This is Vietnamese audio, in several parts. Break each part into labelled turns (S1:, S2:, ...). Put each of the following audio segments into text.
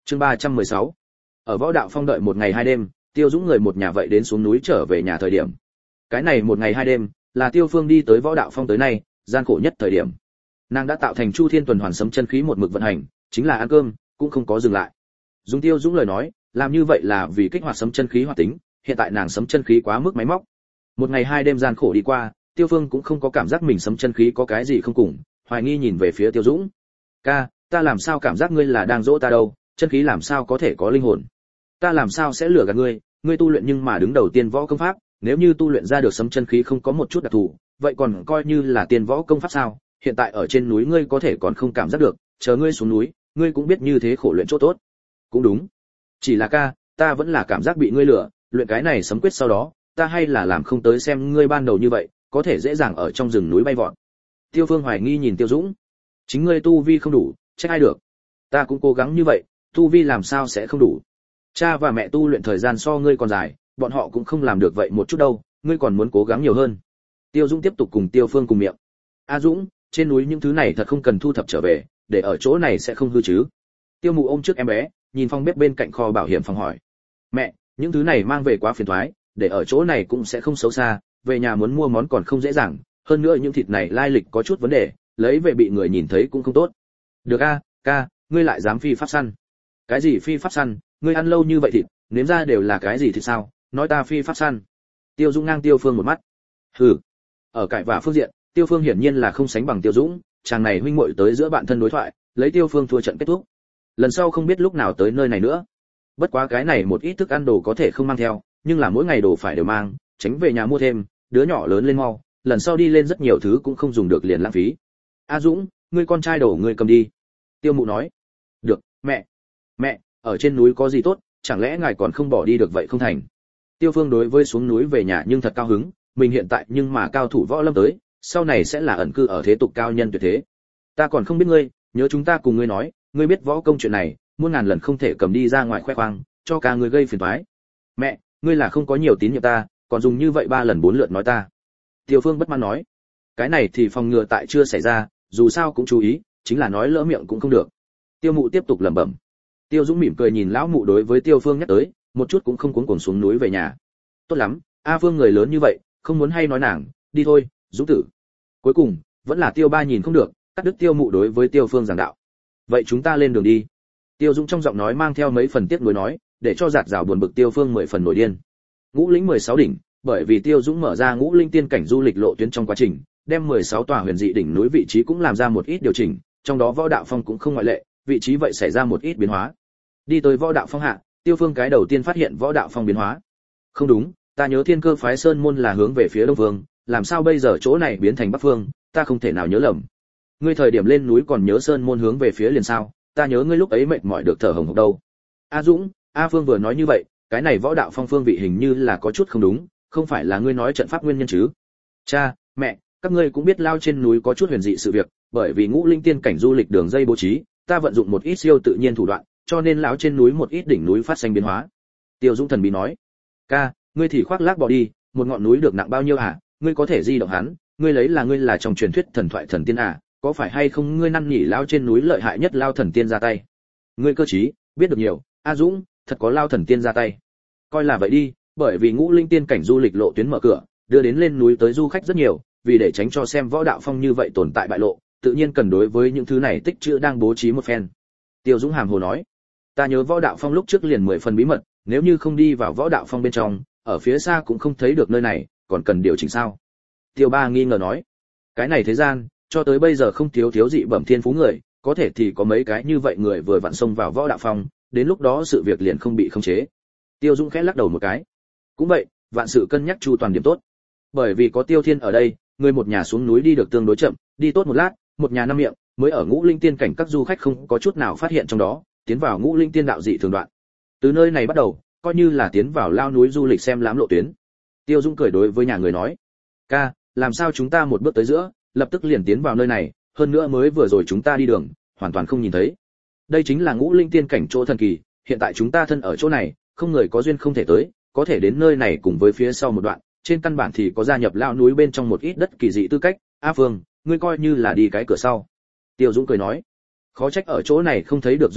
S1: Chương 316. Ở Võ Đạo Phong đợi một ngày hai đêm, Tiêu Dũng người một nhà vậy đến xuống núi trở về nhà thời điểm. Cái này một ngày hai đêm, là Tiêu Phương đi tới Võ Đạo Phong tới nay, gian khổ nhất thời điểm. Nàng đã tạo thành Chu Thiên tuần hoàn sấm chân khí một mực vận hành, chính là ăn cơm, cũng không có dừng lại. Dùng Tiêu Dũng lời nói, làm như vậy là vì kích hoạt sấm chân khí hoạt tính, hiện tại nàng sấm chân khí quá mức máy móc. Một ngày hai đêm gian khổ đi qua, Tiêu Phương cũng không có cảm giác mình sấm chân khí có cái gì không cùng, hoài nghi nhìn về phía Tiêu Dũng. "Ca, ta làm sao cảm giác ngươi là đang dỗ ta đâu, chân khí làm sao có thể có linh hồn? Ta làm sao sẽ lừa gạt ngươi, ngươi tu luyện nhưng mà đứng đầu tiên võ công pháp, nếu như tu luyện ra được sấm chân khí không có một chút đặc thù, vậy còn coi như là tiên võ công pháp sao? Hiện tại ở trên núi ngươi có thể còn không cảm giác được, chờ ngươi xuống núi, ngươi cũng biết như thế khổ luyện chỗ tốt." "Cũng đúng. Chỉ là ca, ta vẫn là cảm giác bị ngươi lừa, luyện cái này sấm quyết sau đó, ta hay là làm không tới xem ngươi ban đầu như vậy, có thể dễ dàng ở trong rừng núi bay vọt." Tiêu Phương hoài nghi nhìn Tiêu Dũng. "Chính ngươi tu vi không đủ, trách ai được? Ta cũng cố gắng như vậy, tu vi làm sao sẽ không đủ? Cha và mẹ tu luyện thời gian so ngươi còn dài, bọn họ cũng không làm được vậy một chút đâu, ngươi còn muốn cố gắng nhiều hơn." Tiêu Dũng tiếp tục cùng Tiêu Phương cùng miệng. "A Dũng, trên núi những thứ này thật không cần thu thập trở về, để ở chỗ này sẽ không hư chứ?" Tiêu Mụ ôm trước em bé, nhìn phòng bếp bên cạnh kho bảo hiểm phòng hỏi. "Mẹ, những thứ này mang về quá phiền toái, để ở chỗ này cũng sẽ không xấu xa, về nhà muốn mua món còn không dễ dàng, hơn nữa những thịt này lai lịch có chút vấn đề, lấy về bị người nhìn thấy cũng không tốt." "Được a, ca, ngươi lại dám phi pháp săn?" "Cái gì phi pháp săn, ngươi ăn lâu như vậy thịt, nếm ra đều là cái gì thịt sao, nói ta phi pháp săn?" Tiêu Dũng ngang Tiêu Phương một mắt. "Hừ." Ở cãi vả phương diện, Tiêu Phương hiển nhiên là không sánh bằng Tiêu Dũng, chàng này huynh muội tới giữa bạn thân đối thoại, lấy Tiêu Phương thua trận kết thúc. Lần sau không biết lúc nào tới nơi này nữa. Bất quá cái này một ít thức ăn đồ có thể không mang theo, nhưng là mỗi ngày đồ phải đều mang, tránh về nhà mua thêm, đứa nhỏ lớn lên mau, lần sau đi lên rất nhiều thứ cũng không dùng được liền lãng phí. "A Dũng, ngươi con trai đồ ngươi cầm đi." Tiêu Mụ nói. "Được, mẹ." "Mẹ, ở trên núi có gì tốt, chẳng lẽ ngài còn không bỏ đi được vậy không thành?" Tiêu Phương đối với xuống núi về nhà nhưng thật cao hứng, mình hiện tại nhưng mà cao thủ võ lâm tới, sau này sẽ là ẩn cư ở thế tục cao nhân tuyệt thế. "Ta còn không biết ngươi, nhớ chúng ta cùng ngươi nói, ngươi biết võ công chuyện này, muôn ngàn lần không thể cầm đi ra ngoài khoe khoang, cho cả người gây phiền toái." "Mẹ, ngươi là không có nhiều tín nhiệm ta, còn dùng như vậy 3 lần 4 lượt nói ta." Tiêu Phương bất mãn nói. "Cái này thì phòng ngừa tại chưa xảy ra, dù sao cũng chú ý, chính là nói lỡ miệng cũng không được." Tiêu Mụ tiếp tục lẩm bẩm. Tiêu Dũng mỉm cười nhìn lão mụ đối với Tiêu Phương nhắc tới, một chút cũng không cuống cuồng xuống núi về nhà. "Tốt lắm, A Phương người lớn như vậy, không muốn hay nói nàng, đi thôi, Dũng tử." Cuối cùng, vẫn là Tiêu Ba nhìn không được, cắt đứt Tiêu Mụ đối với Tiêu Phương giảng đạo. "Vậy chúng ta lên đường đi." Tiêu Dũng trong giọng nói mang theo mấy phần tiếc nuối nói, để cho giạt rào buồn bực Tiêu Phương 10 phần nổi điên. Ngũ lĩnh 16 đỉnh, bởi vì Tiêu Dũng mở ra Ngũ linh tiên cảnh du lịch lộ tuyến trong quá trình, đem 16 tòa huyền dị đỉnh núi vị trí cũng làm ra một ít điều chỉnh, trong đó Võ Đạo Phong cũng không ngoại lệ, vị trí vậy xảy ra một ít biến hóa. Đi tới Võ Đạo Phong hạ, Tiêu Phương cái đầu tiên phát hiện Võ Đạo Phong biến hóa. "Không đúng, ta nhớ Thiên Cơ phái Sơn môn là hướng về phía đông phương, làm sao bây giờ chỗ này biến thành bắc phương, ta không thể nào nhớ lầm. Ngươi thời điểm lên núi còn nhớ Sơn môn hướng về phía liền sao, ta nhớ ngươi lúc ấy mệt mỏi được thở hổn hộc đâu." "A Dũng, A Phương vừa nói như vậy, cái này Võ Đạo Phong phương vị hình như là có chút không đúng, không phải là ngươi nói trận pháp nguyên nhân chứ?" "Cha, mẹ, các ngươi cũng biết lao trên núi có chút huyền dị sự việc, bởi vì Ngũ linh tiên cảnh du lịch đường dây bố trí, ta vận dụng một ít siêu tự nhiên thủ đoạn, cho nên lão trên núi một ít đỉnh núi phát sinh biến hóa." Tiêu Dũng thần bí nói. "Ca, ngươi thì khoác lác bỏ đi, một ngọn núi được nặng bao nhiêu hả, ngươi có thể di động hắn, ngươi ngươi là trong truyền thuyết thần thoại thần tiên à, có phải hay không ngươi năn nỉ lao trên núi lợi hại nhất lao thần tiên ra tay? Ngươi cơ trí, biết được nhiều, A Dũng, thật có lao thần tiên ra tay." "Coi là vậy đi, bởi vì Ngũ linh tiên cảnh du lịch lộ tuyến mở cửa, đưa đến lên núi tới du khách rất nhiều, vì để tránh cho xem Võ Đạo Phong như vậy tồn tại bại lộ, tự nhiên cần đối với những thứ này tích trữ đang bố trí một phen." Tiêu Dũng hàm hồ nói. "Ta nhớ Võ Đạo Phong lúc trước liền 10 phần bí mật, nếu như không đi vào Võ Đạo Phong bên trong, ở phía xa cũng không thấy được nơi này, còn cần điều chỉnh sao?" Tiêu Ba nghi ngờ nói. "Cái này thế gian, cho tới bây giờ không thiếu dị bẩm thiên phú người, có thể thì có mấy cái như vậy người vừa vặn xông vào Võ Đạo Phong, đến lúc đó sự việc liền không bị khống chế." Tiêu Dũng khẽ lắc đầu một cái. "Cũng vậy, vạn sự cân nhắc chu toàn điểm tốt. Bởi vì có Tiêu Thiên ở đây, người một nhà xuống núi đi được tương đối chậm, đi tốt một lát, một nhà năm miệng, mới ở Ngũ linh tiên cảnh các du khách không có chút nào phát hiện trong đó, tiến vào Ngũ linh tiên đạo dị thường đoạn. Từ nơi này bắt đầu, coi như là tiến vào lao núi du lịch xem lãm lộ tuyến." Tiêu Dũng cười đối với nhà người nói. "Ca, làm sao chúng ta một bước tới giữa, lập tức liền tiến vào nơi này, hơn nữa mới vừa rồi chúng ta đi đường, hoàn toàn không nhìn thấy. Đây chính là Ngũ linh tiên cảnh chỗ thần kỳ, hiện tại chúng ta thân ở chỗ này, không người có duyên không thể tới, có thể đến nơi này cùng với phía sau một đoạn, trên căn bản thì có gia nhập lao núi bên trong một ít đất kỳ dị tư cách. A Phương, ngươi coi như là đi cái cửa sau." Tiêu Dũng cười nói. "Khó trách ở chỗ này không thấy được du khách,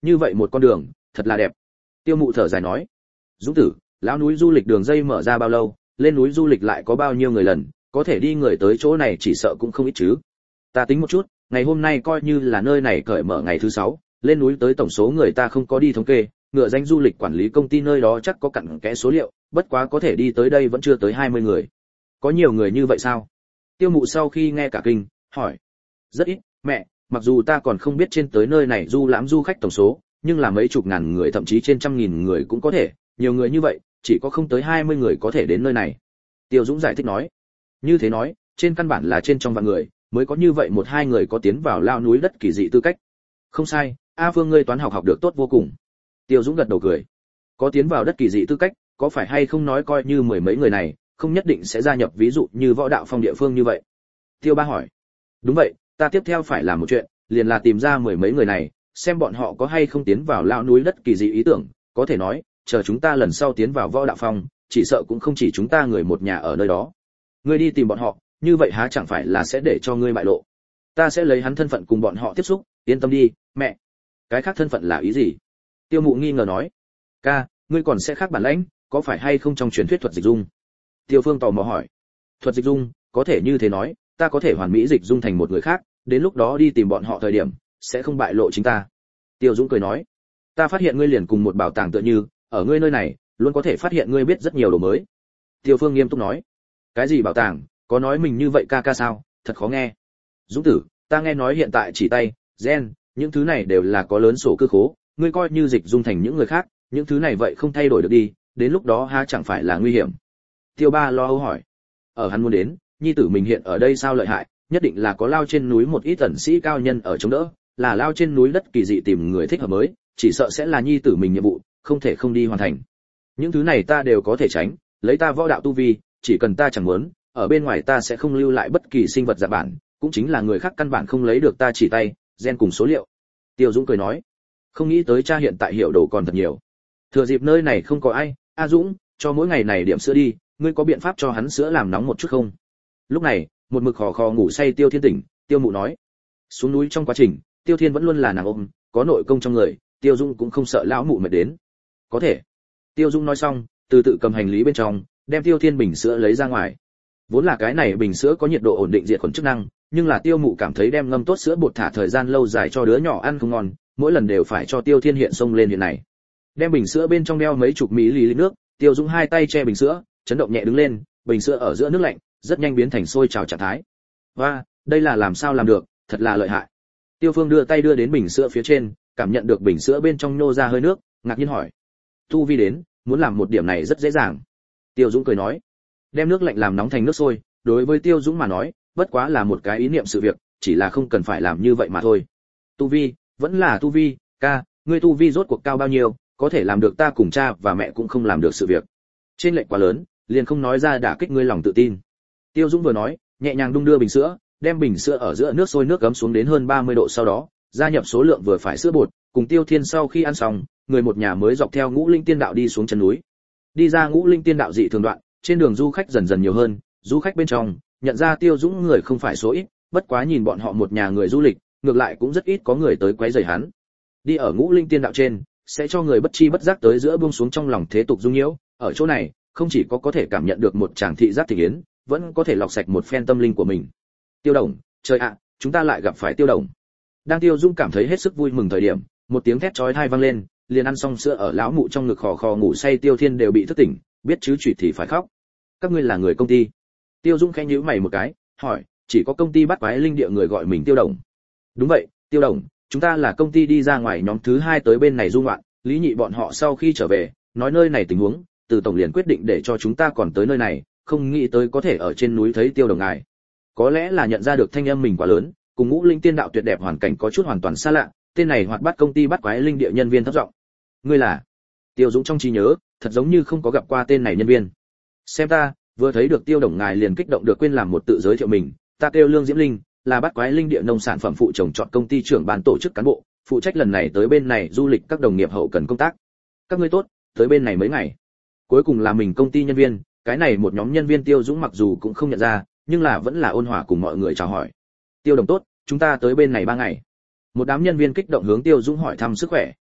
S1: như vậy một con đường thật là đẹp. Tiêu Mụ thở dài nói, Dũng tử, lão núi du lịch đường dây mở ra bao lâu, lên núi du lịch lại có bao nhiêu người lần, có thể đi người tới chỗ này chỉ sợ cũng không ít chứ. Ta tính một chút, ngày hôm nay coi như là nơi này cởi mở ngày thứ 6, lên núi tới tổng số người ta không có đi thống kê, ngựa danh du lịch quản lý công ty nơi đó chắc có cặn kẽ số liệu, bất quá có thể đi tới đây vẫn chưa tới 20 người. Có nhiều người như vậy sao? Tiêu Mụ sau khi nghe cả kinh, hỏi. Rất ít, mẹ, mặc dù ta còn không biết trên tới nơi này du lãm du khách tổng số, nhưng là mấy chục ngàn người thậm chí trên trăm nghìn người cũng có thể, nhiều người như vậy, chỉ có không tới 20 người có thể đến nơi này. Tiêu Dũng giải thích nói. Như thế nói, trên căn bản là trên trong vạn người, mới có như vậy một hai người có tiến vào lao núi đất kỳ dị tư cách. Không sai, A Phương ngươi toán học học được tốt vô cùng. Tiêu Dũng gật đầu cười. Có tiến vào đất kỳ dị tư cách, có phải hay không nói coi như mười mấy người này, không nhất định sẽ gia nhập ví dụ như Võ Đạo Phong địa phương như vậy. Tiêu Ba hỏi. Đúng vậy, ta tiếp theo phải làm một chuyện, liền là tìm ra mười mấy người này, xem bọn họ có hay không tiến vào lao núi đất kỳ dị ý tưởng, có thể nói, chờ chúng ta lần sau tiến vào Võ Đạo Phong, chỉ sợ cũng không chỉ chúng ta người một nhà ở nơi đó. Ngươi đi tìm bọn họ, như vậy há chẳng phải là sẽ để cho ngươi bại lộ. Ta sẽ lấy hắn thân phận cùng bọn họ tiếp xúc, yên tâm đi, mẹ. Cái khác thân phận là ý gì? Tiêu Mụ nghi ngờ nói. Ca, ngươi còn sẽ khác bản lãnh, có phải hay không trong truyền thuyết thuật dịch dung? Tiêu Phương tò mò hỏi. Thuật dịch dung, có thể như thế nói, ta có thể hoàn mỹ dịch dung thành một người khác, đến lúc đó đi tìm bọn họ thời điểm, sẽ không bại lộ chính ta. Tiêu Dũng cười nói. Ta phát hiện ngươi liền cùng một bảo tàng tựa như, ở ngươi nơi này, luôn có thể phát hiện ngươi biết rất nhiều đồ mới. Tiêu Phương nghiêm túc nói. Cái gì bảo tàng, có nói mình như vậy ca ca sao, thật khó nghe. Dũng tử, ta nghe nói hiện tại chỉ tay, gen, những thứ này đều là có lớn sổ cơ khố, ngươi coi như dịch dung thành những người khác, những thứ này vậy không thay đổi được đi, đến lúc đó há chẳng phải là nguy hiểm. Tiêu Ba lo âu hỏi. Ở hắn muốn đến, nhi tử mình hiện ở đây sao lợi hại, nhất định là có lao trên núi một ít tần sĩ cao nhân ở chống đỡ, là lao trên núi đất kỳ dị tìm người thích hợp mới, chỉ sợ sẽ là nhi tử mình nhiệm vụ, không thể không đi hoàn thành. Những thứ này ta đều có thể tránh, lấy ta võ đạo tu vi, chỉ cần ta chẳng muốn, ở bên ngoài ta sẽ không lưu lại bất kỳ sinh vật giả bản, cũng chính là người khác căn bản không lấy được ta chỉ tay, gen cùng số liệu. Tiêu Dũng cười nói, không nghĩ tới cha hiện tại hiểu đồ còn thật nhiều. Thừa dịp nơi này không có ai, A Dũng, cho mỗi ngày này điểm sữa đi, ngươi có biện pháp cho hắn sữa làm nóng một chút không? Lúc này, một mực khò khò ngủ say Tiêu Thiên tỉnh, Tiêu Mụ nói. Xuống núi trong quá trình, Tiêu Thiên vẫn luôn là nàng ôm, có nội công trong người, Tiêu Dũng cũng không sợ lão mụ mệt đến. Có thể. Tiêu Dũng nói xong, từ tự cầm hành lý bên trong, đem Tiêu Thiên bình sữa lấy ra ngoài. Vốn là cái này bình sữa có nhiệt độ ổn định diệt khuẩn chức năng, nhưng là Tiêu Mụ cảm thấy đem ngâm tốt sữa bột thả thời gian lâu dài cho đứa nhỏ ăn không ngon, mỗi lần đều phải cho Tiêu Thiên hiện xông lên hiện này. Đem bình sữa bên trong đeo mấy chục ml nước, Tiêu Dũng hai tay che bình sữa, chấn động nhẹ đứng lên, bình sữa ở giữa nước lạnh, rất nhanh biến thành sôi trào trạng thái. Và, đây là làm sao làm được, thật là lợi hại. Tiêu Phương đưa tay đưa đến bình sữa phía trên, cảm nhận được bình sữa bên trong nhô ra hơi nước, ngạc nhiên hỏi. Tu vi đến, muốn làm một điểm này rất dễ dàng. Tiêu Dũng cười nói. Đem nước lạnh làm nóng thành nước sôi, đối với Tiêu Dũng mà nói, bất quá là một cái ý niệm sự việc, chỉ là không cần phải làm như vậy mà thôi. Tu vi, vẫn là tu vi, ca, ngươi tu vi rốt cuộc cao bao nhiêu, có thể làm được ta cùng cha và mẹ cũng không làm được sự việc. Trên lệnh quá lớn, liền không nói ra đả kích ngươi lòng tự tin. Tiêu Dũng vừa nói, nhẹ nhàng đung đưa bình sữa, đem bình sữa ở giữa nước sôi nước ấm xuống đến hơn 30 độ sau đó, gia nhập số lượng vừa phải sữa bột, cùng Tiêu Thiên sau khi ăn xong, người một nhà mới dọc theo Ngũ Linh Tiên đạo đi xuống chân núi. Đi ra Ngũ Linh Tiên đạo dị thường đoạn, trên đường du khách dần dần nhiều hơn, du khách bên trong nhận ra Tiêu Dũng người không phải số ít, bất quá nhìn bọn họ một nhà người du lịch, ngược lại cũng rất ít có người tới quấy rầy hắn. Đi ở Ngũ Linh Tiên đạo trên, sẽ cho người bất chi bất giác tới giữa buông xuống trong lòng thế tục dung nhiễu, ở chỗ này, không chỉ có thể cảm nhận được một tràng thị giác thị yến, vẫn có thể lọc sạch một phen tâm linh của mình. Tiêu Đồng, trời ạ, chúng ta lại gặp phải Tiêu Đồng. Đang Tiêu Dũng cảm thấy hết sức vui mừng thời điểm, một tiếng thét chói tai vang lên, liền ăn xong sữa ở lão mụ trong ngực khò khò ngủ say Tiêu Thiên đều bị thức tỉnh, biết chứ chủy thì phải khóc. Các ngươi là người công ty? Tiêu Dũng khẽ nhíu mày một cái, hỏi, chỉ có công ty bắt quái linh địa người gọi mình Tiêu Đồng. Đúng vậy, Tiêu Đồng, chúng ta là công ty đi ra ngoài nhóm thứ 2 tới bên này du ngoạn, Lý Nhị bọn họ sau khi trở về, nói nơi này tình huống, từ tổng liền quyết định để cho chúng ta còn tới nơi này, không nghĩ tới có thể ở trên núi thấy Tiêu Đồng ngài. Có lẽ là nhận ra được thanh âm mình quá lớn, cùng Ngũ Linh Tiên đạo tuyệt đẹp hoàn cảnh có chút hoàn toàn xa lạ, tên này hoạt bát công ty bắt quái linh địa nhân viên thấp giọng. Ngươi là? Tiêu Dũng trong trí nhớ, thật giống như không có gặp qua tên này nhân viên. Xem ta, vừa thấy được Tiêu Đồng ngài liền kích động được quên làm một tự giới thiệu mình, ta kêu Lương Diễm Linh, là bắt quái linh địa nông sản phẩm phụ trồng chọn công ty trưởng ban tổ chức cán bộ, phụ trách lần này tới bên này du lịch các đồng nghiệp hậu cần công tác. Các ngươi tốt, tới bên này mấy ngày. Cuối cùng là mình công ty nhân viên, cái này một nhóm nhân viên Tiêu Dũng mặc dù cũng không nhận ra, nhưng là vẫn là ôn hòa cùng mọi người chào hỏi. Tiêu Đồng tốt, chúng ta tới bên này 3 ngày. Một đám nhân viên kích động hướng Tiêu Dũng hỏi thăm sức khỏe,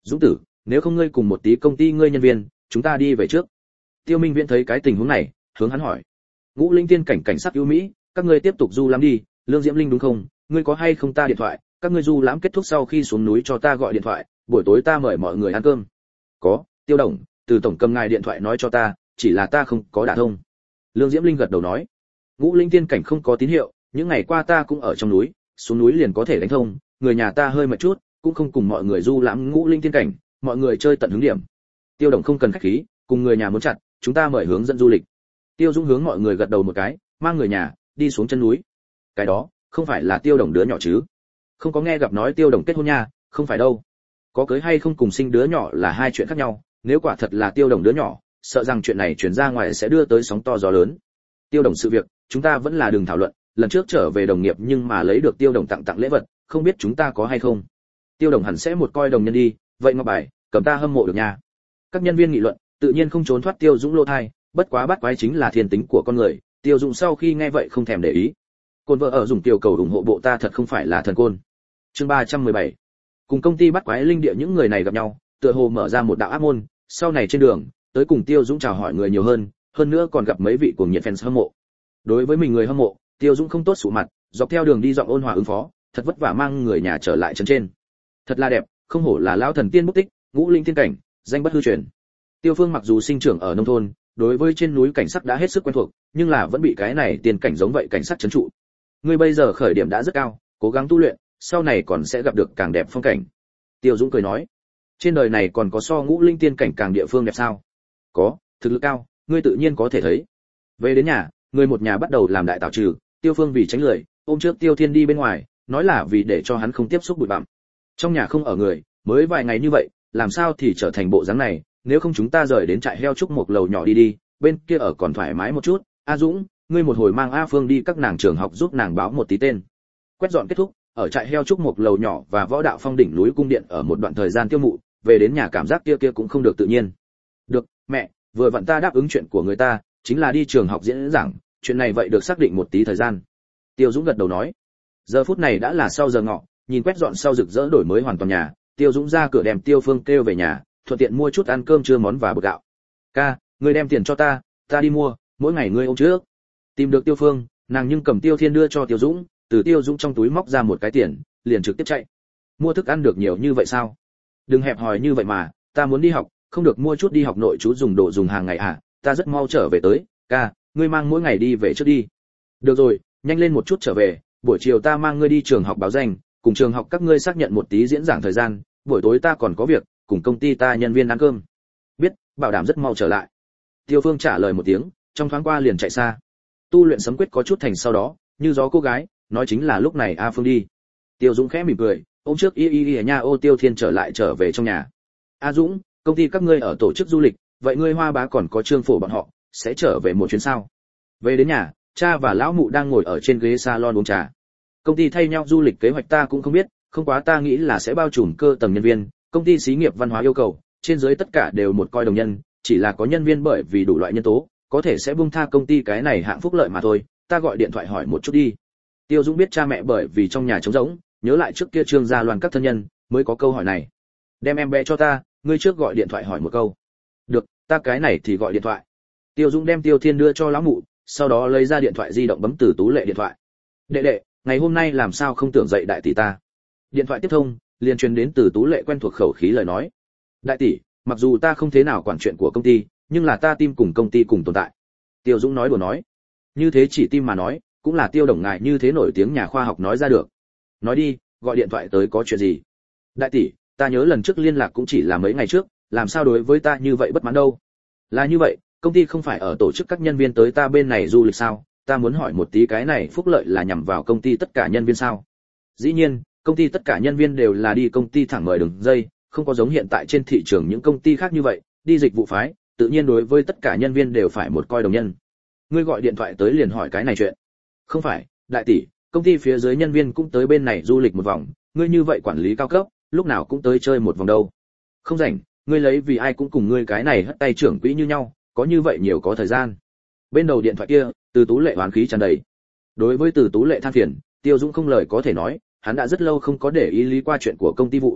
S1: Dũng tử, nếu không ngươi cùng một tí công ty ngươi nhân viên, chúng ta đi về trước. Tiêu Minh Viễn thấy cái tình huống này, hướng hắn hỏi. Ngũ Linh Tiên cảnh cảnh sắc ưu mỹ, các ngươi tiếp tục du lãm đi, Lương Diễm Linh đúng không? Ngươi có hay không ta điện thoại, các ngươi du lãm kết thúc sau khi xuống núi cho ta gọi điện thoại, buổi tối ta mời mọi người ăn cơm. Có, Tiêu Đồng, từ tổng cầm ngài điện thoại nói cho ta, chỉ là ta không có đả thông. Lương Diễm Linh gật đầu nói. Ngũ Linh Tiên cảnh không có tín hiệu, những ngày qua ta cũng ở trong núi, xuống núi liền có thể đánh thông, người nhà ta hơi mệt chút, cũng không cùng mọi người du lãm Ngũ Linh Tiên cảnh, mọi người chơi tận hứng điểm. Tiêu Đồng không cần khách khí, cùng người nhà muốn chặt, chúng ta mời hướng dẫn du lịch. Tiêu Dũng hướng mọi người gật đầu một cái, mang người nhà đi xuống chân núi. Cái đó không phải là Tiêu Đồng đứa nhỏ chứ? Không có nghe gặp nói Tiêu Đồng kết hôn nha, không phải đâu. Có cưới hay không cùng sinh đứa nhỏ là hai chuyện khác nhau, nếu quả thật là Tiêu Đồng đứa nhỏ, sợ rằng chuyện này truyền ra ngoài sẽ đưa tới sóng to gió lớn. Tiêu Đồng sự việc, chúng ta vẫn là đừng thảo luận, lần trước trở về đồng nghiệp nhưng mà lấy được Tiêu Đồng tặng lễ vật, không biết chúng ta có hay không. Tiêu Đồng hẳn sẽ một coi đồng nhân đi, vậy ngọc bài, cầm ta hâm mộ được nha. Các nhân viên nghị luận, tự nhiên không trốn thoát Tiêu Dũng lô thai, bất quá bắt quái chính là thiên tính của con người, Tiêu Dũng sau khi nghe vậy không thèm để ý. Côn vợ ở dùng tiểu cầu ủng hộ bộ ta thật không phải là thần côn. Chương 317. Cùng công ty bắt quái linh địa những người này gặp nhau, tựa hồ mở ra một đạo ác môn, sau này trên đường, tới cùng Tiêu Dũng chào hỏi người nhiều hơn nữa còn gặp mấy vị cuồng nhiệt fans hâm mộ. Đối với mình người hâm mộ, Tiêu Dũng không tốt sụ mặt, dọc theo đường đi giọng ôn hòa ứng phó, thật vất vả mang người nhà trở lại trấn trên. Thật là đẹp, không hổ là lão thần tiên bút tích, Ngũ Linh Tiên cảnh, danh bất hư truyền. Tiêu Phương mặc dù sinh trưởng ở nông thôn, đối với trên núi cảnh sắc đã hết sức quen thuộc, nhưng là vẫn bị cái này tiền cảnh giống vậy cảnh sắc trấn trụ. Ngươi bây giờ khởi điểm đã rất cao, cố gắng tu luyện, sau này còn sẽ gặp được càng đẹp phong cảnh. Tiêu Dũng cười nói, trên đời này còn có so Ngũ Linh Tiên cảnh càng địa phương đẹp sao? Có, thực lực cao, ngươi tự nhiên có thể thấy. Về đến nhà, người một nhà bắt đầu làm đại tạo trừ, Tiêu Phương vì tránh lười, ôm trước Tiêu Thiên đi bên ngoài, nói là vì để cho hắn không tiếp xúc bụi bặm. Trong nhà không ở người, mới vài ngày như vậy, làm sao thì trở thành bộ dáng này, nếu không chúng ta rời đến trại heo trúc một lầu nhỏ đi, bên kia ở còn thoải mái một chút. A Dũng, ngươi một hồi mang A Phương đi các nàng trường học giúp nàng báo một tí tên. Quét dọn kết thúc, ở trại heo trúc một lầu nhỏ và võ đạo phong đỉnh núi cung điện ở một đoạn thời gian tiêu mụ, về đến nhà cảm giác kia cũng không được tự nhiên. Được, mẹ, vừa vặn ta đáp ứng chuyện của người ta, chính là đi trường học diễn giảng, chuyện này vậy được xác định một tí thời gian. Tiêu Dũng gật đầu nói. Giờ phút này đã là sau giờ ngọ, nhìn quét dọn sau rực rỡ đổi mới hoàn toàn nhà, Tiêu Dũng ra cửa đem Tiêu Phương kêu về nhà, thuận tiện mua chút ăn cơm trưa món và bột gạo. Ca, ngươi đem tiền cho ta đi mua, mỗi ngày ngươi ôm trước. Tìm được Tiêu Phương, nàng nhưng cầm Tiêu Thiên đưa cho Tiêu Dũng, từ Tiêu Dũng trong túi móc ra một cái tiền, liền trực tiếp chạy. Mua thức ăn được nhiều như vậy sao? Đừng hẹp hòi như vậy mà, ta muốn đi học, không được mua chút đi học nội chú dùng đồ dùng hàng ngày à? Ta rất mau trở về tới. Ca, ngươi mang mỗi ngày đi về trước đi. Được rồi, nhanh lên một chút trở về, buổi chiều ta mang ngươi đi trường học báo danh, cùng trường học các ngươi xác nhận một tí diễn giảng thời gian, buổi tối ta còn có việc, cùng công ty ta nhân viên ăn cơm. Biết, bảo đảm rất mau trở lại. Tiêu Phương trả lời một tiếng, trong thoáng qua liền chạy xa. Tu luyện sấm quyết có chút thành sau đó, như gió cô gái, nói chính là lúc này A Phương đi. Tiêu Dũng khẽ mỉm cười, ôm trước y nha ô Tiêu Thiên trở về trong nhà. A Dũng, công ty các ngươi ở tổ chức du lịch, vậy ngươi Hoa Bá còn có Trương Phổ bọn họ sẽ trở về một chuyến sao? Về đến nhà, cha và lão mụ đang ngồi ở trên ghế salon uống trà. Công ty thay nhau du lịch kế hoạch ta cũng không biết, không quá ta nghĩ là sẽ bao trùm cơ tầng nhân viên, công ty xí nghiệp văn hóa yêu cầu, trên dưới tất cả đều một coi đồng nhân, chỉ là có nhân viên bởi vì đủ loại nhân tố, có thể sẽ buông tha công ty cái này hạng phúc lợi mà thôi, ta gọi điện thoại hỏi một chút đi. Tiêu Dũng biết cha mẹ bởi vì trong nhà trống rỗng, nhớ lại trước kia Trương Gia Loan các thân nhân, mới có câu hỏi này. Đem em bé cho ta, ngươi trước gọi điện thoại hỏi một câu. Được, ta cái này thì gọi điện thoại. Tiêu Dũng đem Tiêu Thiên đưa cho lão mụ, sau đó lấy ra điện thoại di động bấm từ Tú Lệ điện thoại. Đệ đệ, ngày hôm nay làm sao không tưởng dậy đại tỷ ta? Điện thoại tiếp thông, liền truyền đến từ Tú Lệ quen thuộc khẩu khí lời nói. Đại tỷ, mặc dù ta không thế nào quản chuyện của công ty, nhưng là ta tim cùng công ty cùng tồn tại. Tiêu Dũng nói đùa nói. Như thế chỉ tim mà nói, cũng là Tiêu Đồng ngài như thế nổi tiếng nhà khoa học nói ra được. Nói đi, gọi điện thoại tới có chuyện gì? Đại tỷ, ta nhớ lần trước liên lạc cũng chỉ là mấy ngày trước, làm sao đối với ta như vậy bất mãn đâu? Là như vậy, công ty không phải ở tổ chức các nhân viên tới ta bên này du lịch sao? Ta muốn hỏi một tí cái này phúc lợi là nhằm vào công ty tất cả nhân viên sao? Dĩ nhiên, công ty tất cả nhân viên đều là đi công ty thẳng mời đường dây, không có giống hiện tại trên thị trường những công ty khác như vậy, đi dịch vụ phái, tự nhiên đối với tất cả nhân viên đều phải một coi đồng nhân. Ngươi gọi điện thoại tới liền hỏi cái này chuyện. Không phải, đại tỷ, công ty phía dưới nhân viên cũng tới bên này du lịch một vòng, ngươi như vậy quản lý cao cấp, lúc nào cũng tới chơi một vòng đâu. Không rảnh, ngươi lấy vì ai cũng cùng ngươi cái này hất tay trưởng quỹ như nhau, có như vậy nhiều có thời gian. Bên đầu điện thoại kia, Từ Tú Lệ oán khí tràn đầy. Đối với Từ Tú Lệ than phiền, Tiêu Dũng không lời có thể nói, hắn đã rất lâu không có để ý lý qua chuyện của công ty vụ.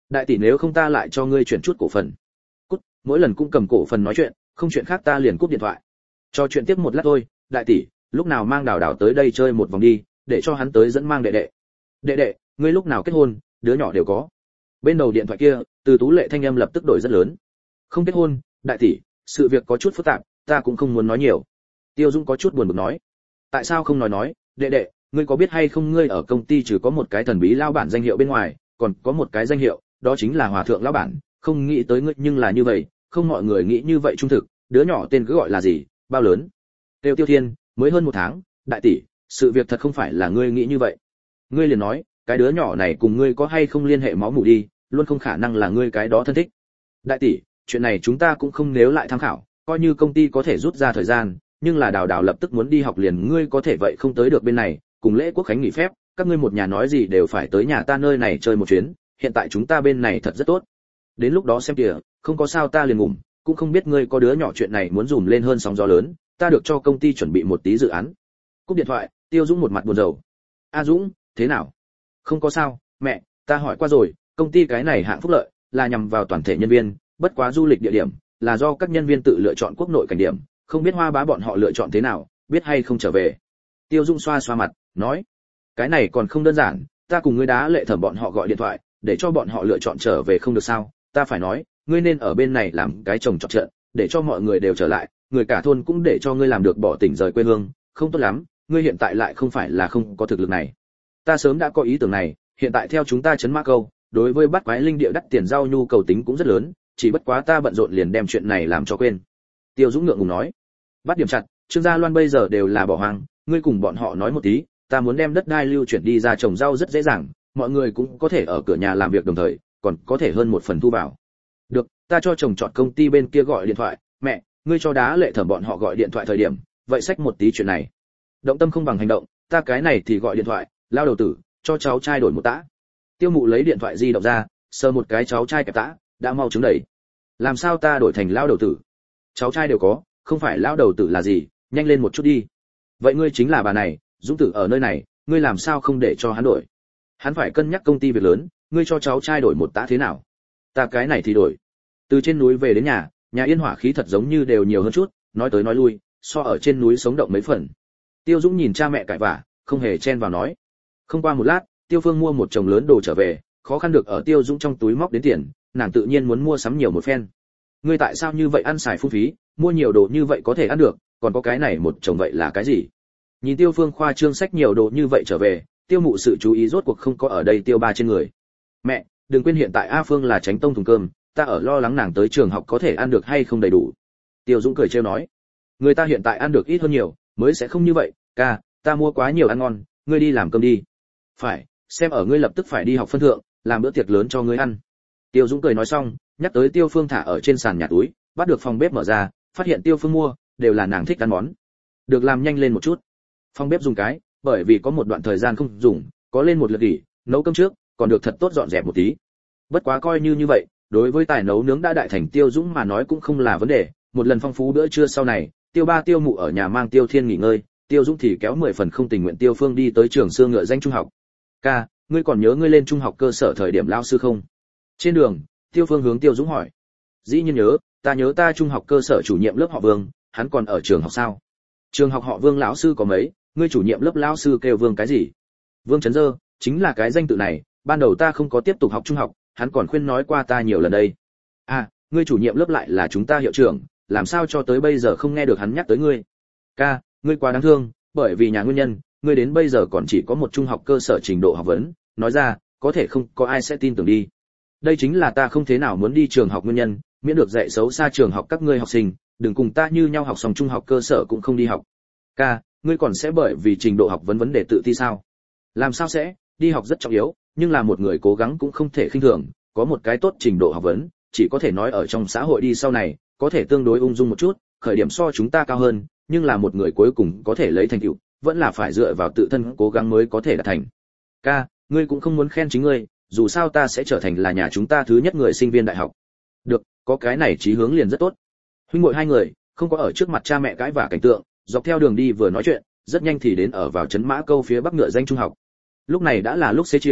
S1: Đại tỷ, nếu không ta lại cho ngươi chuyển chút cổ phần. Cút, mỗi lần cũng cầm cổ phần nói chuyện, không chuyện khác ta liền cúp điện thoại. Cho chuyện tiếp một lát thôi. Đại tỷ, lúc nào mang Đào Đào tới đây chơi một vòng đi, để cho hắn tới dẫn mang đệ đệ. Đệ đệ, ngươi lúc nào kết hôn, đứa nhỏ đều có. Bên đầu điện thoại kia, Từ Tú Lệ thanh âm lập tức đổi rất lớn. Không kết hôn, đại tỷ, sự việc có chút phức tạp, ta cũng không muốn nói nhiều. Tiêu Dũng có chút buồn bực nói. Tại sao không nói, đệ đệ, ngươi có biết hay không, ngươi ở công ty trừ có một cái thần bí lao bản danh hiệu bên ngoài, còn có một cái danh hiệu, đó chính là hòa thượng lão bản, không nghĩ tới ngươi nhưng là như vậy, không mọi người nghĩ như vậy trung thực, đứa nhỏ tên cứ gọi là gì, bao lớn? Tiêu Tiêu Thiên, mới hơn 1 tháng, đại tỷ, sự việc thật không phải là ngươi nghĩ như vậy. Ngươi liền nói, cái đứa nhỏ này cùng ngươi có hay không liên hệ máu mủ đi, luôn không khả năng là ngươi cái đó thân thích. Đại tỷ, chuyện này chúng ta cũng không nếu lại tham khảo, coi như công ty có thể rút ra thời gian, nhưng là Đào Đào lập tức muốn đi học liền, ngươi có thể vậy không tới được bên này, cùng lễ quốc khánh nghỉ phép, các ngươi một nhà nói gì đều phải tới nhà ta nơi này chơi một chuyến, hiện tại chúng ta bên này thật rất tốt. Đến lúc đó xem kìa, không có sao ta liền ngủm, cũng không biết ngươi có đứa nhỏ chuyện này muốn dùm lên hơn sóng gió lớn, ta được cho công ty chuẩn bị một tí dự án. Cúp điện thoại, Tiêu Dũng một mặt buồn rầu. A Dũng, thế nào? Không có sao, mẹ, ta hỏi qua rồi, công ty cái này hạng phúc lợi là nhằm vào toàn thể nhân viên, bất quá du lịch địa điểm là do các nhân viên tự lựa chọn quốc nội cảnh điểm, không biết Hoa Bá bọn họ lựa chọn thế nào, biết hay không trở về. Tiêu Dũng xoa xoa mặt, nói, cái này còn không đơn giản, ta cùng ngươi Đá Lệ Thẩm bọn họ gọi điện thoại, để cho bọn họ lựa chọn trở về không được sao? Ta phải nói, ngươi nên ở bên này làm cái chồng chọc trận, để cho mọi người đều trở lại, người cả thôn cũng để cho ngươi làm được bỏ tỉnh rời quê hương, không tốt lắm, ngươi hiện tại lại không phải là không có thực lực này. Ta sớm đã có ý tưởng này, hiện tại theo chúng ta chấn Mã Câu, đối với bắt quái linh địa đắt tiền rau nhu cầu tính cũng rất lớn, chỉ bất quá ta bận rộn liền đem chuyện này làm cho quên. Tiêu Dũng ngượng ngùng nói, bắt điểm chặt, Trương Gia Loan bây giờ đều là bỏ hoang, ngươi cùng bọn họ nói một tí, ta muốn đem đất đai lưu chuyển đi ra trồng rau rất dễ dàng, mọi người cũng có thể ở cửa nhà làm việc đồng thời, còn có thể hơn một phần thu vào. Được, ta cho chồng chọn công ty bên kia gọi điện thoại, mẹ, ngươi cho Đá Lệ Thẩm bọn họ gọi điện thoại thời điểm, vậy xách một tí chuyện này. Động tâm không bằng hành động, ta cái này thì gọi điện thoại, lao đầu tử, cho cháu trai đổi một tã. Tiêu Mụ lấy điện thoại di động ra, sờ một cái cháu trai kẹp tã, đã mau trứng đầy. Làm sao ta đổi thành lao đầu tử? Cháu trai đều có, không phải lao đầu tử là gì, nhanh lên một chút đi. Vậy ngươi chính là bà này, Dũng tử ở nơi này, ngươi làm sao không để cho hắn đổi? Hắn phải cân nhắc công ty việc lớn, ngươi cho cháu trai đổi một tã thế nào? Ta cái này thì đổi. Từ trên núi về đến nhà, nhà Yên hỏa khí thật giống như đều nhiều hơn chút, nói tới nói lui, so ở trên núi sống động mấy phần. Tiêu Dũng nhìn cha mẹ cãi vả, không hề chen vào nói. Không qua một lát, Tiêu Phương mua một chồng lớn đồ trở về, khó khăn được ở Tiêu Dũng trong túi móc đến tiền, nàng tự nhiên muốn mua sắm nhiều một phen. Ngươi tại sao như vậy ăn xài phung phí, mua nhiều đồ như vậy có thể ăn được, còn có cái này một chồng vậy là cái gì? Nhìn Tiêu Phương khoa trương sách nhiều đồ như vậy trở về, Tiêu Mụ sự chú ý rốt cuộc không có ở đây Tiêu Ba trên người. Mẹ, đừng quên hiện tại A Phương là tránh tông thùng cơm, ta ở lo lắng nàng tới trường học có thể ăn được hay không đầy đủ. Tiêu Dũng cười trêu nói, người ta hiện tại ăn được ít hơn nhiều, mới sẽ không như vậy. Ca, ta mua quá nhiều ăn ngon, ngươi đi làm cơm đi. Phải, xem ở ngươi lập tức phải đi học phân thượng, làm bữa tiệc lớn cho ngươi ăn. Tiêu Dũng cười nói xong, nhắc tới Tiêu Phương thả ở trên sàn nhà túi, bắt được phòng bếp mở ra, phát hiện Tiêu Phương mua đều là nàng thích ăn món. Được làm nhanh lên một chút. Phòng bếp dùng cái, bởi vì có một đoạn thời gian không dùng, có lên một lượt nghỉ, nấu cơm trước, còn được thật tốt dọn dẹp một tí. Bất quá coi như vậy, đối với tài nấu nướng đã đại thành Tiêu Dũng mà nói cũng không là vấn đề, một lần phong phú bữa trưa sau này, Tiêu Ba Tiêu Mụ ở nhà mang Tiêu Thiên nghỉ ngơi, Tiêu Dũng thì kéo 10 phần không tình nguyện Tiêu Phương đi tới trường xương ngựa danh trung học. Ca, ngươi còn nhớ ngươi lên trung học cơ sở thời điểm lao sư không? Trên đường, Tiêu Phương hướng Tiêu Dũng hỏi. Dĩ nhiên nhớ, ta nhớ ta trung học cơ sở chủ nhiệm lớp họ Vương, hắn còn ở trường học sao? Trường học họ Vương lão sư có mấy, ngươi chủ nhiệm lớp lão sư kêu Vương cái gì? Vương Trấn Dơ, chính là cái danh tự này, ban đầu ta không có tiếp tục học trung học, hắn còn khuyên nói qua ta nhiều lần đây. À, ngươi chủ nhiệm lớp lại là chúng ta hiệu trưởng, làm sao cho tới bây giờ không nghe được hắn nhắc tới ngươi? Ca, ngươi quá đáng thương, bởi vì nhà nguyên nhân, ngươi đến bây giờ còn chỉ có một trung học cơ sở trình độ học vấn, nói ra, có thể không có ai sẽ tin tưởng đi. Đây chính là ta không thế nào muốn đi trường học nguyên nhân, miễn được dạy xấu xa trường học các ngươi học sinh, đừng cùng ta như nhau học xong trung học cơ sở cũng không đi học. Ca, ngươi còn sẽ bởi vì trình độ học vấn đề tự ti sao? Làm sao sẽ, đi học rất trọng yếu, nhưng là một người cố gắng cũng không thể khinh thường, có một cái tốt trình độ học vấn, chỉ có thể nói ở trong xã hội đi sau này, có thể tương đối ung dung một chút, khởi điểm so chúng ta cao hơn, nhưng là một người cuối cùng có thể lấy thành tựu, vẫn là phải dựa vào tự thân cố gắng mới có thể đạt thành. Ca, ngươi cũng không muốn khen chính ngươi, dù sao ta sẽ trở thành là nhà chúng ta thứ nhất người sinh viên đại học. Được, có cái này chí hướng liền rất tốt. Huynh muội hai người không có ở trước mặt cha mẹ cãi vả cảnh tượng, dọc theo đường đi vừa nói chuyện, rất nhanh thì đến ở vào trấn Mã Câu phía bắc ngựa danh trung học. Lúc này đã là lúc xế chiều,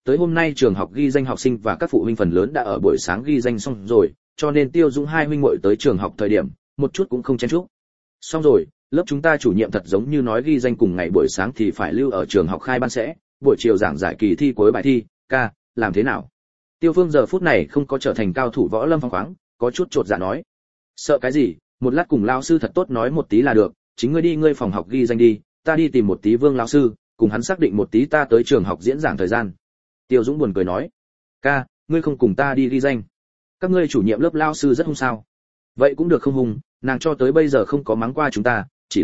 S1: tới hôm nay trường học ghi danh học sinh và các phụ huynh phần lớn đã ở buổi sáng ghi danh xong rồi, cho nên Tiêu Dũng hai huynh muội tới trường học thời điểm, một chút cũng không chen chúc. Xong rồi, lớp chúng ta chủ nhiệm thật giống như nói ghi danh cùng ngày buổi sáng thì phải lưu ở trường học khai ban sẽ, buổi chiều giảng giải kỳ thi cuối bài thi, ca, làm thế nào? Tiêu Phương giờ phút này không có trở thành cao thủ võ lâm phong khoáng, có chút chột dạ nói. Sợ cái gì, một lát cùng lão sư thật tốt nói một tí là được, chính ngươi đi ngươi phòng học ghi danh đi, ta đi tìm một tí Vương lão sư, cùng hắn xác định một tí ta tới trường học diễn giảng thời gian. Tiêu Dũng buồn cười nói. Ca, ngươi không cùng ta đi ghi danh. Các ngươi chủ nhiệm lớp lão sư rất hung sao? Vậy cũng được không hung, nàng cho tới bây giờ không có mắng qua chúng ta,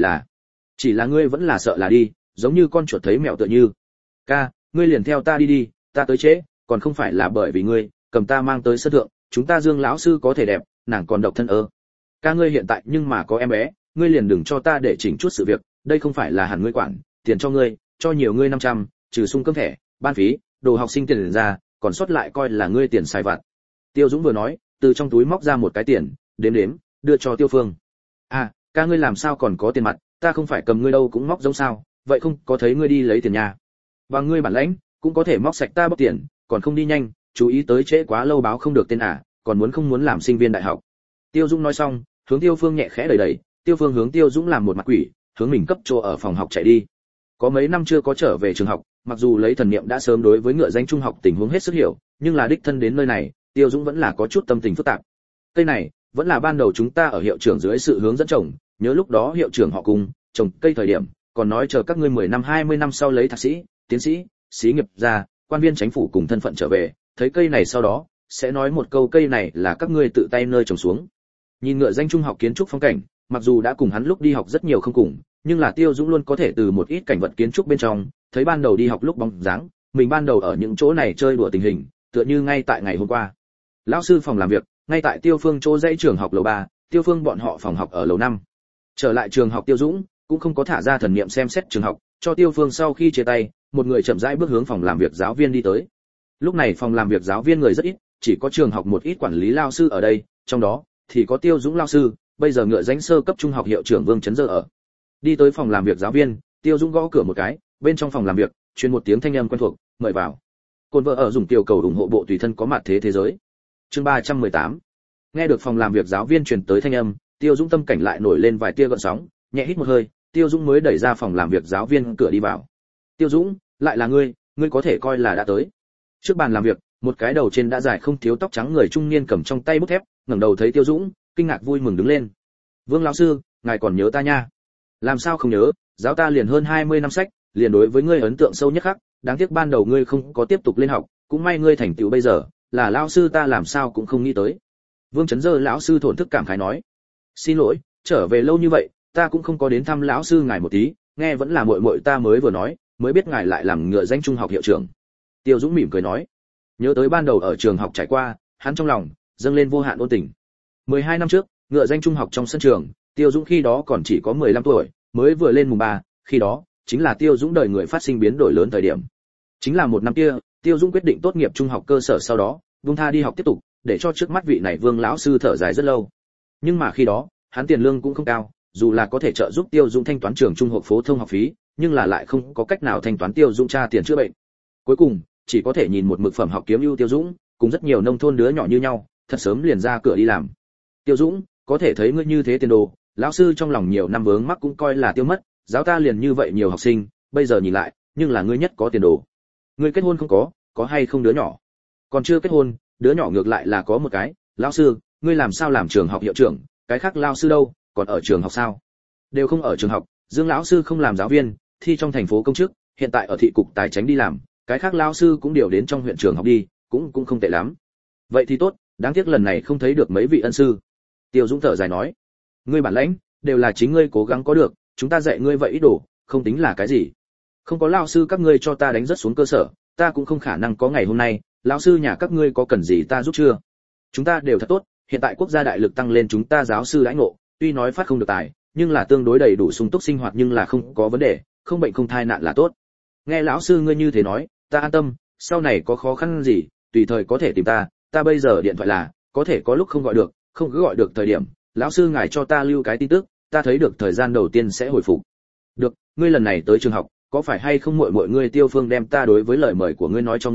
S1: chỉ là ngươi vẫn là sợ là đi, giống như con chuột thấy mèo tựa như. Ca, ngươi liền theo ta đi đi, ta tới trễ, còn không phải là bởi vì ngươi, cầm ta mang tới sân thượng, chúng ta Dương lão sư có thể đẹp, nàng còn độc thân ơ. Ca ngươi hiện tại nhưng mà có em bé, ngươi liền đừng cho ta để chỉnh chút sự việc, đây không phải là hẳn ngươi quản, tiền cho ngươi, cho nhiều ngươi 500, trừ sung cơm thẻ, ban phí, đồ học sinh tiền ra, còn sót lại coi là ngươi tiền xài vặt. Tiêu Dũng vừa nói, từ trong túi móc ra một cái tiền, đếm, đưa cho Tiêu Phương. À, ca ngươi làm sao còn có tiền mặt, ta không phải cầm ngươi đâu cũng móc giống sao, vậy không có thấy ngươi đi lấy tiền nhà. Và ngươi bản lãnh, cũng có thể móc sạch ta bóc tiền, còn không đi nhanh, chú ý tới trễ quá lâu báo không được tên còn không muốn làm sinh viên đại học. Tiêu Dũng nói xong, hướng Tiêu Phương nhẹ khẽ đẩy, Tiêu Phương hướng Tiêu Dũng làm một mặt quỷ, hướng mình cấp chỗ ở phòng học chạy đi. Có mấy năm chưa có trở về trường học, mặc dù lấy thần niệm đã sớm đối với ngựa danh trung học tình huống hết sức hiểu, nhưng là đích thân đến nơi này, Tiêu Dũng vẫn là có chút tâm tình phức tạp. Cây này, vẫn là ban đầu chúng ta ở hiệu trưởng dưới sự hướng dẫn trồng, nhớ lúc đó hiệu trưởng họ cùng trồng cây thời điểm, còn nói chờ các ngươi 10 năm 20 năm sau lấy thạc sĩ, tiến sĩ, xí nghiệp ra, quan viên chính phủ cùng thân phận trở về, thấy cây này sau đó, sẽ nói một câu cây này là các ngươi tự tay nơi trồng xuống. Nhìn ngựa danh trung học kiến trúc phong cảnh, mặc dù đã cùng hắn lúc đi học rất nhiều không cùng, nhưng là Tiêu Dũng luôn có thể từ một ít cảnh vật kiến trúc bên trong, thấy ban đầu đi học lúc bóng dáng, mình ban đầu ở những chỗ này chơi đùa tình hình, tựa như ngay tại ngày hôm qua. Lão sư phòng làm việc, ngay tại Tiêu Phương chỗ dãy trường học lầu 3, Tiêu Phương bọn họ phòng học ở lầu 5. Trở lại trường học Tiêu Dũng cũng không có thả ra thần niệm xem xét trường học, cho Tiêu Phương sau khi chia tay, một người chậm rãi bước hướng phòng làm việc giáo viên đi tới. Lúc này phòng làm việc giáo viên người rất ít, chỉ có trường học một ít quản lý lao sư ở đây, trong đó thì có Tiêu Dũng lao sư, bây giờ ngựa danh sơ cấp trung học hiệu trưởng Vương Chấn Dơ ở. Đi tới phòng làm việc giáo viên, Tiêu Dũng gõ cửa một cái, bên trong phòng làm việc truyền một tiếng thanh âm quen thuộc, mời vào. Côn vợ ở dùng tiểu cầu ủng hộ bộ tùy thân có mặt thế giới. Chương 318. Nghe được phòng làm việc giáo viên truyền tới thanh âm, Tiêu Dũng tâm cảnh lại nổi lên vài tia gợn sóng, nhẹ hít một hơi, Tiêu Dũng mới đẩy ra phòng làm việc giáo viên cửa đi vào. Tiêu Dũng, lại là ngươi có thể coi là đã tới. Trước bàn làm việc, một cái đầu trên đã dài không thiếu tóc trắng người trung niên cầm trong tay bút thép, ngẩng đầu thấy Tiêu Dũng, kinh ngạc vui mừng đứng lên. Vương lão sư, ngài còn nhớ ta nha? Làm sao không nhớ, giáo ta liền hơn 20 năm sách, liền đối với ngươi ấn tượng sâu nhất khắc, đáng tiếc ban đầu ngươi không có tiếp tục lên học, cũng may ngươi thành tựu bây giờ, là lão sư ta làm sao cũng không nghĩ tới. Vương Chấn Dơ lão sư thổn thức cảm khái nói. Xin lỗi, trở về lâu như vậy, ta cũng không có đến thăm lão sư ngài một tí, nghe vẫn là muội muội ta mới vừa nói, mới biết ngài lại làm ngựa danh trung học hiệu trưởng. Tiêu Dũng mỉm cười nói. Nhớ tới ban đầu ở trường học trải qua, hắn trong lòng dâng lên vô hạn ôn tình. 12 năm trước, ngựa danh trung học trong sân trường, Tiêu Dũng khi đó còn chỉ có 15 tuổi, mới vừa lên mùng 3, khi đó chính là Tiêu Dũng đời người phát sinh biến đổi lớn thời điểm. Chính là một năm kia, Tiêu Dũng quyết định tốt nghiệp trung học cơ sở sau đó, buông tha đi học tiếp tục, để cho trước mắt vị này Vương lão sư thở dài rất lâu. Nhưng mà khi đó, hắn tiền lương cũng không cao, dù là có thể trợ giúp Tiêu Dũng thanh toán trường trung học phổ thông học phí, nhưng là lại không có cách nào thanh toán Tiêu Dũng tra tiền chữa bệnh. Cuối cùng, chỉ có thể nhìn một mực phẩm học kiếm ưu Tiêu Dũng, cùng rất nhiều nông thôn đứa nhỏ như nhau, thật sớm liền ra cửa đi làm. Tiêu Dũng, có thể thấy ngươi như thế tiền đồ, lão sư trong lòng nhiều năm vướng mắc cũng coi là tiêu mất, giáo ta liền như vậy nhiều học sinh, bây giờ nhìn lại, nhưng là ngươi nhất có tiền đồ. Ngươi kết hôn không có hay không đứa nhỏ? Còn chưa kết hôn, đứa nhỏ ngược lại là có một cái. Lão sư, ngươi làm sao làm trường học hiệu trưởng, cái khác lão sư đâu, còn ở trường học sao? Đều không ở trường học, Dương lão sư không làm giáo viên, thi trong thành phố công chức, hiện tại ở thị cục tài chính đi làm, cái khác lão sư cũng điều đến trong huyện trường học đi, cũng không tệ lắm. Vậy thì tốt, đáng tiếc lần này không thấy được mấy vị ân sư. Tiêu Dũng thở dài nói, ngươi bản lãnh đều là chính ngươi cố gắng có được, chúng ta dạy ngươi vậy ít đồ, không tính là cái gì. Không có lão sư các ngươi cho ta đánh rất xuống cơ sở, ta cũng không khả năng có ngày hôm nay. Lão sư nhà các ngươi có cần gì ta giúp chưa? Chúng ta đều thật tốt, hiện tại quốc gia đại lực tăng lên chúng ta giáo sư đãi ngộ, tuy nói phát không được tài, nhưng là tương đối đầy đủ sung túc sinh hoạt nhưng là không có vấn đề, không bệnh không thai nạn là tốt. Nghe lão sư ngươi như thế nói, ta an tâm, sau này có khó khăn gì, tùy thời có thể tìm ta bây giờ điện thoại là, có thể có lúc không gọi được, không cứ gọi được thời điểm, lão sư ngài cho ta lưu cái tin tức, ta thấy được thời gian đầu tiên sẽ hồi phục. Được, ngươi lần này tới trường học, có phải hay không muội muội ngươi Tiêu Phương đem ta đối với lời mời của ngươi nói cho ngươi,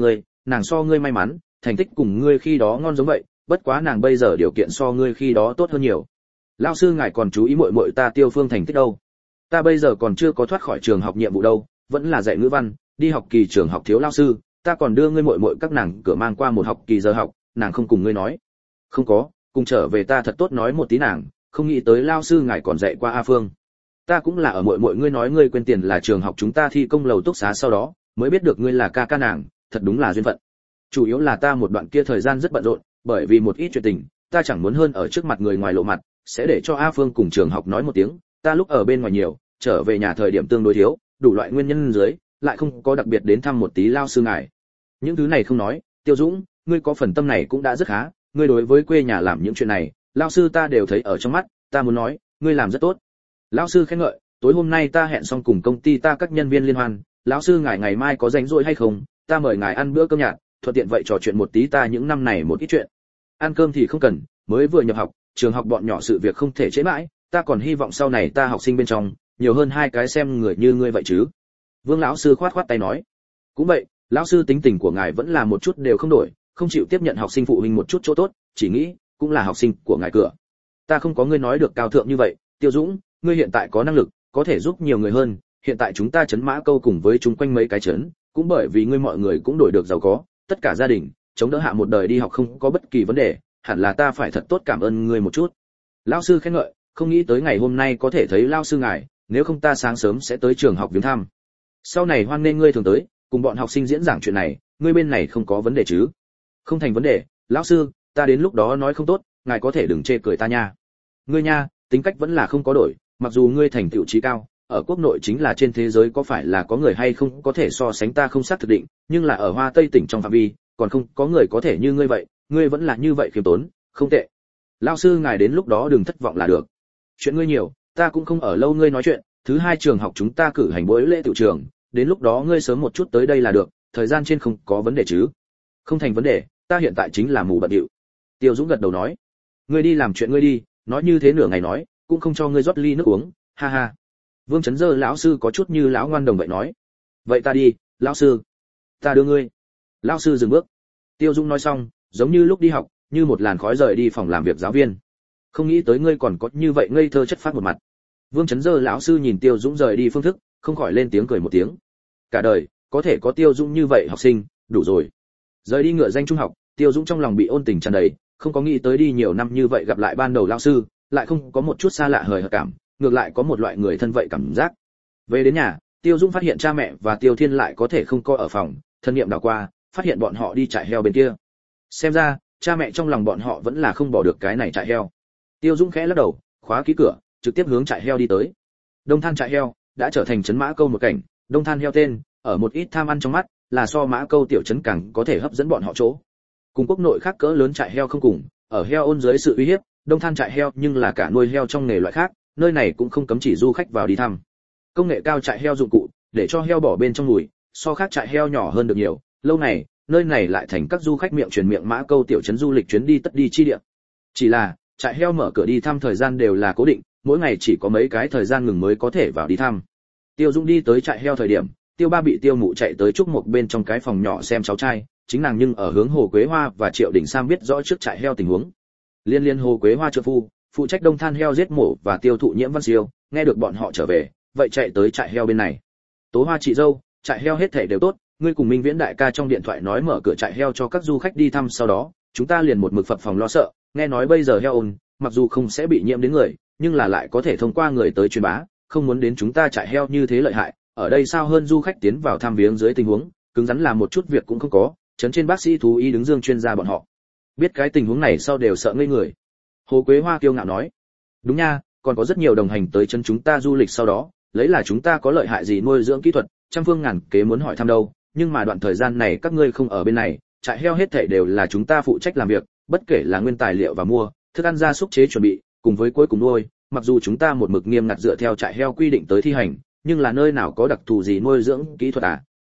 S1: nàng so ngươi may mắn, thành tích cùng ngươi khi đó ngon giống vậy, bất quá nàng bây giờ điều kiện so ngươi khi đó tốt hơn nhiều. Lão sư ngài còn chú ý muội muội ta Tiêu Phương thành tích đâu? Ta bây giờ còn chưa có thoát khỏi trường học nhiệm vụ đâu, vẫn là dạy ngữ văn, đi học kỳ trường học thiếu lão sư, ta còn đưa ngươi muội muội các nàng cửa mang qua một học kỳ giờ học, nàng không cùng ngươi nói. Không có, cùng trở về ta thật tốt nói một tí nàng, không nghĩ tới lão sư ngài còn dạy qua A Phương. Ta cũng là ở muội muội ngươi nói ngươi quên tiền là trường học chúng ta thi công lầu túc xá sau đó, mới biết được ngươi là ca ca nàng, thật đúng là duyên phận. Chủ yếu là ta một đoạn kia thời gian rất bận rộn, bởi vì một ít chuyện tình, ta chẳng muốn hơn ở trước mặt người ngoài lộ mặt, sẽ để cho A Phương cùng trường học nói một tiếng, ta lúc ở bên ngoài nhiều, trở về nhà thời điểm tương đối thiếu, đủ loại nguyên nhân dưới, lại không có đặc biệt đến thăm một tí lao sư ngài. Những thứ này không nói, Tiêu Dũng, ngươi có phần tâm này cũng đã rất khá, ngươi đối với quê nhà làm những chuyện này, lao sư ta đều thấy ở trong mắt, ta muốn nói, ngươi làm rất tốt. Lão sư khen ngợi, tối hôm nay ta hẹn xong cùng công ty ta các nhân viên liên hoan, lão sư ngài ngày mai có rảnh rỗi hay không, ta mời ngài ăn bữa cơm nhạt, thuận tiện vậy trò chuyện một tí ta những năm này một ít chuyện. Ăn cơm thì không cần, mới vừa nhập học, trường học bọn nhỏ sự việc không thể trễ mãi, ta còn hy vọng sau này ta học sinh bên trong, nhiều hơn hai cái xem người như ngươi vậy chứ. Vương lão sư khoát khoát tay nói, cũng vậy, lão sư tính tình của ngài vẫn là một chút đều không đổi, không chịu tiếp nhận học sinh phụ huynh một chút chỗ tốt, chỉ nghĩ, cũng là học sinh của ngài cửa. Ta không có ngươi nói được cao thượng như vậy, Tiêu Dũng, ngươi hiện tại có năng lực, có thể giúp nhiều người hơn, hiện tại chúng ta trấn Mã Câu cùng với chúng quanh mấy cái trấn, cũng bởi vì ngươi mọi người cũng đổi được giàu có, tất cả gia đình, chống đỡ hạ một đời đi học không có bất kỳ vấn đề, hẳn là ta phải thật tốt cảm ơn ngươi một chút. Lão sư khen ngợi, không nghĩ tới ngày hôm nay có thể thấy lão sư ngài, nếu không ta sáng sớm sẽ tới trường học viếng thăm. Sau này hoan nên ngươi thường tới, cùng bọn học sinh diễn giảng chuyện này, ngươi bên này không có vấn đề chứ? Không thành vấn đề, lão sư, ta đến lúc đó nói không tốt, ngài có thể đừng chê cười ta nha. Ngươi nha, tính cách vẫn là không có đổi, mặc dù ngươi thành tựu trí cao, ở quốc nội chính là trên thế giới có phải là có người hay không có thể so sánh ta không xác thực định, nhưng là ở Hoa Tây tỉnh trong phạm vi, còn không có người có thể như ngươi vậy, ngươi vẫn là như vậy khiêm tốn, không tệ. Lão sư ngài đến lúc đó đừng thất vọng là được. Chuyện ngươi nhiều, ta cũng không ở lâu ngươi nói chuyện, thứ hai trường học chúng ta cử hành buổi lễ tiểu trường, đến lúc đó ngươi sớm một chút tới đây là được, thời gian trên không có vấn đề chứ? Không thành vấn đề, ta hiện tại chính là mù bận điệu. Tiêu Dũng gật đầu nói, ngươi đi làm chuyện ngươi đi, nói như thế nửa ngày nói, cũng không cho ngươi rót ly nước uống, ha ha. Vương Chấn Dơ lão sư có chút như lão ngoan đồng vậy nói, vậy ta đi, lão sư, ta đưa ngươi. Lão sư dừng bước. Tiêu Dũng nói xong, giống như lúc đi học, như một làn khói rời đi phòng làm việc giáo viên. Không nghĩ tới ngươi còn có như vậy ngây thơ chất phác một mặt. Vương Chấn Dơ lão sư nhìn Tiêu Dũng rời đi phương thức, không khỏi lên tiếng cười một tiếng. Cả đời, có thể có Tiêu Dũng như vậy học sinh, đủ rồi. Rời đi ngựa danh trung học, Tiêu Dũng trong lòng bị ôn tình tràn đầy, không có nghĩ tới đi nhiều năm như vậy gặp lại ban đầu lão sư, lại không có một chút xa lạ hời hợt cảm, ngược lại có một loại người thân vậy cảm giác. Về đến nhà, Tiêu Dũng phát hiện cha mẹ và Tiêu Thiên lại có thể không có ở phòng, thân niệm đảo qua, phát hiện bọn họ đi trại heo bên kia. Xem ra, cha mẹ trong lòng bọn họ vẫn là không bỏ được cái này trại heo. Tiêu Dũng khẽ lắc đầu, khóa kỹ cửa, trực tiếp hướng trại heo đi tới. Đông Than trại heo đã trở thành trấn Mã Câu một cảnh, Đông Than heo tên, ở một ít tham ăn trong mắt, là so Mã Câu tiểu trấn càng có thể hấp dẫn bọn họ chỗ. Cùng quốc nội khác cỡ lớn trại heo không cùng, ở heo ôn dưới sự uy hiếp, Đông Than trại heo nhưng là cả nuôi heo trong nghề loại khác, nơi này cũng không cấm chỉ du khách vào đi thăm. Công nghệ cao trại heo dụng cụ, để cho heo bỏ bên trong mùi, so khác trại heo nhỏ hơn được nhiều, lâu này, nơi này lại thành các du khách miệng truyền miệng Mã Câu tiểu trấn du lịch chuyến đi tất đi chi địa. Chỉ là, trại heo mở cửa đi thăm thời gian đều là cố định, mỗi ngày chỉ có mấy cái thời gian ngừng mới có thể vào đi thăm. Tiêu Dũng đi tới trại heo thời điểm, Tiêu Ba bị Tiêu Mụ chạy tới trúc một bên trong cái phòng nhỏ xem cháu trai, chính nàng nhưng ở hướng Hồ Quế Hoa và Triệu Đình Sam biết rõ trước trại heo tình huống. Liên Hồ Quế Hoa trợ phu, phụ trách Đông Than heo giết mổ và tiêu thụ Nhiễm Văn Siêu, nghe được bọn họ trở về, vậy chạy tới trại heo bên này. Tố Hoa chị dâu, trại heo hết thảy đều tốt, ngươi cùng Minh Viễn đại ca trong điện thoại nói mở cửa trại heo cho các du khách đi thăm, sau đó, chúng ta liền một mực phập phòng lo sợ, nghe nói bây giờ heo ôn, mặc dù không sẽ bị nhiễm đến người, nhưng là lại có thể thông qua người tới truyền bá, không muốn đến chúng ta trại heo như thế lợi hại, ở đây sao hơn du khách tiến vào thăm viếng dưới tình huống, cứng rắn làm một chút việc cũng không có, chấn trên bác sĩ thú y đứng dương chuyên gia bọn họ. Biết cái tình huống này sau đều sợ ngây người. Hồ Quế Hoa kiêu ngạo nói, đúng nha, còn có rất nhiều đồng hành tới chân chúng ta du lịch sau đó, lấy là chúng ta có lợi hại gì nuôi dưỡng kỹ thuật, trăm phương ngàn kế muốn hỏi thăm đâu, nhưng mà đoạn thời gian này các ngươi không ở bên này, trại heo hết thảy đều là chúng ta phụ trách làm việc, bất kể là nguyên tài liệu và mua, thức ăn gia súc chế chuẩn bị, cùng với cuối cùng nuôi, mặc dù chúng ta một mực nghiêm ngặt dựa theo trại heo quy định tới thi hành, nhưng là nơi nào có đặc thù gì nuôi dưỡng kỹ thuật à,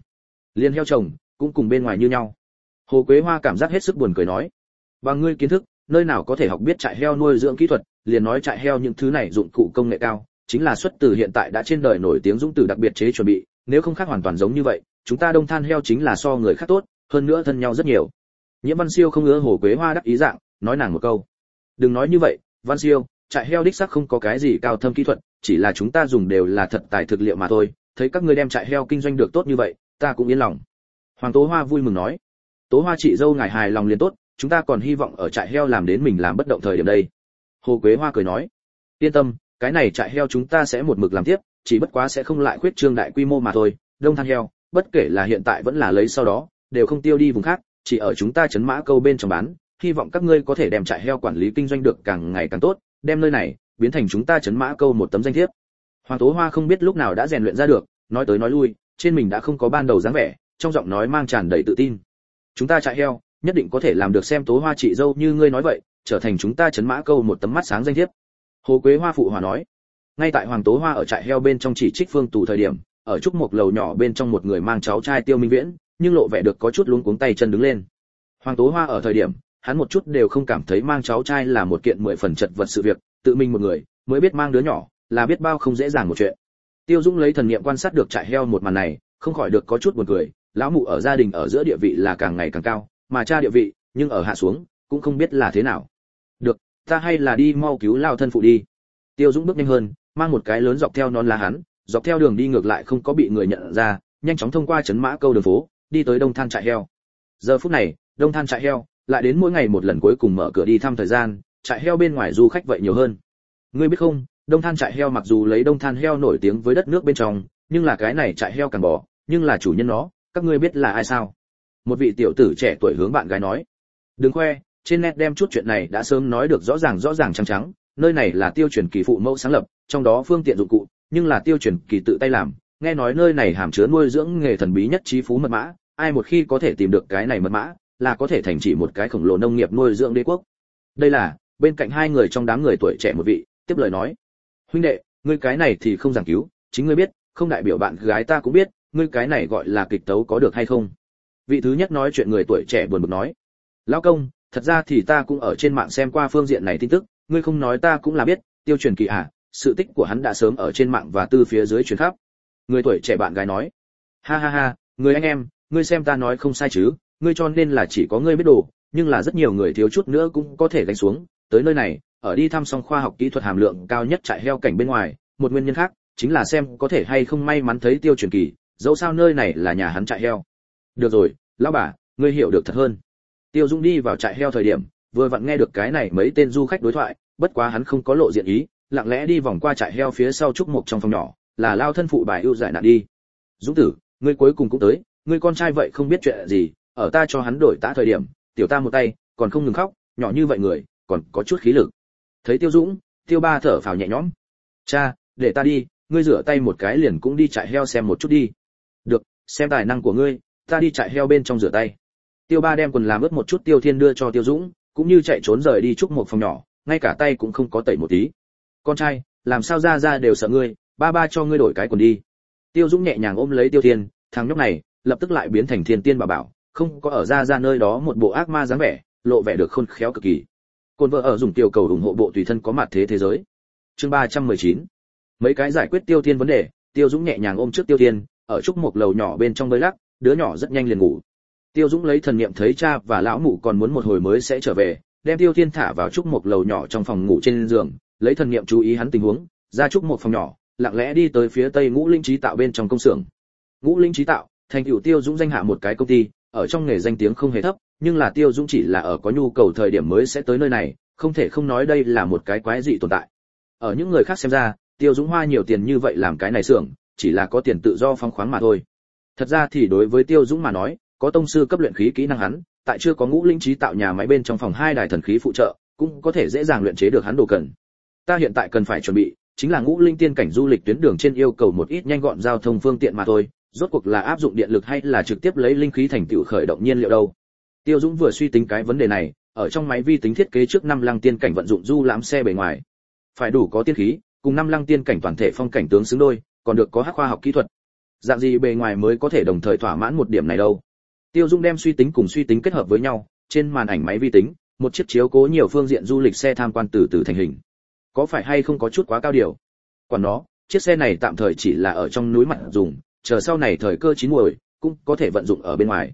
S1: liền heo trồng, cũng cùng bên ngoài như nhau. Hồ Quế Hoa cảm giác hết sức buồn cười nói, bằng ngươi kiến thức, nơi nào có thể học biết trại heo nuôi dưỡng kỹ thuật, liền nói trại heo những thứ này dụng cụ công nghệ cao, chính là xuất từ hiện tại đã trên đời nổi tiếng dũng tử đặc biệt chế chuẩn bị, nếu không khác hoàn toàn giống như vậy, chúng ta Đông Than heo chính là so người khác tốt, hơn nữa thân nhau rất nhiều. Nhiễm Văn Siêu không ngứa Hồ Quế Hoa đắc ý dạng, nói nàng một câu. Đừng nói như vậy, Văn Siêu, trại heo đích xác không có cái gì cao thâm kỹ thuật, chỉ là chúng ta dùng đều là thật tài thực liệu mà thôi, thấy các ngươi đem trại heo kinh doanh được tốt như vậy, ta cũng yên lòng. Hoàng Tố Hoa vui mừng nói. Tố Hoa chị dâu ngài hài lòng liền tốt, chúng ta còn hy vọng ở trại heo làm đến mình làm bất động thời điểm đây. Hồ Quế Hoa cười nói. Yên tâm, cái này trại heo chúng ta sẽ một mực làm tiếp, chỉ bất quá sẽ không lại khuyết trương đại quy mô mà thôi. Đông than heo, bất kể là hiện tại vẫn là lấy sau đó, đều không tiêu đi vùng khác, chỉ ở chúng ta trấn Mã Câu bên trong bán, hy vọng các ngươi có thể đem trại heo quản lý kinh doanh được càng ngày càng tốt, đem nơi này biến thành chúng ta trấn Mã Câu một tấm danh thiếp. Hoàng Tố Hoa không biết lúc nào đã rèn luyện ra được, nói tới nói lui, trên mình đã không có ban đầu dáng vẻ, trong giọng nói mang tràn đầy tự tin. Chúng ta trại heo, nhất định có thể làm được xem Tố Hoa chị dâu như ngươi nói vậy, trở thành chúng ta trấn Mã Câu một tấm mắt sáng danh thiếp. Hồ Quế Hoa phụ hòa nói. Ngay tại Hoàng Tố Hoa ở trại heo bên trong chỉ trích Phương Tù thời điểm, ở trúc một lầu nhỏ bên trong một người mang cháu trai Tiêu Minh Viễn, nhưng lộ vẻ được có chút luống cuống tay chân đứng lên. Hoàng Tố Hoa ở thời điểm, hắn một chút đều không cảm thấy mang cháu trai là một kiện 10 phần chật vật sự việc, tự mình một người mới biết mang đứa nhỏ là biết bao không dễ dàng một chuyện. Tiêu Dũng lấy thần niệm quan sát được trại heo một màn này, không khỏi được có chút buồn cười, lão mụ ở gia đình ở giữa địa vị là càng ngày càng cao, mà cha địa vị nhưng ở hạ xuống, cũng không biết là thế nào. Được, ta hay là đi mau cứu lao thân phụ đi. Tiêu Dũng bước nhanh hơn, mang một cái lớn dọc theo nón lá hắn, dọc theo đường đi ngược lại không có bị người nhận ra, nhanh chóng thông qua trấn Mã Câu đường phố, đi tới Đông Than trại heo. Giờ phút này, Đông Than trại heo lại đến mỗi ngày một lần cuối cùng mở cửa đi thăm thời gian, trại heo bên ngoài du khách vậy nhiều hơn. Ngươi biết không, Đông Than trại heo mặc dù lấy Đông Than heo nổi tiếng với đất nước bên trong, nhưng là cái này trại heo càng bò, nhưng là chủ nhân nó, các ngươi biết là ai sao? Một vị tiểu tử trẻ tuổi hướng bạn gái nói. Đừng khoe, trên net đem chút chuyện này đã sớm nói được rõ ràng trắng trắng, nơi này là Tiêu Truyền Kỳ phụ mẫu sáng lập, trong đó phương tiện dụng cụ, nhưng là Tiêu Truyền Kỳ tự tay làm, nghe nói nơi này hàm chứa nuôi dưỡng nghề thần bí nhất trí phú mật mã, ai một khi có thể tìm được cái này mật mã, là có thể thành chỉ một cái khổng lồ nông nghiệp nuôi dưỡng đế quốc. Đây là, bên cạnh hai người trong đám người tuổi trẻ một vị, tiếp lời nói. Huynh đệ, ngươi cái này thì không giảng cứu, chính ngươi biết, không đại biểu bạn gái ta cũng biết, ngươi cái này gọi là kịch tấu có được hay không? Vị thứ nhất nói chuyện người tuổi trẻ buồn bực nói. Lão công, thật ra thì ta cũng ở trên mạng xem qua phương diện này tin tức, ngươi không nói ta cũng là biết, Tiêu Truyền Kỳ à, sự tích của hắn đã sớm ở trên mạng và tư phía dưới truyền khắp. Người tuổi trẻ bạn gái nói. Ha ha ha, người anh em, ngươi xem ta nói không sai chứ, ngươi cho nên là chỉ có ngươi biết đồ, nhưng là rất nhiều người thiếu chút nữa cũng có thể gánh xuống, tới nơi này, ở đi thăm xong khoa học kỹ thuật hàm lượng cao nhất trại heo cảnh bên ngoài, một nguyên nhân khác chính là xem có thể hay không may mắn thấy Tiêu Truyền Kỳ, dẫu sao nơi này là nhà hắn trại heo. Được rồi, lão bà, ngươi hiểu được thật hơn. Tiêu Dung đi vào trại heo thời điểm, vừa vặn nghe được cái này mấy tên du khách đối thoại, bất quá hắn không có lộ diện ý, lặng lẽ đi vòng qua trại heo phía sau trúc mục trong phòng nhỏ, là lao thân phụ bài ưu giải nạn đi. Dũng tử, ngươi cuối cùng cũng tới, ngươi con trai vậy không biết chuyện gì, ở ta cho hắn đổi tã thời điểm, tiểu ta một tay, còn không ngừng khóc, nhỏ như vậy người, còn có chút khí lực. Thấy Tiêu Dũng, Tiêu Ba thở phào nhẹ nhõm. Cha, để ta đi, ngươi rửa tay một cái liền cũng đi trại heo xem một chút đi. Được, xem tài năng của ngươi, ta đi trại heo bên trong rửa tay. Tiêu Ba đem quần làm ướt một chút Tiêu Thiên đưa cho Tiêu Dũng, cũng như chạy trốn rời đi trúc một phòng nhỏ, ngay cả tay cũng không có tẩy một tí. Con trai, làm sao ra đều sợ ngươi, ba cho ngươi đổi cái quần đi. Tiêu Dũng nhẹ nhàng ôm lấy Tiêu Thiên, thằng nhóc này lập tức lại biến thành thiên tiên bảo bảo, không có ở ra nơi đó một bộ ác ma dáng vẻ, lộ vẻ được khôn khéo cực kỳ. Côn vợ ở dùng tiểu cầu ủng hộ bộ tùy thân có mặt thế giới. Chương 319. Mấy cái giải quyết Tiêu Thiên vấn đề, Tiêu Dũng nhẹ nhàng ôm trước Tiêu Thiên, ở trúc một lầu nhỏ bên trong bơi lắc, đứa nhỏ rất nhanh liền ngủ. Tiêu Dũng lấy thần niệm thấy cha và lão mụ còn muốn một hồi mới sẽ trở về, đem Tiêu Thiên thả vào trúc một lầu nhỏ trong phòng ngủ trên giường, lấy thần niệm chú ý hắn tình huống, ra trúc một phòng nhỏ, lặng lẽ đi tới phía tây Ngũ Linh Chí Tạo bên trong công xưởng. Ngũ Linh Chí Tạo, thành tựu Tiêu Dũng danh hạ một cái công ty, ở trong nghề danh tiếng không hề thấp, nhưng là Tiêu Dũng chỉ là ở có nhu cầu thời điểm mới sẽ tới nơi này, không thể không nói đây là một cái quái dị tồn tại. Ở những người khác xem ra, Tiêu Dũng hoa nhiều tiền như vậy làm cái này xưởng, chỉ là có tiền tự do phóng khoáng mà thôi. Thật ra thì đối với Tiêu Dũng mà nói, có tông sư cấp luyện khí kỹ năng hắn, tại chưa có Ngũ Linh Chí Tạo nhà máy bên trong phòng hai đài thần khí phụ trợ, cũng có thể dễ dàng luyện chế được hắn đồ cần. Ta hiện tại cần phải chuẩn bị, chính là Ngũ Linh tiên cảnh du lịch tuyến đường trên yêu cầu một ít nhanh gọn giao thông phương tiện mà thôi, rốt cuộc là áp dụng điện lực hay là trực tiếp lấy linh khí thành tựu khởi động nhiên liệu đâu. Tiêu Dũng vừa suy tính cái vấn đề này, ở trong máy vi tính thiết kế trước 5 lăng tiên cảnh vận dụng du lãm xe bề ngoài. Phải đủ có tiên khí, cùng 5 lăng tiên cảnh toàn thể phong cảnh tướng xứng đôi, còn được có hắc khoa học kỹ thuật. Dạng gì bề ngoài mới có thể đồng thời thỏa mãn một điểm này đâu. Tiêu Dũng đem suy tính cùng suy tính kết hợp với nhau, trên màn ảnh máy vi tính, một chiếc chiếu cố nhiều phương diện du lịch xe tham quan từ từ thành hình. Có phải hay không có chút quá cao điều? Còn nó, chiếc xe này tạm thời chỉ là ở trong núi mặt dùng, chờ sau này thời cơ chín muồi, cũng có thể vận dụng ở bên ngoài.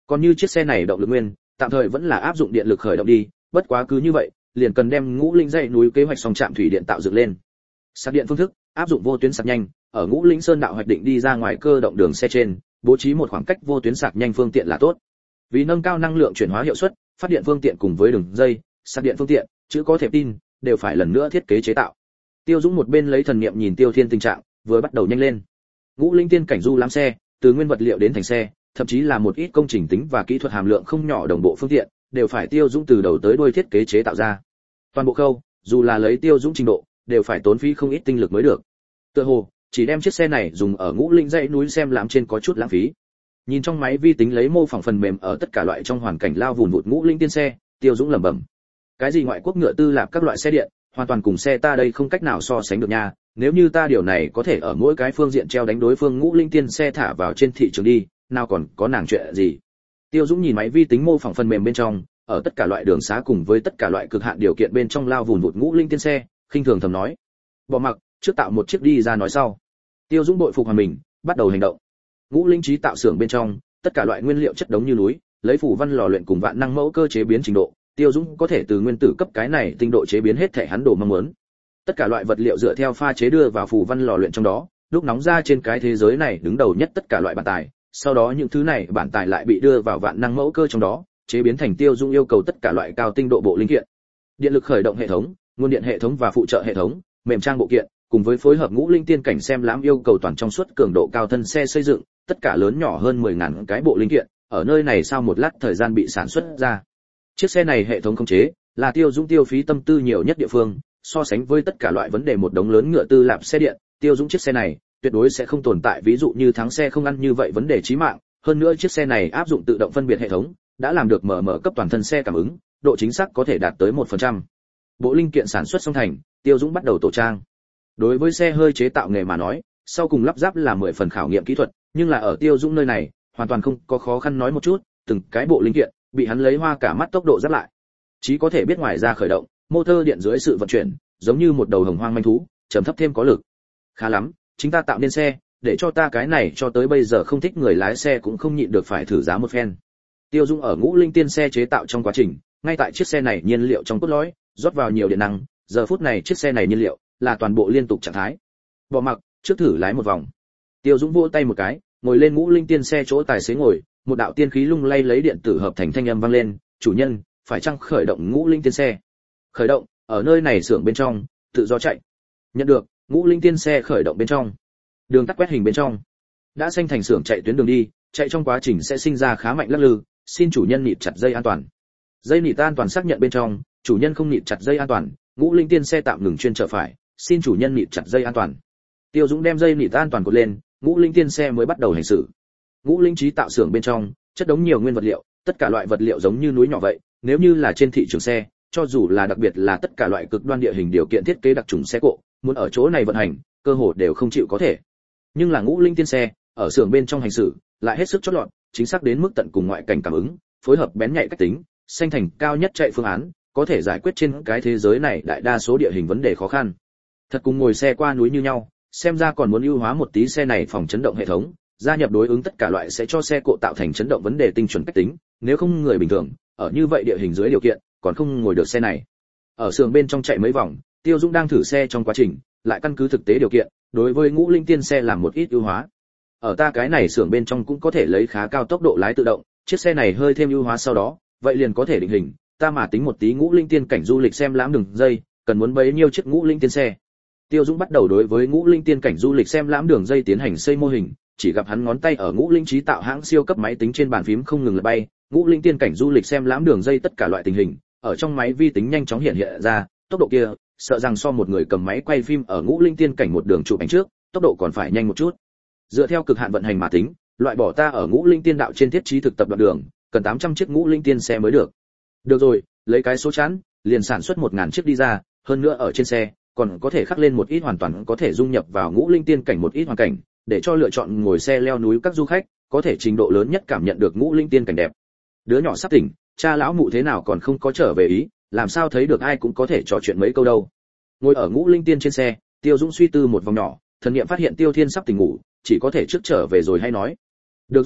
S1: Còn như chiếc xe này động lực nguyên, tạm thời vẫn là áp dụng điện lực khởi động đi, bất quá cứ như vậy, liền cần đem Ngũ Linh dãy núi kế hoạch xong trạm thủy điện tạo dựng lên. Sạc điện phương thức, áp dụng vô tuyến sạc nhanh, ở Ngũ Linh Sơn đạo hoạch định đi ra ngoài cơ động đường xe trên, bố trí một khoảng cách vô tuyến sạc nhanh phương tiện là tốt. Vì nâng cao năng lượng chuyển hóa hiệu suất, phát điện phương tiện cùng với đường dây, sạc điện phương tiện, chữ có thể tin, đều phải lần nữa thiết kế chế tạo. Tiêu Dũng một bên lấy thần niệm nhìn Tiêu Thiên tình trạng, vừa bắt đầu nhanh lên. Ngũ Linh tiên cảnh du lãm xe, từ nguyên vật liệu đến thành xe, thậm chí là một ít công trình tính và kỹ thuật hàm lượng không nhỏ đồng bộ phương tiện, đều phải Tiêu Dũng từ đầu tới đuôi thiết kế chế tạo ra. Toàn bộ khâu, dù là lấy Tiêu Dũng trình độ, đều phải tốn phí không ít tinh lực mới được. Tựa hồ, chỉ đem chiếc xe này dùng ở Ngũ Linh dãy núi xem làm trên có chút lãng phí. Nhìn trong máy vi tính lấy mô phỏng phần mềm ở tất cả loại trong hoàn cảnh lao vùn vụt Ngũ Linh tiên xe, Tiêu Dũng lẩm bẩm. Cái gì ngoại quốc ngựa tư lạp các loại xe điện, hoàn toàn cùng xe ta đây không cách nào so sánh được nha, nếu như ta điều này có thể ở mỗi cái phương diện treo đánh đối phương Ngũ Linh tiên xe thả vào trên thị trường đi, nào còn có nàng chuyện gì. Tiêu Dũng nhìn máy vi tính mô phỏng phần mềm bên trong, ở tất cả loại đường xá cùng với tất cả loại cực hạn điều kiện bên trong lao vùn vụt Ngũ Linh tiên xe, khinh thường thầm nói. Bỏ mặc, trước tạo một chiếc đi ra nói sau. Tiêu Dũng bội phục hoàn mình, bắt đầu hành động. Ngũ Linh trí tạo xưởng bên trong, tất cả loại nguyên liệu chất đống như núi, lấy phủ văn lò luyện cùng vạn năng mẫu cơ chế biến trình độ, Tiêu Dũng có thể từ nguyên tử cấp cái này tinh độ chế biến hết thể hắn đồ mong muốn. Tất cả loại vật liệu dựa theo pha chế đưa vào phủ văn lò luyện trong đó, đúc nóng ra trên cái thế giới này đứng đầu nhất tất cả loại bản tài, sau đó những thứ này bản tài lại bị đưa vào vạn năng mẫu cơ trong đó, chế biến thành Tiêu Dũng yêu cầu tất cả loại cao tinh độ bộ linh kiện. Điện lực khởi động hệ thống, nguồn điện hệ thống và phụ trợ hệ thống, mềm trang bộ kiện, cùng với phối hợp Ngũ Linh tiên cảnh xem lãm yêu cầu toàn trong suốt cường độ cao thân xe xây dựng, tất cả lớn nhỏ hơn 10.000 cái bộ linh kiện, ở nơi này sau một lát thời gian bị sản xuất ra. Chiếc xe này hệ thống khống chế, là Tiêu Dũng tiêu phí tâm tư nhiều nhất địa phương, so sánh với tất cả loại vấn đề một đống lớn ngựa tư lạp xe điện, Tiêu Dũng chiếc xe này tuyệt đối sẽ không tồn tại ví dụ như thắng xe không ăn như vậy vấn đề chí mạng, hơn nữa chiếc xe này áp dụng tự động phân biệt hệ thống, đã làm được mở cấp toàn thân xe cảm ứng, độ chính xác có thể đạt tới 1%. Bộ linh kiện sản xuất xong thành, Tiêu Dũng bắt đầu tổ trang. Đối với xe hơi chế tạo nghề mà nói, sau cùng lắp ráp là 10 phần khảo nghiệm kỹ thuật, nhưng là ở Tiêu Dũng nơi này, hoàn toàn không có khó khăn nói một chút, từng cái bộ linh kiện bị hắn lấy hoa cả mắt tốc độ giáp lại. Chỉ có thể biết ngoài ra khởi động, motor điện dưới sự vận chuyển, giống như một đầu hồng hoang manh thú, trầm thấp thêm có lực. Khá lắm, chính ta tạo nên xe, để cho ta cái này cho tới bây giờ không thích người lái xe cũng không nhịn được phải thử giá một phen. Tiêu Dũng ở Ngũ Linh tiên xe chế tạo trong quá trình, ngay tại chiếc xe này nhiên liệu trong cốt lõi, rót vào nhiều điện năng, giờ phút này chiếc xe này nhiên liệu là toàn bộ liên tục trạng thái. Bỏ mặc, trước thử lái một vòng. Tiêu Dũng vỗ tay một cái, ngồi lên Ngũ Linh tiên xe chỗ tài xế ngồi, một đạo tiên khí lung lay lấy điện tử hợp thành thanh âm vang lên, "Chủ nhân, phải chăng khởi động Ngũ Linh tiên xe?" Khởi động, ở nơi này xưởng bên trong, tự do chạy. Nhận được, Ngũ Linh tiên xe khởi động bên trong. Đường tắt quét hình bên trong. Đã xanh thành xưởng chạy tuyến đường đi, chạy trong quá trình sẽ sinh ra khá mạnh lắc lư, xin chủ nhân nịt chặt dây an toàn. Dây nịt an toàn xác nhận bên trong, chủ nhân không nịt chặt dây an toàn, Ngũ Linh tiên xe tạm ngừng chuyên trở phải, xin chủ nhân nịt chặt dây an toàn. Tiêu Dũng đem dây nịt an toàn cột lên, Ngũ Linh tiên xe mới bắt đầu hành xử. Ngũ Linh trí tạo xưởng bên trong, chất đống nhiều nguyên vật liệu, tất cả loại vật liệu giống như núi nhỏ vậy, nếu như là trên thị trường xe, cho dù là đặc biệt là tất cả loại cực đoan địa hình điều kiện thiết kế đặc trùng xe cộ, muốn ở chỗ này vận hành, cơ hồ đều không chịu có thể. Nhưng là Ngũ Linh tiên xe, ở xưởng bên trong hành xử, lại hết sức chót lọt, chính xác đến mức tận cùng ngoại cảnh cảm ứng, phối hợp bén nhạy cách tính, xanh thành cao nhất chạy phương án, có thể giải quyết trên cái thế giới này đại đa số địa hình vấn đề khó khăn. Thật cùng ngồi xe qua núi như nhau, xem ra còn muốn ưu hóa một tí xe này phòng chấn động hệ thống, gia nhập đối ứng tất cả loại sẽ cho xe cộ tạo thành chấn động vấn đề tinh chuẩn cách tính, nếu không người bình thường, ở như vậy địa hình dưới điều kiện, còn không ngồi được xe này. Ở xưởng bên trong chạy mấy vòng, Tiêu Dũng đang thử xe trong quá trình, lại căn cứ thực tế điều kiện, đối với Ngũ Linh tiên xe làm một ít ưu hóa. Ở ta cái này xưởng bên trong cũng có thể lấy khá cao tốc độ lái tự động, chiếc xe này hơi thêm ưu hóa sau đó, vậy liền có thể định hình, ta mà tính một tí Ngũ Linh tiên cảnh du lịch xem lãm đường dây, cần muốn bấy nhiêu chiếc Ngũ Linh tiên xe. Tiêu Dũng bắt đầu đối với Ngũ Linh tiên cảnh du lịch xem lãm đường dây tiến hành xây mô hình, chỉ gặp hắn ngón tay ở Ngũ Linh trí tạo hãng siêu cấp máy tính trên bàn phím không ngừng lật bay, Ngũ Linh tiên cảnh du lịch xem lãm đường dây tất cả loại tình hình, ở trong máy vi tính nhanh chóng hiện hiện ra, tốc độ kia, sợ rằng so một người cầm máy quay phim ở Ngũ Linh tiên cảnh một đường chụp ảnh trước, tốc độ còn phải nhanh một chút. Dựa theo cực hạn vận hành mà tính, loại bỏ ta ở Ngũ Linh tiên đạo trên thiết trí thực tập đoạn đường, cần 800 chiếc Ngũ Linh tiên xe mới được. Được rồi, lấy cái số chẵn, liền sản xuất 1000 chiếc đi ra, hơn nữa ở trên xe còn có thể khắc lên một ít hoàn toàn có thể dung nhập vào Ngũ Linh tiên cảnh một ít hoàn cảnh, để cho lựa chọn ngồi xe leo núi các du khách có thể trình độ lớn nhất cảm nhận được Ngũ Linh tiên cảnh đẹp. Đứa nhỏ sắp tỉnh, cha lão mụ thế nào còn không có trở về ý, làm sao thấy được ai cũng có thể trò chuyện mấy câu đâu. Ngồi ở Ngũ Linh tiên trên xe, Tiêu Dũng suy tư một vòng nhỏ, thần niệm phát hiện Tiêu Thiên sắp tỉnh ngủ, chỉ có thể trước trở về rồi hay nói. Được rồi,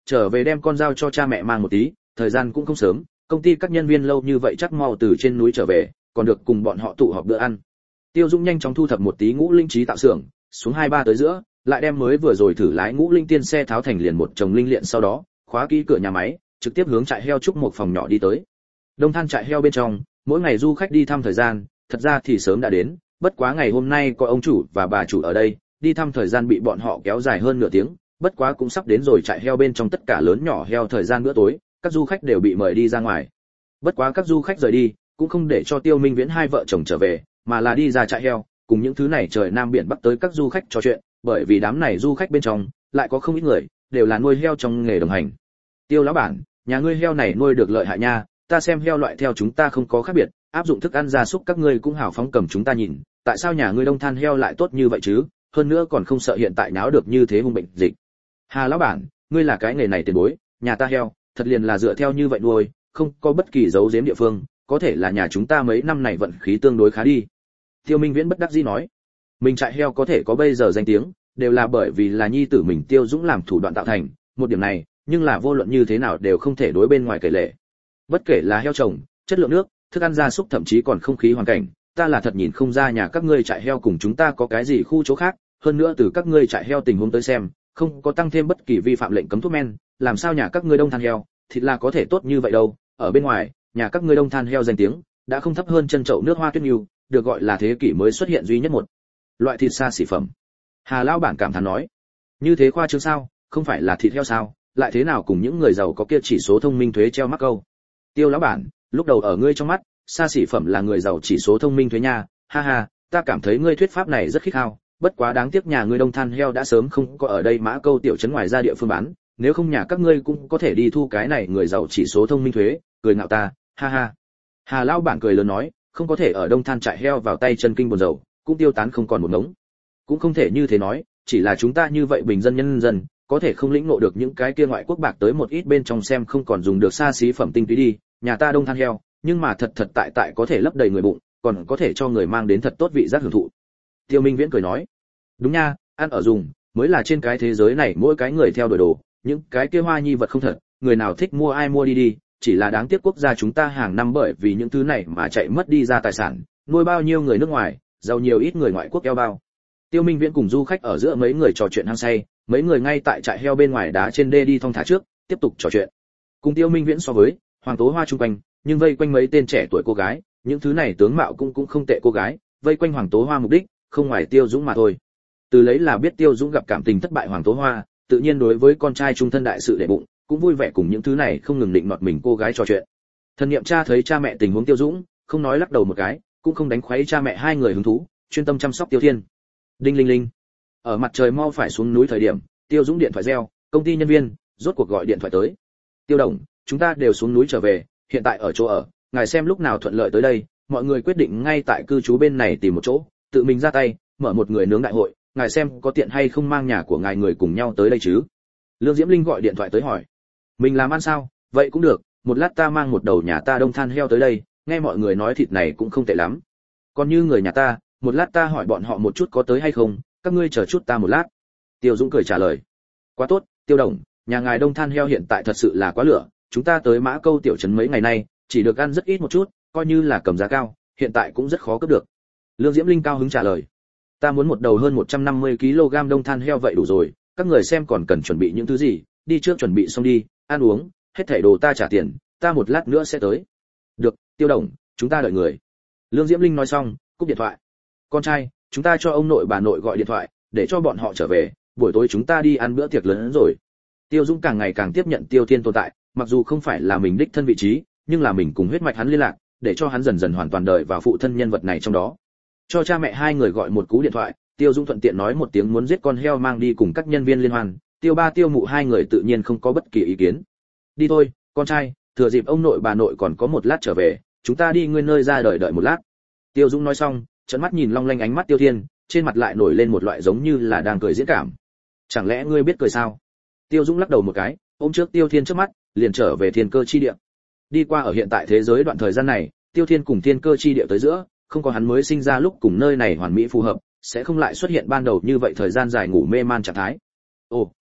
S1: trở về đem con dao cho cha mẹ mang một tí, thời gian cũng không sớm, công ty các nhân viên lâu như vậy chắc mau từ trên núi trở về, còn được cùng bọn họ tụ họp bữa ăn. Tiêu Dũng nhanh chóng thu thập một tí ngũ linh trí tạo xưởng, xuống 2-3 tới giữa, lại đem mới vừa rồi thử lái ngũ linh tiên xe tháo thành liền một chồng linh luyện, sau đó khóa kỹ cửa nhà máy, trực tiếp hướng trại heo trúc một phòng nhỏ đi tới. Đông than trại heo bên trong, mỗi ngày du khách đi thăm thời gian, thật ra thì sớm đã đến, bất quá ngày hôm nay có ông chủ và bà chủ ở đây, đi thăm thời gian bị bọn họ kéo dài hơn nửa tiếng, bất quá cũng sắp đến rồi. Trại heo bên trong tất cả lớn nhỏ heo thời gian bữa tối, các du khách đều bị mời đi ra ngoài. Bất quá các du khách rời đi, cũng không để cho Tiêu Minh Viễn hai vợ chồng trở về, mà là đi ra trại heo, cùng những thứ này trời nam biển bắc tới các du khách trò chuyện, bởi vì đám này du khách bên trong lại có không ít người đều là nuôi heo trong nghề đồng hành. Tiêu lão bản, nhà ngươi heo này nuôi được lợi hại nha, ta xem heo loại theo chúng ta không có khác biệt, áp dụng thức ăn gia súc các ngươi cũng hào phóng cầm chúng ta nhìn, tại sao nhà ngươi đông than heo lại tốt như vậy chứ, hơn nữa còn không sợ hiện tại náo được như thế hung bệnh dịch. Hà lão bản, ngươi là cái nghề này tiền bối, nhà ta heo thật liền là dựa theo như vậy nuôi, không có bất kỳ dấu giếm địa phương, có thể là nhà chúng ta mấy năm này vận khí tương đối khá đi. Tiêu Minh Viễn bất đắc dĩ nói, mình trại heo có thể có bây giờ danh tiếng, đều là bởi vì là nhi tử mình Tiêu Dũng làm thủ đoạn tạo thành, một điểm này, nhưng là vô luận như thế nào đều không thể đối bên ngoài kể lể. Bất kể là heo trồng, chất lượng nước, thức ăn gia súc, thậm chí còn không khí hoàn cảnh, ta là thật nhìn không ra nhà các ngươi trại heo cùng chúng ta có cái gì khu chỗ khác, hơn nữa từ các ngươi trại heo tình huống tới xem, không có tăng thêm bất kỳ vi phạm lệnh cấm thuốc men, làm sao nhà các ngươi đông than heo thịt là có thể tốt như vậy đâu. Ở bên ngoài, nhà các ngươi đông than heo danh tiếng đã không thấp hơn chân chậu nước Hoa Tuyết Nưu, được gọi là thế kỷ mới xuất hiện duy nhất một loại thịt xa xỉ phẩm. Hà lão bản cảm thán nói, như thế khoa trương sao, không phải là thịt heo sao, lại thế nào cùng những người giàu có kia chỉ số thông minh thuế treo mắc câu. Tiêu lão bản, lúc đầu ở ngươi trong mắt, xa xỉ phẩm là người giàu chỉ số thông minh thuế nha, ha ha, ta cảm thấy ngươi thuyết pháp này rất khích khao, bất quá đáng tiếc nhà ngươi đông than heo đã sớm không có ở đây Mã Câu tiểu trấn ngoài ra địa phương bán, nếu không nhà các ngươi cũng có thể đi thu cái này người giàu chỉ số thông minh thuế, cười ngạo ta, ha ha. Hà lão bản cười lớn nói, không có thể ở đông than trại heo vào tay chân kinh buồn dầu, cũng tiêu tán không còn một ngống. Cũng không thể như thế nói, chỉ là chúng ta như vậy bình dân nhân dân, có thể không lĩnh ngộ được những cái kia ngoại quốc bạc tới một ít bên trong xem không còn dùng được xa xí phẩm tinh túy đi, nhà ta đông than heo, nhưng mà thật tại có thể lấp đầy người bụng, còn có thể cho người mang đến thật tốt vị giác hưởng thụ. Tiêu Minh Viễn cười nói, đúng nha, ăn ở dùng mới là trên cái thế giới này mỗi cái người theo đuổi đồ, những cái kia hoa nhi vật không thật, người nào thích mua ai mua đi đi, chỉ là đáng tiếc quốc gia chúng ta hàng năm bởi vì những thứ này mà chạy mất đi ra tài sản, nuôi bao nhiêu người nước ngoài, giàu nhiều ít người ngoại quốc eo bao. Tiêu Minh Viễn cùng du khách ở giữa mấy người trò chuyện hăng say, mấy người ngay tại trại heo bên ngoài đá trên đê đi thong thả trước, tiếp tục trò chuyện. Cùng Tiêu Minh Viễn so với, Hoàng Tố Hoa chung quanh, nhưng vây quanh mấy tên trẻ tuổi cô gái, những thứ này tướng mạo cũng không tệ cô gái, vây quanh Hoàng Tố Hoa mục đích không ngoài Tiêu Dũng mà thôi. Từ lấy là biết Tiêu Dũng gặp cảm tình thất bại Hoàng Tố Hoa, tự nhiên đối với con trai trung thân đại sự để bụng, cũng vui vẻ cùng những thứ này không ngừng định nọt mình cô gái trò chuyện. Thần niệm cha thấy cha mẹ tình huống Tiêu Dũng, không nói lắc đầu một cái, cũng không đánh khuấy cha mẹ hai người hứng thú, chuyên tâm chăm sóc Tiêu Thiên. Đinh linh linh. Ở mặt trời mau phải xuống núi thời điểm, Tiêu Dũng điện thoại reo, công ty nhân viên rốt cuộc gọi điện thoại tới. Tiêu đồng, chúng ta đều xuống núi trở về, hiện tại ở chỗ ở, ngài xem lúc nào thuận lợi tới đây, mọi người quyết định ngay tại cư trú bên này tìm một chỗ, tự mình ra tay, mở một người nướng đại hội, ngài xem có tiện hay không mang nhà của ngài người cùng nhau tới đây chứ. Lương Diễm Linh gọi điện thoại tới hỏi, mình làm ăn sao, vậy cũng được, một lát ta mang một đầu nhà ta đông than heo tới đây, nghe mọi người nói thịt này cũng không tệ lắm. Còn như người nhà ta, một lát ta hỏi bọn họ một chút có tới hay không, các ngươi chờ chút ta một lát. Tiêu Dũng cười trả lời, quá tốt, Tiêu đồng, nhà ngài đông than heo hiện tại thật sự là quá lửa, chúng ta tới Mã Câu tiểu trấn mấy ngày nay, chỉ được ăn rất ít một chút, coi như là cầm giá cao, hiện tại cũng rất khó cướp được. Lương Diễm Linh cao hứng trả lời, ta muốn một đầu hơn 150 kg đông than heo vậy đủ rồi, các người xem còn cần chuẩn bị những thứ gì, đi trước chuẩn bị xong đi, ăn uống, hết thảy đồ ta trả tiền, ta một lát nữa sẽ tới. Được, Tiêu đồng, chúng ta đợi người. Lương Diễm Linh nói xong, cúp điện thoại. Con trai, chúng ta cho ông nội bà nội gọi điện thoại, để cho bọn họ trở về, buổi tối chúng ta đi ăn bữa tiệc lớn hơn rồi. Tiêu Dũng càng ngày càng tiếp nhận Tiêu Thiên tồn tại, mặc dù không phải là mình đích thân vị trí, nhưng là mình cùng huyết mạch hắn liên lạc, để cho hắn dần dần hoàn toàn đợi vào phụ thân nhân vật này trong đó. Cho cha mẹ hai người gọi một cú điện thoại, Tiêu Dũng thuận tiện nói một tiếng muốn giết con heo mang đi cùng các nhân viên liên hoan, Tiêu ba Tiêu mụ hai người tự nhiên không có bất kỳ ý kiến. Đi thôi, con trai, thừa dịp ông nội bà nội còn có một lát trở về, chúng ta đi nguyên nơi ra đợi một lát. Tiêu Dũng nói xong, trợn mắt nhìn long lanh ánh mắt Tiêu Thiên, trên mặt lại nổi lên một loại giống như là đang cười diễn cảm. Chẳng lẽ ngươi biết cười sao? Tiêu Dũng lắc đầu một cái, ôm trước Tiêu Thiên trước mắt, liền trở về thiên cơ chi địa. Đi qua ở hiện tại thế giới đoạn thời gian này, Tiêu Thiên cùng thiên cơ chi địa tới giữa, không có hắn mới sinh ra lúc cùng nơi này hoàn mỹ phù hợp, sẽ không lại xuất hiện ban đầu như vậy thời gian dài ngủ mê man trạng thái. Ồ,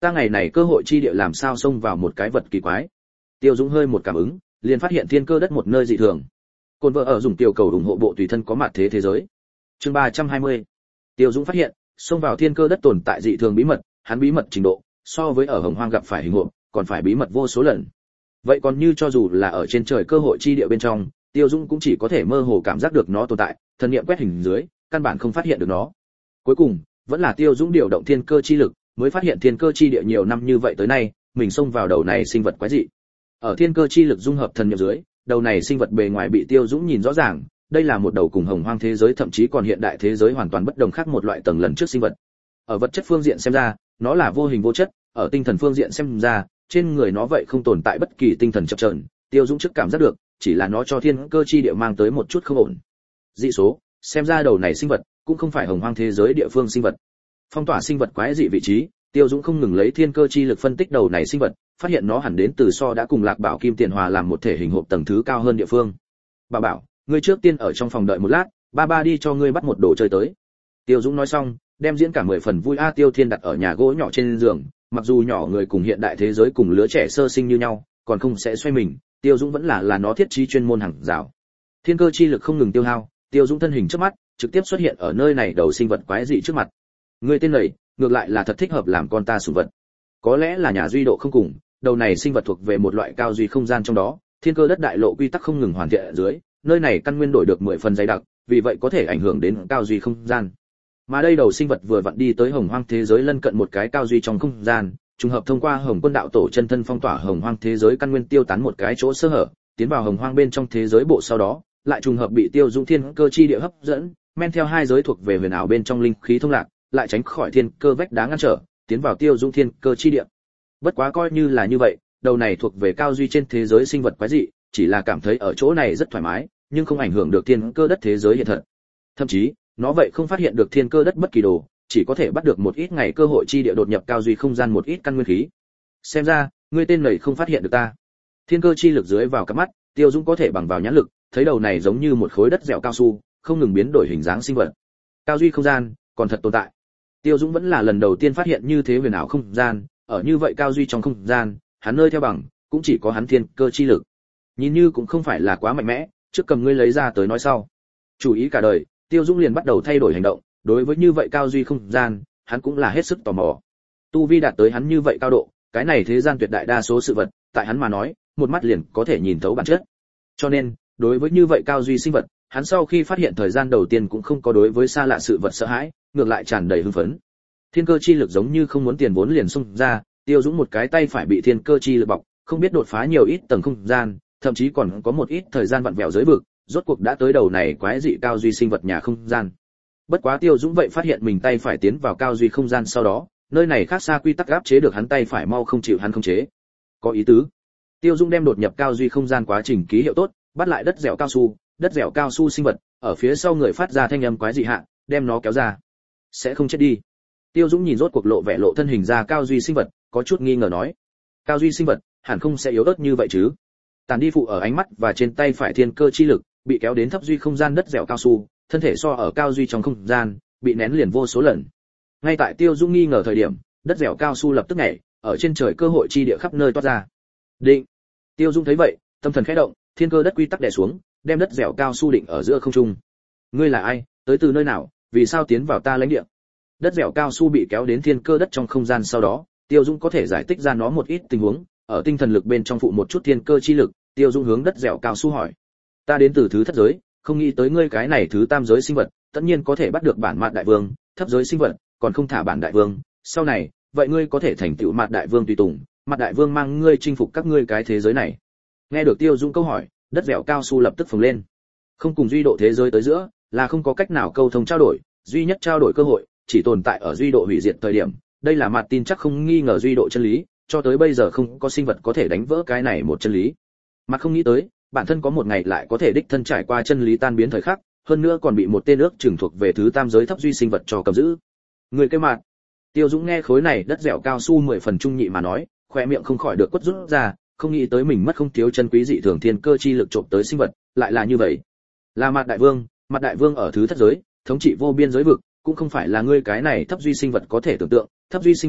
S1: Ta ngày này cơ hội chi địa làm sao xông vào một cái vật kỳ quái. Tiêu Dũng hơi một cảm ứng, liền phát hiện thiên cơ đất một nơi dị thường. Côn vợ ở dùng tiểu cầu ủng hộ bộ tùy thân có mặt thế thế giới. Chương 320. Tiêu Dũng phát hiện, xông vào thiên cơ đất tồn tại dị thường bí mật, hắn bí mật trình độ, so với ở Hồng Hoang gặp phải hình hộp, còn phải bí mật vô số lần. Vậy còn như cho dù là ở trên trời cơ hội chi địa bên trong, Tiêu Dũng cũng chỉ có thể mơ hồ cảm giác được nó tồn tại, thần niệm quét hình dưới, căn bản không phát hiện được nó. Cuối cùng, vẫn là Tiêu Dũng điều động thiên cơ chi lực, mới phát hiện thiên cơ chi địa nhiều năm như vậy tới nay, mình xông vào đầu này sinh vật quái dị. Ở thiên cơ chi lực dung hợp thần niệm dưới, đầu này sinh vật bề ngoài bị Tiêu Dũng nhìn rõ ràng, đây là một đầu cùng Hồng Hoang thế giới thậm chí còn hiện đại thế giới hoàn toàn bất đồng khác một loại tầng lần trước sinh vật. Ở vật chất phương diện xem ra, nó là vô hình vô chất, ở tinh thần phương diện xem ra, trên người nó vậy không tồn tại bất kỳ tinh thần chập chờn, Tiêu Dũng trước cảm giác được, chỉ là nó cho thiên cơ chi địa mang tới một chút không ổn. Dị số, xem ra đầu này sinh vật cũng không phải Hồng Hoang thế giới địa phương sinh vật. Phong tỏa sinh vật quái dị vị trí, Tiêu Dũng không ngừng lấy thiên cơ chi lực phân tích đầu này sinh vật, phát hiện nó hẳn đến từ so đã cùng Lạc Bảo Kim Tiền Hòa làm một thể hình hộp tầng thứ cao hơn địa phương. Bà bảo, ngươi trước tiên ở trong phòng đợi một lát, ba đi cho ngươi bắt một đồ chơi tới. Tiêu Dũng nói xong, đem diễn cả 10 phần vui Tiêu Thiên đặt ở nhà gỗ nhỏ trên giường, mặc dù nhỏ người cùng hiện đại thế giới cùng lứa trẻ sơ sinh như nhau, còn không sẽ xoay mình, Tiêu Dũng vẫn là nó thiết trí chuyên môn hàng rào. Thiên cơ chi lực không ngừng tiêu hao, Tiêu Dũng thân hình trước mắt, trực tiếp xuất hiện ở nơi này đầu sinh vật quái dị trước mặt. Ngươi tên này, ngược lại là thật thích hợp làm con ta sủng vật. Có lẽ là nhà duy độ không cùng, đầu này sinh vật thuộc về một loại cao duy không gian trong đó, thiên cơ đất đại lộ quy tắc không ngừng hoàn thiện ở dưới, nơi này căn nguyên đổi được 10 phần dày đặc, vì vậy có thể ảnh hưởng đến cao duy không gian. Mà đây đầu sinh vật vừa vặn đi tới Hồng Hoang thế giới lân cận một cái cao duy trong không gian, trùng hợp thông qua Hồng Quân đạo tổ chân thân phong tỏa Hồng Hoang thế giới căn nguyên tiêu tán một cái chỗ sơ hở, tiến vào Hồng Hoang bên trong thế giới bộ sau đó, lại trùng hợp bị Tiêu Dũng thiên cơ chi địa hấp dẫn, men theo hai giới thuộc về huyền ảo bên trong linh khí thông lạc, lại tránh khỏi thiên cơ vách đá ngăn trở, tiến vào Tiêu Dũng thiên cơ chi địa. Bất quá coi như là như vậy, đầu này thuộc về cao duy trên thế giới sinh vật quái dị, chỉ là cảm thấy ở chỗ này rất thoải mái, nhưng không ảnh hưởng được thiên cơ đất thế giới hiện thật. Thậm chí, nó vậy không phát hiện được thiên cơ đất bất kỳ đồ, chỉ có thể bắt được một ít ngày cơ hội chi địa đột nhập cao duy không gian một ít căn nguyên khí. Xem ra, ngươi tên này không phát hiện được ta. Thiên cơ chi lực dưới vào cặp mắt, Tiêu Dũng có thể bằng vào nhãn lực, thấy đầu này giống như một khối đất dẻo cao su, không ngừng biến đổi hình dáng sinh vật. Cao duy không gian, còn thật tồn tại. Tiêu Dũng vẫn là lần đầu tiên phát hiện như thế huyền ảo không gian, ở như vậy cao duy trong không gian, hắn nơi theo bằng, cũng chỉ có hắn thiên cơ chi lực. Nhìn như cũng không phải là quá mạnh mẽ, trước cầm ngươi lấy ra tới nói sau. Chủ ý cả đời, Tiêu Dũng liền bắt đầu thay đổi hành động, đối với như vậy cao duy không gian, hắn cũng là hết sức tò mò. Tu vi đạt tới hắn như vậy cao độ, cái này thế gian tuyệt đại đa số sự vật, tại hắn mà nói, một mắt liền có thể nhìn thấu bản chất. Cho nên, đối với như vậy cao duy sinh vật, hắn sau khi phát hiện thời gian đầu tiên cũng không có đối với xa lạ sự vật sợ hãi, ngược lại tràn đầy hưng phấn. Thiên cơ chi lực giống như không muốn tiền vốn liền xung ra, Tiêu Dũng một cái tay phải bị thiên cơ chi lực bọc, không biết đột phá nhiều ít tầng không gian, thậm chí còn có một ít thời gian vặn vẹo giới vực, rốt cuộc đã tới đầu này quái dị cao duy sinh vật nhà không gian. Bất quá Tiêu Dũng vậy phát hiện mình tay phải tiến vào cao duy không gian sau đó, nơi này khác xa quy tắc áp chế được hắn tay phải mau không chịu hắn không chế. Có ý tứ. Tiêu Dũng đem đột nhập cao duy không gian quá trình ký hiệu tốt, bắt lại đất dẻo cao su sinh vật, ở phía sau người phát ra thanh âm quái dị hạ, đem nó kéo ra. Sẽ không chết đi. Tiêu Dũng nhìn rốt cuộc lộ vẻ lộ thân hình ra cao duy sinh vật, có chút nghi ngờ nói. Cao duy sinh vật, hẳn không sẽ yếu ớt như vậy chứ? Tàn đi phụ ở ánh mắt và trên tay phải thiên cơ chi lực, bị kéo đến thấp duy không gian đất dẻo cao su, thân thể so ở cao duy trong không gian, bị nén liền vô số lần. Ngay tại Tiêu Dũng nghi ngờ thời điểm, đất dẻo cao su lập tức nhảy, ở trên trời cơ hội chi địa khắp nơi toát ra. Định. Tiêu Dũng thấy vậy, tâm thần khẽ động, thiên cơ đất quy tắc đè xuống, đem đất dẻo cao su định ở giữa không trung. Ngươi là ai, tới từ nơi nào, vì sao tiến vào ta lãnh địa? Đất dẻo cao su bị kéo đến thiên cơ đất trong không gian sau đó, Tiêu Dũng có thể giải thích ra nó một ít tình huống, ở tinh thần lực bên trong phụ một chút thiên cơ chi lực, Tiêu Dũng hướng đất dẻo cao su hỏi: "Ta đến từ thứ thất giới, không nghĩ tới ngươi cái này thứ tam giới sinh vật, tất nhiên có thể bắt được bản mạt đại vương, thấp giới sinh vật, còn không thả bản đại vương, sau này, vậy ngươi có thể thành tựu mạt đại vương tùy tùng, mạt đại vương mang ngươi chinh phục các ngươi cái thế giới này." Nghe được Tiêu Dũng câu hỏi, đất dẻo cao su lập tức phồng lên. Không cùng duy độ thế giới tới giữa, là không có cách nào câu thông trao đổi, duy nhất trao đổi cơ hội chỉ tồn tại ở duy độ hủy diệt thời điểm, đây là mặt tin chắc không nghi ngờ duy độ chân lý, cho tới bây giờ không có sinh vật có thể đánh vỡ cái này một chân lý. Mặt không nghĩ tới, bản thân có một ngày lại có thể đích thân trải qua chân lý tan biến thời khắc, hơn nữa còn bị một tên ước chừng thuộc về thứ tam giới thấp duy sinh vật cho cầm giữ. Người cái mặt. Tiêu Dũng nghe khối này đất dẻo cao su 10 phần trung nhị mà nói, khóe miệng không khỏi được quất rút ra, không nghĩ tới mình mất không thiếu chân quý dị thường thiên cơ chi lực trộm tới sinh vật, lại là như vậy. Là mặt đại vương ở thứ thất giới, thống trị vô biên giới vực, cũng không phải là ngươi cái này thấp duy sinh vật có thể tưởng tượng, thấp duy sinh vật,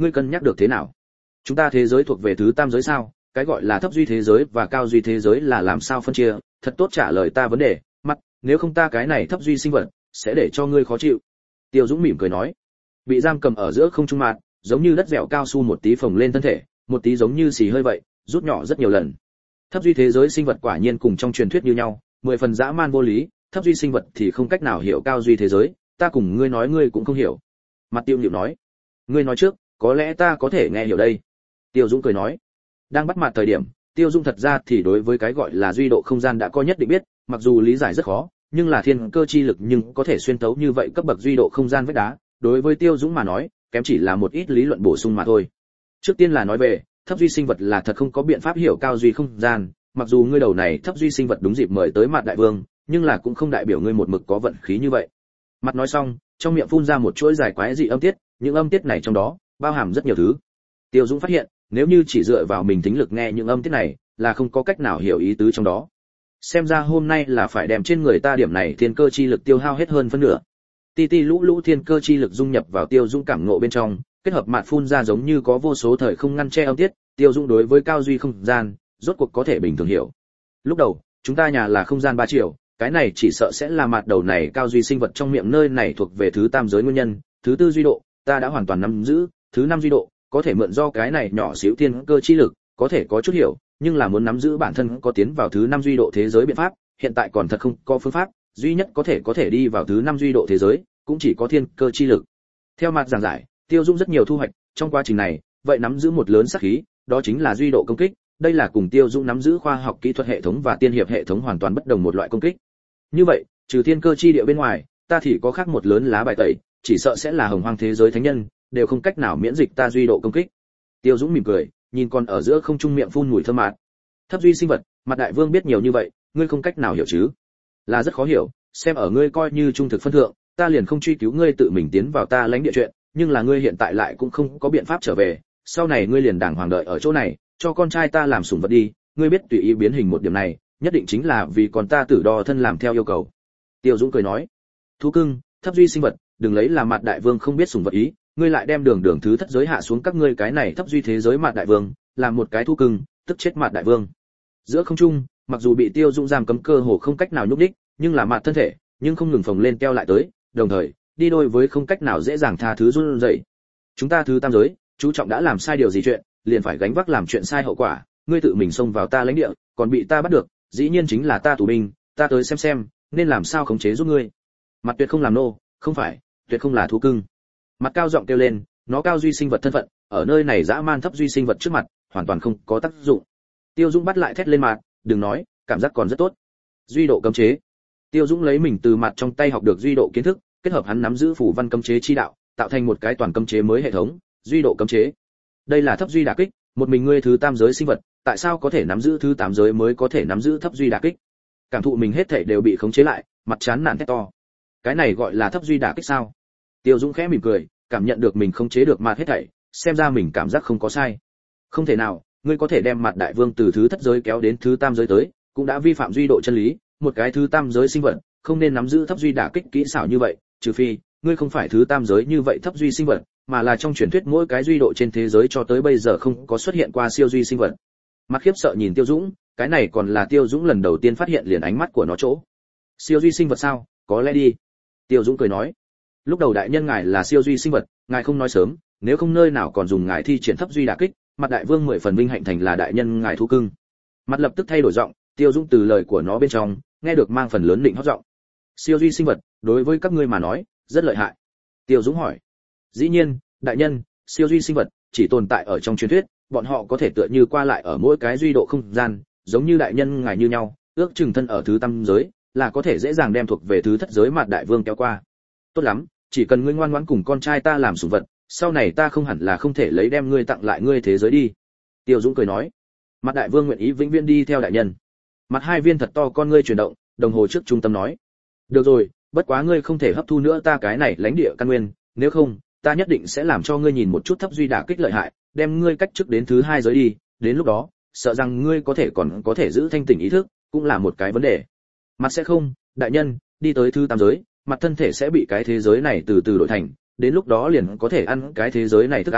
S1: ngươi cân nhắc được thế nào? Chúng ta thế giới thuộc về thứ tam giới sao? Cái gọi là thấp duy thế giới và cao duy thế giới là làm sao phân chia? Thật tốt trả lời ta vấn đề, mặt, nếu không ta cái này thấp duy sinh vật sẽ để cho ngươi khó chịu. Tiêu Dũng mỉm cười nói. Bị giam cầm ở giữa không trung mạt, giống như đất dẻo cao su một tí phồng lên thân thể, một tí giống như xì hơi vậy, rút nhỏ rất nhiều lần. Thấp duy thế giới sinh vật quả nhiên cùng trong truyền thuyết như nhau, 10 phần dã man vô lý, thấp duy sinh vật thì không cách nào hiểu cao duy thế giới, ta cùng ngươi nói ngươi cũng không hiểu. Mặt Tiêu Diệu nói. Ngươi nói trước, có lẽ ta có thể nghe hiểu đây. Tiêu Dũng cười nói. Đang bắt mặt thời điểm, Tiêu Dung thật ra thì đối với cái gọi là duy độ không gian đã có nhất định biết, mặc dù lý giải rất khó, nhưng là thiên cơ chi lực nhưng có thể xuyên tấu như vậy cấp bậc duy độ không gian vách đá, đối với Tiêu Dũng mà nói, kém chỉ là một ít lý luận bổ sung mà thôi. Trước tiên là nói về, thấp duy sinh vật là thật không có biện pháp hiểu cao duy không gian, mặc dù ngươi đầu này thấp duy sinh vật đúng dịp mời tới mặt đại vương, nhưng là cũng không đại biểu ngươi một mực có vận khí như vậy. Mặt nói xong, trong miệng phun ra một chuỗi dài quái dị âm tiết, những âm tiết này trong đó bao hàm rất nhiều thứ. Tiêu Dũng phát hiện, nếu như chỉ dựa vào mình thính lực nghe những âm tiết này, là không có cách nào hiểu ý tứ trong đó. Xem ra hôm nay là phải đem trên người ta điểm này thiên cơ chi lực tiêu hao hết hơn phân nửa. Ti ti lũ lũ thiên cơ chi lực dung nhập vào Tiêu Dũng cảm ngộ bên trong, kết hợp mạt phun ra giống như có vô số thời không ngăn che âm tiết, Tiêu Dũng đối với cao duy không gian, rốt cuộc có thể bình thường hiểu. Lúc đầu, chúng ta nhà là không gian 3 triệu, cái này chỉ sợ sẽ là mạt đầu này cao duy sinh vật trong miệng nơi này thuộc về thứ tam giới nguyên nhân, thứ tư duy độ, ta đã hoàn toàn nắm giữ, thứ năm duy độ, có thể mượn do cái này nhỏ xíu thiên cơ chi lực, có thể có chút hiểu, nhưng là muốn nắm giữ bản thân có tiến vào thứ năm duy độ thế giới biện pháp, hiện tại còn thật không có phương pháp, duy nhất có thể đi vào thứ năm duy độ thế giới, cũng chỉ có thiên cơ chi lực. Theo mặt giảng giải, Tiêu Dung rất nhiều thu hoạch, trong quá trình này, vậy nắm giữ một lớn sát khí, đó chính là duy độ công kích, đây là cùng Tiêu Dung nắm giữ khoa học kỹ thuật hệ thống và tiên hiệp hệ thống hoàn toàn bất đồng một loại công kích. Như vậy, trừ thiên cơ chi địa bên ngoài, ta thì có khác một lớn lá bài tẩy, chỉ sợ sẽ là hồng hoang thế giới thánh nhân, đều không cách nào miễn dịch ta duy độ công kích. Tiêu Dũng mỉm cười, nhìn con ở giữa không trung miệng phun mùi thơm mát. Thấp duy sinh vật, mặt đại vương biết nhiều như vậy, ngươi không cách nào hiểu chứ? Là rất khó hiểu, xem ở ngươi coi như trung thực phân thượng, ta liền không truy cứu ngươi tự mình tiến vào ta lãnh địa chuyện, nhưng là ngươi hiện tại lại cũng không có biện pháp trở về, sau này ngươi liền đàng hoàng đợi ở chỗ này, cho con trai ta làm sủng vật đi, ngươi biết tùy ý biến hình một điểm này, nhất định chính là vì con ta tử đo thân làm theo yêu cầu. Tiêu Dũng cười nói, thú cưng, thấp duy sinh vật, đừng lấy là mặt đại vương không biết sủng vật ý, ngươi lại đem đường thứ thất giới hạ xuống các ngươi cái này thấp duy thế giới mặt đại vương, làm một cái thú cưng, tức chết mặt đại vương. Giữa không trung, mặc dù bị Tiêu Dũng giam cấm cơ hồ không cách nào nhúc nhích, nhưng là mặt thân thể, nhưng không ngừng phồng lên keo lại tới, đồng thời đi đôi với không cách nào dễ dàng tha thứ run rẩy. Chúng ta thứ tam giới, chú trọng đã làm sai điều gì chuyện, liền phải gánh vác làm chuyện sai hậu quả, ngươi tự mình xông vào ta lãnh địa, còn bị ta bắt được, dĩ nhiên chính là ta tù binh, ta tới xem, nên làm sao khống chế giúp ngươi. Mặt tuyệt không làm nô, không phải, tuyệt không là thú cưng. Mặt cao giọng kêu lên, nó cao duy sinh vật thân phận, ở nơi này dã man thấp duy sinh vật trước mặt, hoàn toàn không có tác dụng. Tiêu Dũng bắt lại thét lên mặt, đừng nói, cảm giác còn rất tốt. Duy độ cấm chế. Tiêu Dũng lấy mình từ mặt trong tay học được duy độ kiến thức, kết hợp hắn nắm giữ phủ văn cấm chế chi đạo, tạo thành một cái toàn cấm chế mới hệ thống, duy độ cấm chế. Đây là thấp duy đả kích, một mình ngươi thứ tam giới sinh vật, tại sao có thể nắm giữ thứ tám giới mới có thể nắm giữ thấp duy đả kích? Cảm thụ mình hết thảy đều bị khống chế lại, mặt chán nản thét to. Cái này gọi là thấp duy đả kích sao? Tiêu Dũng khẽ mỉm cười, cảm nhận được mình khống chế được mặt hết thảy, xem ra mình cảm giác không có sai. Không thể nào, ngươi có thể đem mặt đại vương từ thứ thất giới kéo đến thứ tam giới tới, cũng đã vi phạm duy độ chân lý, một cái thứ tam giới sinh vật, không nên nắm giữ thấp duy đả kích kỹ xảo như vậy, trừ phi ngươi không phải thứ tam giới như vậy thấp duy sinh vật, mà là trong truyền thuyết mỗi cái duy độ trên thế giới cho tới bây giờ không có xuất hiện qua siêu duy sinh vật. Mặt khiếp sợ nhìn Tiêu Dũng, cái này còn là Tiêu Dũng lần đầu tiên phát hiện liền ánh mắt của nó chỗ. Siêu duy sinh vật sao? Có lẽ đi. Tiêu Dũng cười nói, lúc đầu đại nhân ngài là siêu duy sinh vật, ngài không nói sớm, nếu không nơi nào còn dùng ngài thi triển thấp duy đả kích, mặt đại vương 10 phần vinh hạnh thành là đại nhân ngài thú cưng. Mặt lập tức thay đổi giọng, Tiêu Dũng từ lời của nó bên trong nghe được mang phần lớn định hót giọng. Siêu duy sinh vật, đối với các ngươi mà nói, rất lợi hại. Tiêu Dũng hỏi. Dĩ nhiên, đại nhân, siêu duy sinh vật chỉ tồn tại ở trong truyền thuyết, bọn họ có thể tựa như qua lại ở mỗi cái duy độ không gian, giống như đại nhân ngài như nhau, ước chừng thân ở thứ tam giới, là có thể dễ dàng đem thuộc về thứ thất giới mặt đại vương kéo qua. Tốt lắm, chỉ cần ngươi ngoan ngoãn cùng con trai ta làm sủng vật, sau này ta không hẳn là không thể lấy đem ngươi tặng lại ngươi thế giới đi. Tiêu Dũng cười nói. Mặt đại vương nguyện ý vĩnh viễn đi theo đại nhân. Mặt hai viên thật to con ngươi chuyển động, đồng hồ trước trung tâm nói. Được rồi, bất quá ngươi không thể hấp thu nữa ta cái này lãnh địa căn nguyên, nếu không, ta nhất định sẽ làm cho ngươi nhìn một chút thấp duy đả kích lợi hại, đem ngươi cách trước đến thứ hai giới đi, đến lúc đó, sợ rằng ngươi còn có thể giữ thanh tỉnh ý thức, cũng là một cái vấn đề. Mặt sẽ không, đại nhân, đi tới thứ tam giới, mặt thân thể sẽ bị cái thế giới này từ từ đổi thành, đến lúc đó liền có thể ăn cái thế giới này thức ăn,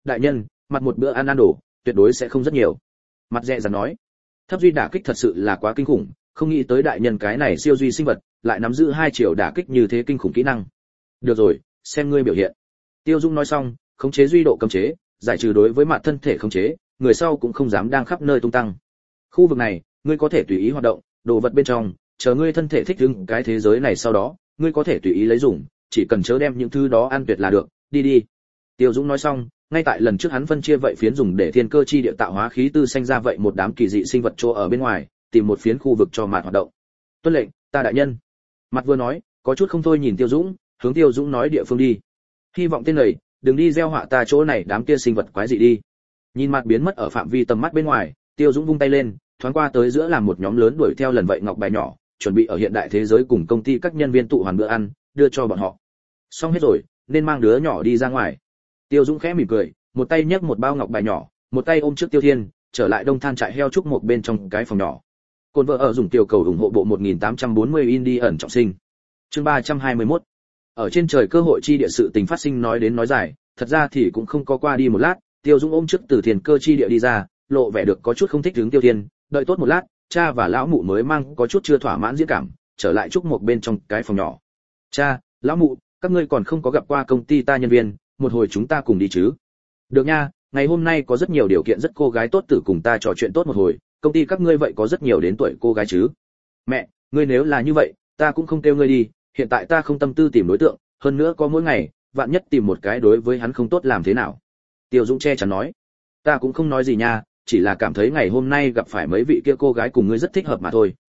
S1: đại nhân, mặt một bữa ăn đồ, tuyệt đối sẽ không rất nhiều. Mặt dẹ dặt nói. Thấp duy đả kích thật sự là quá kinh khủng, không nghĩ tới đại nhân cái này siêu duy sinh vật, lại nắm giữ 2 triệu đả kích như thế kinh khủng kỹ năng. Được rồi, xem ngươi biểu hiện. Tiêu Dung nói xong, khống chế duy độ cấm chế, giải trừ đối với mặt thân thể khống chế, người sau cũng không dám đang khắp nơi tung tăng. Khu vực này, ngươi có thể tùy ý hoạt động, đồ vật bên trong, chờ ngươi thân thể thích ứng cái thế giới này sau đó, ngươi có thể tùy ý lấy dùng, chỉ cần chớ đem những thứ đó ăn tuyệt là được, đi đi. Tiêu Dũng nói xong, ngay tại lần trước hắn phân chia vậy phiến dùng để thiên cơ chi địa tạo hóa khí tư sinh ra vậy một đám kỳ dị sinh vật chỗ ở bên ngoài, tìm một phiến khu vực cho mạt hoạt động. Tuân lệnh, ta đại nhân. Mặt vừa nói, có chút không thôi nhìn Tiêu Dũng, hướng Tiêu Dũng nói địa phương đi. Hy vọng tên này, đừng đi gieo họa ta chỗ này đám kia sinh vật quái dị đi. Nhìn mặt biến mất ở phạm vi tầm mắt bên ngoài, Tiêu Dũng vung tay lên, thoáng qua tới giữa làm một nhóm lớn đuổi theo lần vậy ngọc bài nhỏ, chuẩn bị ở hiện đại thế giới cùng công ty các nhân viên tụ hoàn bữa ăn, đưa cho bọn họ. Xong hết rồi, nên mang đứa nhỏ đi ra ngoài. Tiêu Dũng khẽ mỉm cười, một tay nhấc một bao ngọc bài nhỏ, một tay ôm trước Tiêu Thiên, trở lại Đông Than trại heo trúc một bên trong cái phòng nhỏ. Côn vợ ở dùng tiểu cầu ủng hộ bộ 1840 Indie ẩn trọng sinh. Chương 321. Ở trên trời cơ hội chi địa sự tình phát sinh nói đến nói dài, thật ra thì cũng không có qua đi một lát, Tiêu Dũng ôm trước từ thiền cơ chi địa đi ra, lộ vẻ được có chút không thích hướng Tiêu Thiên, đợi tốt một lát, cha và lão mụ mới mang có chút chưa thỏa mãn diễn cảm, trở lại trúc một bên trong cái phòng nhỏ. Cha, lão mụ, các ngươi còn không có gặp qua công ty ta nhân viên, một hồi chúng ta cùng đi chứ? Được nha, ngày hôm nay có rất nhiều điều kiện rất cô gái tốt tử cùng ta trò chuyện tốt một hồi, công ty các ngươi vậy có rất nhiều đến tuổi cô gái chứ? Mẹ, ngươi nếu là như vậy, ta cũng không kêu ngươi đi, hiện tại ta không tâm tư tìm đối tượng, hơn nữa có mỗi ngày, vạn nhất tìm một cái đối với hắn không tốt làm thế nào? Tiêu Dũng che chắn nói. Ta cũng không nói gì nha, chỉ là cảm thấy ngày hôm nay gặp phải mấy vị kia cô gái cùng ngươi rất thích hợp mà thôi.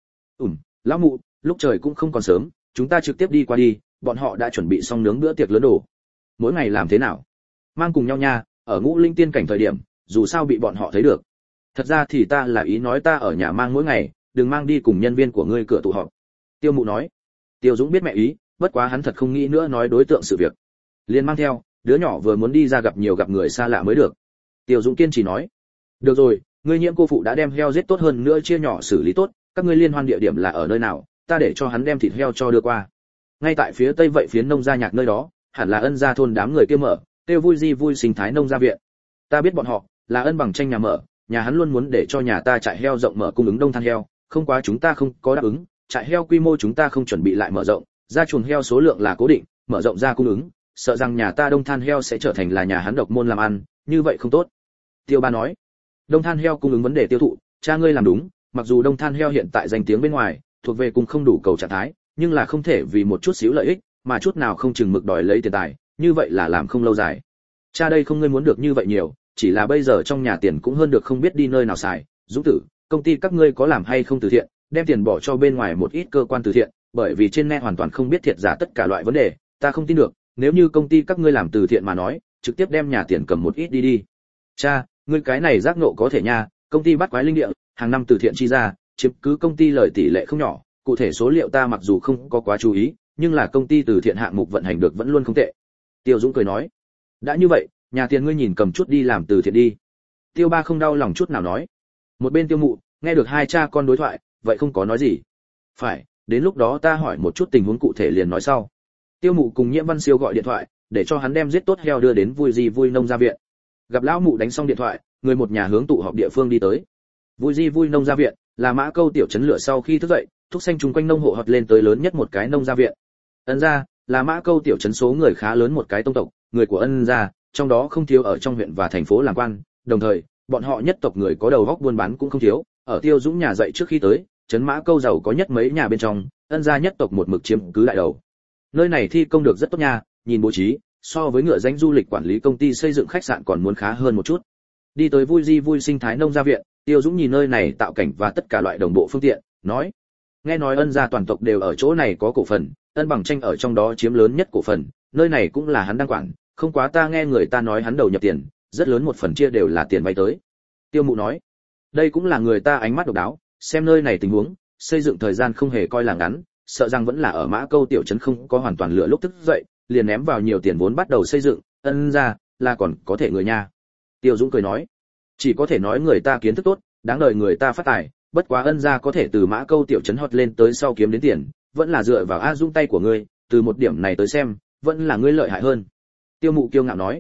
S1: Lão mụ, lúc trời cũng không còn sớm, chúng ta trực tiếp đi qua đi, bọn họ đã chuẩn bị xong nướng bữa tiệc lớn đồ. Mỗi ngày làm thế nào? Mang cùng nhau nha, ở Ngũ Linh tiên cảnh thời điểm, dù sao bị bọn họ thấy được. Thật ra thì ta là ý nói ta ở nhà mang mỗi ngày, đừng mang đi cùng nhân viên của ngươi cửa tụ họp. Tiêu mụ nói. Tiêu Dũng biết mẹ ý, bất quá hắn thật không nghĩ nữa nói đối tượng sự việc. Liền mang theo, đứa nhỏ vừa muốn đi ra gặp người xa lạ mới được. Tiêu Dũng kiên trì nói. Được rồi, ngươi Nhiễm cô phụ đã đem heo giết tốt hơn nữa chia nhỏ xử lý tốt, các ngươi liên hoan địa điểm là ở nơi nào, ta để cho hắn đem thịt heo cho đưa qua. Ngay tại phía tây vậy phiến nông gia nhạc nơi đó, hẳn là Ân gia thôn đám người kia mở, kêu vui gì vui sinh thái nông gia viện. Ta biết bọn họ, là Ân bằng tranh nhà mở, nhà hắn luôn muốn để cho nhà ta trại heo rộng mở cung ứng đông than heo, không quá chúng ta không có đáp ứng, trại heo quy mô chúng ta không chuẩn bị lại mở rộng, ra chuồng heo số lượng là cố định, mở rộng ra cung ứng, sợ rằng nhà ta đông than heo sẽ trở thành là nhà hắn độc môn làm ăn, như vậy không tốt. Tiêu Ba nói. Đông than heo cung ứng vấn đề tiêu thụ, cha ngươi làm đúng, mặc dù đông than heo hiện tại danh tiếng bên ngoài, thuộc về cùng không đủ cầu trạng thái, nhưng là không thể vì một chút xíu lợi ích, mà chút nào không chừng mực đòi lấy tiền tài, như vậy là làm không lâu dài. Cha đây không ngươi muốn được như vậy nhiều, chỉ là bây giờ trong nhà tiền cũng hơn được không biết đi nơi nào xài. Dũng tử, công ty các ngươi có làm hay không từ thiện, đem tiền bỏ cho bên ngoài một ít cơ quan từ thiện, bởi vì trên net hoàn toàn không biết thiệt giả tất cả loại vấn đề, ta không tin được, nếu như công ty các ngươi làm từ thiện mà nói, trực tiếp đem nhà tiền cầm một ít đi đi. Cha, ngươi cái này giác ngộ có thể nha, công ty bắt quái linh địa, hàng năm từ thiện chi ra, chiếm cứ công ty lợi tỷ lệ không nhỏ, cụ thể số liệu ta mặc dù không có quá chú ý, nhưng là công ty từ thiện hạng mục vận hành được vẫn luôn không tệ. Tiêu Dũng cười nói, đã như vậy, nhà tiền ngươi nhìn cầm chút đi làm từ thiện đi. Tiêu Ba không đau lòng chút nào nói. Một bên Tiêu Mụ, nghe được hai cha con đối thoại, vậy không có nói gì. Phải, đến lúc đó ta hỏi một chút tình huống cụ thể liền nói sau. Tiêu Mụ cùng Nhiễm Văn Siêu gọi điện thoại, để cho hắn đem giết tốt heo đưa đến vui gì vui nông gia viện. Gặp lão mụ đánh xong điện thoại, người một nhà hướng tụ họp địa phương đi tới. Vui gì vui nông gia viện là Mã Câu tiểu trấn lửa sau khi thức dậy, thúc xanh chung quanh nông hộ họt lên tới lớn nhất một cái nông gia viện. Ân gia là Mã Câu tiểu trấn số người khá lớn một cái tông tộc, người của Ân gia, trong đó không thiếu ở trong huyện và thành phố làm quan, đồng thời, bọn họ nhất tộc người có đầu óc buôn bán cũng không thiếu, ở Tiêu Dũng nhà dậy trước khi tới, trấn Mã Câu giàu có nhất mấy nhà bên trong, Ân gia nhất tộc một mực chiếm cứ đại đầu. Nơi này thi công được rất tốt nha, nhìn bố trí, so với ngựa danh du lịch quản lý công ty xây dựng khách sạn còn muốn khá hơn một chút. Đi tới vui gì vui sinh thái nông gia viện, Tiêu Dũng nhìn nơi này tạo cảnh và tất cả loại đồng bộ phương tiện, nói: nghe nói Ân gia toàn tộc đều ở chỗ này có cổ phần, Ân bằng tranh ở trong đó chiếm lớn nhất cổ phần, nơi này cũng là hắn đang quản, không quá ta nghe người ta nói hắn đầu nhập tiền, rất lớn một phần chia đều là tiền vay tới. Tiêu Mụ nói: đây cũng là người ta ánh mắt độc đáo, xem nơi này tình huống, xây dựng thời gian không hề coi là ngắn, sợ rằng vẫn là ở Mã Câu tiểu trấn không có hoàn toàn lửa lúc thức dậy, liền ném vào nhiều tiền vốn bắt đầu xây dựng, Ân gia là còn có thể người nha. Tiêu Dũng cười nói: chỉ có thể nói người ta kiến thức tốt, đáng đời người ta phát tài, bất quá Ân gia có thể từ Mã Câu tiểu trấn hót lên tới sau kiếm đến tiền, vẫn là dựa vào A Dũng tay của ngươi, từ một điểm này tới xem, vẫn là ngươi lợi hại hơn. Tiêu Mụ kiêu ngạo nói: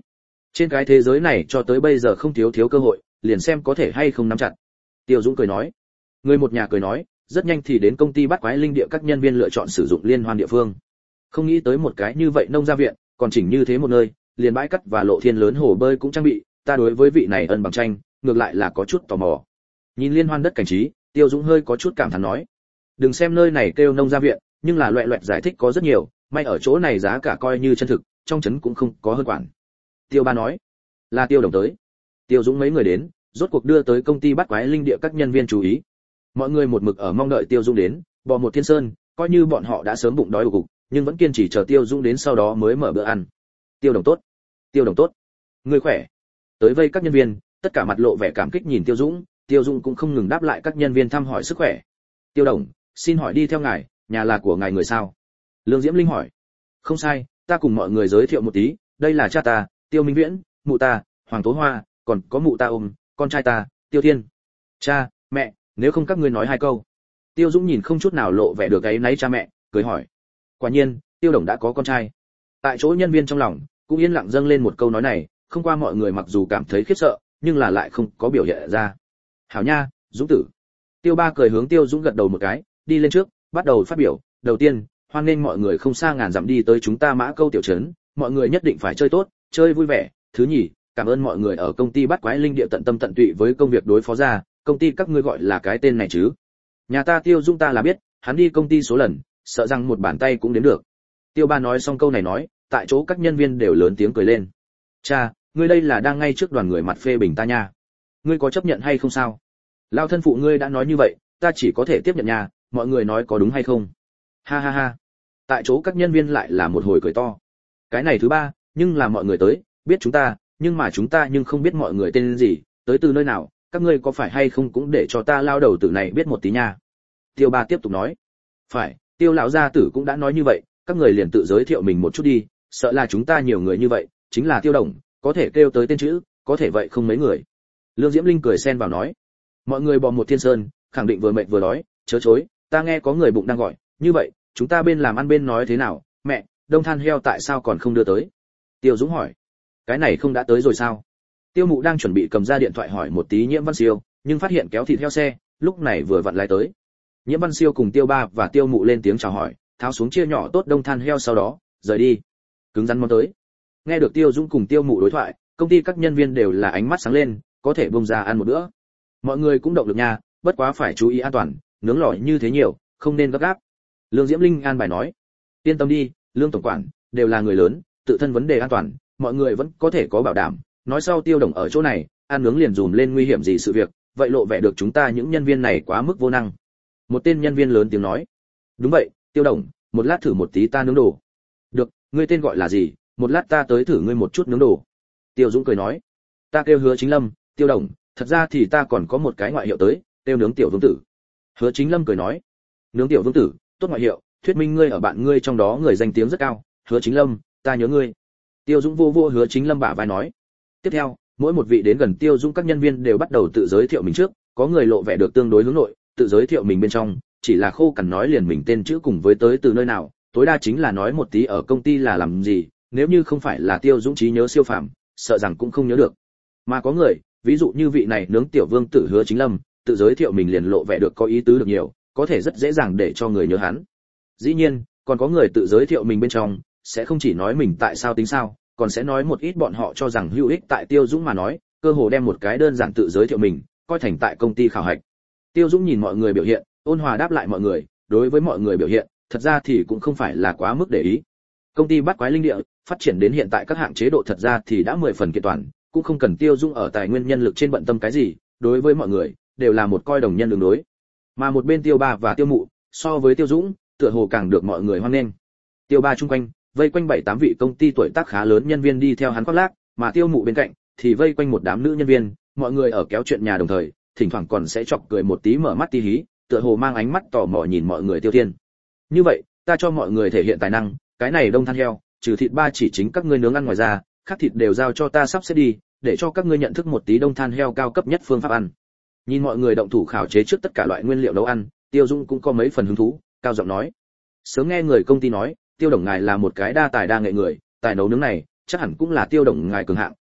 S1: Trên cái thế giới này cho tới bây giờ không thiếu cơ hội, liền xem có thể hay không nắm chặt. Tiêu Dũng cười nói. Người một nhà cười nói, rất nhanh thì đến công ty bắt quái linh địa các nhân viên lựa chọn sử dụng liên hoan địa phương. Không nghĩ tới một cái như vậy nông gia viện, còn chỉnh như thế một nơi, liền bãi cắt và lộ thiên lớn hồ bơi cũng trang bị, ta đối với vị này ân bằng tranh, ngược lại là có chút tò mò. Nhìn liên hoan đất cảnh trí, Tiêu Dũng hơi có chút cảm thán nói, đừng xem nơi này kêu nông gia viện, nhưng là loẹt loẹt giải thích có rất nhiều, may ở chỗ này giá cả coi như chân thực, trong trấn cũng không có hơn quản. Tiêu Ba nói, là Tiêu Đồng tới. Tiêu Dũng mấy người đến, rốt cuộc đưa tới công ty bắt quái linh địa các nhân viên chú ý. Mọi người một mực ở mong đợi Tiêu Dũng đến, bò một thiên sơn, coi như bọn họ đã sớm bụng đói ù cục, nhưng vẫn kiên trì chờ Tiêu Dũng đến sau đó mới mở bữa ăn. Tiêu Đồng tốt, Tiêu Đồng tốt, người khỏe. Tới vây các nhân viên, tất cả mặt lộ vẻ cảm kích nhìn Tiêu Dũng, Tiêu Dũng cũng không ngừng đáp lại các nhân viên thăm hỏi sức khỏe. Tiêu Đồng, xin hỏi đi theo ngài, nhà là của ngài người sao? Lương Diễm Linh hỏi. Không sai, ta cùng mọi người giới thiệu một tí, đây là cha ta, Tiêu Minh Viễn, mụ ta, Hoàng Tố Hoa, còn có mụ ta ôm, con trai ta, Tiêu Thiên. Cha, mẹ, nếu không các ngươi nói hai câu. Tiêu Dũng nhìn không chút nào lộ vẻ được cái náy cha mẹ, cười hỏi. Quả nhiên, Tiêu Đồng đã có con trai. Tại chỗ nhân viên trong lòng cũng yên lặng dâng lên một câu nói này, không qua mọi người mặc dù cảm thấy khiếp sợ, nhưng là lại không có biểu hiện ra. Hảo nha, Dũng tử. Tiêu Ba cười hướng Tiêu Dũng gật đầu một cái, đi lên trước, bắt đầu phát biểu. Đầu tiên, hoan nghênh mọi người không xa ngàn dặm đi tới chúng ta Mã Câu tiểu trấn, mọi người nhất định phải chơi tốt, chơi vui vẻ. Thứ nhì, cảm ơn mọi người ở công ty bắt quái linh địa tận tâm tận tụy với công việc đối phó ra, công ty các ngươi gọi là cái tên này chứ? Nhà ta Tiêu Dũng ta là biết, hắn đi công ty số lần, sợ rằng một bàn tay cũng đến được. Tiêu Ba nói xong câu này nói, tại chỗ các nhân viên đều lớn tiếng cười lên. Cha, ngươi đây là đang ngay trước đoàn người mặt phê bình ta nha. Ngươi có chấp nhận hay không sao? Lao thân phụ ngươi đã nói như vậy, ta chỉ có thể tiếp nhận nha, mọi người nói có đúng hay không? Ha ha ha. Tại chỗ các nhân viên lại là một hồi cười to. Cái này thứ ba, nhưng là mọi người tới, biết chúng ta, nhưng mà chúng ta nhưng không biết mọi người tên gì, tới từ nơi nào, các ngươi có phải hay không cũng để cho ta lao đầu tử này biết một tí nha. Tiêu Ba tiếp tục nói. Phải, Tiêu lão gia tử cũng đã nói như vậy, các người liền tự giới thiệu mình một chút đi, sợ là chúng ta nhiều người như vậy, chính là Tiêu Đồng, có thể kêu tới tên chữ, có thể vậy không mấy người. Lương Diễm Linh cười xen vào nói. Mọi người bò một thiên sơn, khẳng định vừa mệt vừa đói, chớ chối, ta nghe có người bụng đang gọi, như vậy, chúng ta bên làm ăn bên nói thế nào, mẹ, đông than heo tại sao còn không đưa tới? Tiêu Dũng hỏi. Cái này không đã tới rồi sao? Tiêu Mụ đang chuẩn bị cầm ra điện thoại hỏi một tí Nhiễm Văn Siêu, nhưng phát hiện kéo thịt theo xe, lúc này vừa vặn lái tới. Nhiễm Văn Siêu cùng Tiêu Ba và Tiêu Mụ lên tiếng chào hỏi, tháo xuống chia nhỏ tốt đông than heo sau đó, rời đi. Cứng rắn món tới. Nghe được Tiêu Dũng cùng Tiêu Mụ đối thoại, công ty các nhân viên đều là ánh mắt sáng lên, có thể bông ra ăn một bữa. Mọi người cũng động lực nha, bất quá phải chú ý an toàn, nướng lò như thế nhiều, không nên gấp gáp. Lương Diễm Linh an bài nói. Yên tâm đi, Lương tổng quản, đều là người lớn, tự thân vấn đề an toàn, mọi người vẫn có thể có bảo đảm. Nói sau Tiêu Đồng ở chỗ này, ăn nướng liền dùm lên nguy hiểm gì sự việc, vậy lộ vẻ được chúng ta những nhân viên này quá mức vô năng. Một tên nhân viên lớn tiếng nói. Đúng vậy, Tiêu Đồng, một lát thử một tí ta nướng đồ. Được, ngươi tên gọi là gì, một lát ta tới thử ngươi một chút nướng đồ. Tiêu Dũng cười nói. Ta kêu Hứa Chính Lâm, Tiêu Đồng, thật ra thì ta còn có một cái ngoại hiệu tới, kêu nướng tiểu vương tử. Hứa Chính Lâm cười nói. Nướng tiểu vương tử, tốt ngoại hiệu, thuyết minh ngươi ở bạn ngươi trong đó người danh tiếng rất cao. Hứa Chính Lâm, ta nhớ ngươi. Tiêu Dũng vô vô Hứa Chính Lâm bả vai nói. Tiếp theo, mỗi một vị đến gần Tiêu Dũng các nhân viên đều bắt đầu tự giới thiệu mình trước, có người lộ vẻ được tương đối hướng nội, tự giới thiệu mình bên trong, chỉ là khô cằn nói liền mình tên chữ cùng với tới từ nơi nào, tối đa chính là nói một tí ở công ty là làm gì, nếu như không phải là Tiêu Dũng trí nhớ siêu phàm, sợ rằng cũng không nhớ được. Mà có người, ví dụ như vị này nướng tiểu vương tử Hứa Chính Lâm, tự giới thiệu mình liền lộ vẻ được có ý tứ được nhiều, có thể rất dễ dàng để cho người nhớ hắn. Dĩ nhiên, còn có người tự giới thiệu mình bên trong, sẽ không chỉ nói mình tại sao tính sao, còn sẽ nói một ít bọn họ cho rằng hữu ích tại Tiêu Dũng mà nói, cơ hồ đem một cái đơn giản tự giới thiệu mình, coi thành tại công ty khảo hạch. Tiêu Dũng nhìn mọi người biểu hiện, ôn hòa đáp lại mọi người, đối với mọi người biểu hiện, thật ra thì cũng không phải là quá mức để ý. Công ty bắt quái linh địa, phát triển đến hiện tại các hạng chế độ thật ra thì đã 10 phần kiện toàn, cũng không cần Tiêu Dũng ở tài nguyên nhân lực trên bận tâm cái gì, đối với mọi người, đều là một coi đồng nhân đường đối. Mà một bên Tiêu Ba và Tiêu Mụ, so với Tiêu Dũng, tựa hồ càng được mọi người hoan nghênh. Tiêu Ba chung quanh, vây quanh 7-8 vị công ty tuổi tác khá lớn nhân viên đi theo hắn khoác lác, mà Tiêu Mụ bên cạnh thì vây quanh một đám nữ nhân viên, mọi người ở kéo chuyện nhà đồng thời, thỉnh thoảng còn sẽ chọc cười một tí mở mắt tí hí, tựa hồ mang ánh mắt tò mò nhìn mọi người Tiêu Thiên. Như vậy, ta cho mọi người thể hiện tài năng, cái này đông than heo, trừ thịt ba chỉ chính các ngươi nướng ăn ngoài ra, khác thịt đều giao cho ta sắp xếp đi, để cho các ngươi nhận thức một tí đông than heo cao cấp nhất phương pháp ăn. Nhìn mọi người động thủ khảo chế trước tất cả loại nguyên liệu nấu ăn, Tiêu Dung cũng có mấy phần hứng thú, cao giọng nói. Sớm nghe người công ty nói, Tiêu Đồng ngài là một cái đa tài đa nghệ người, tài nấu nướng này, chắc hẳn cũng là Tiêu Đồng ngài cường hạng,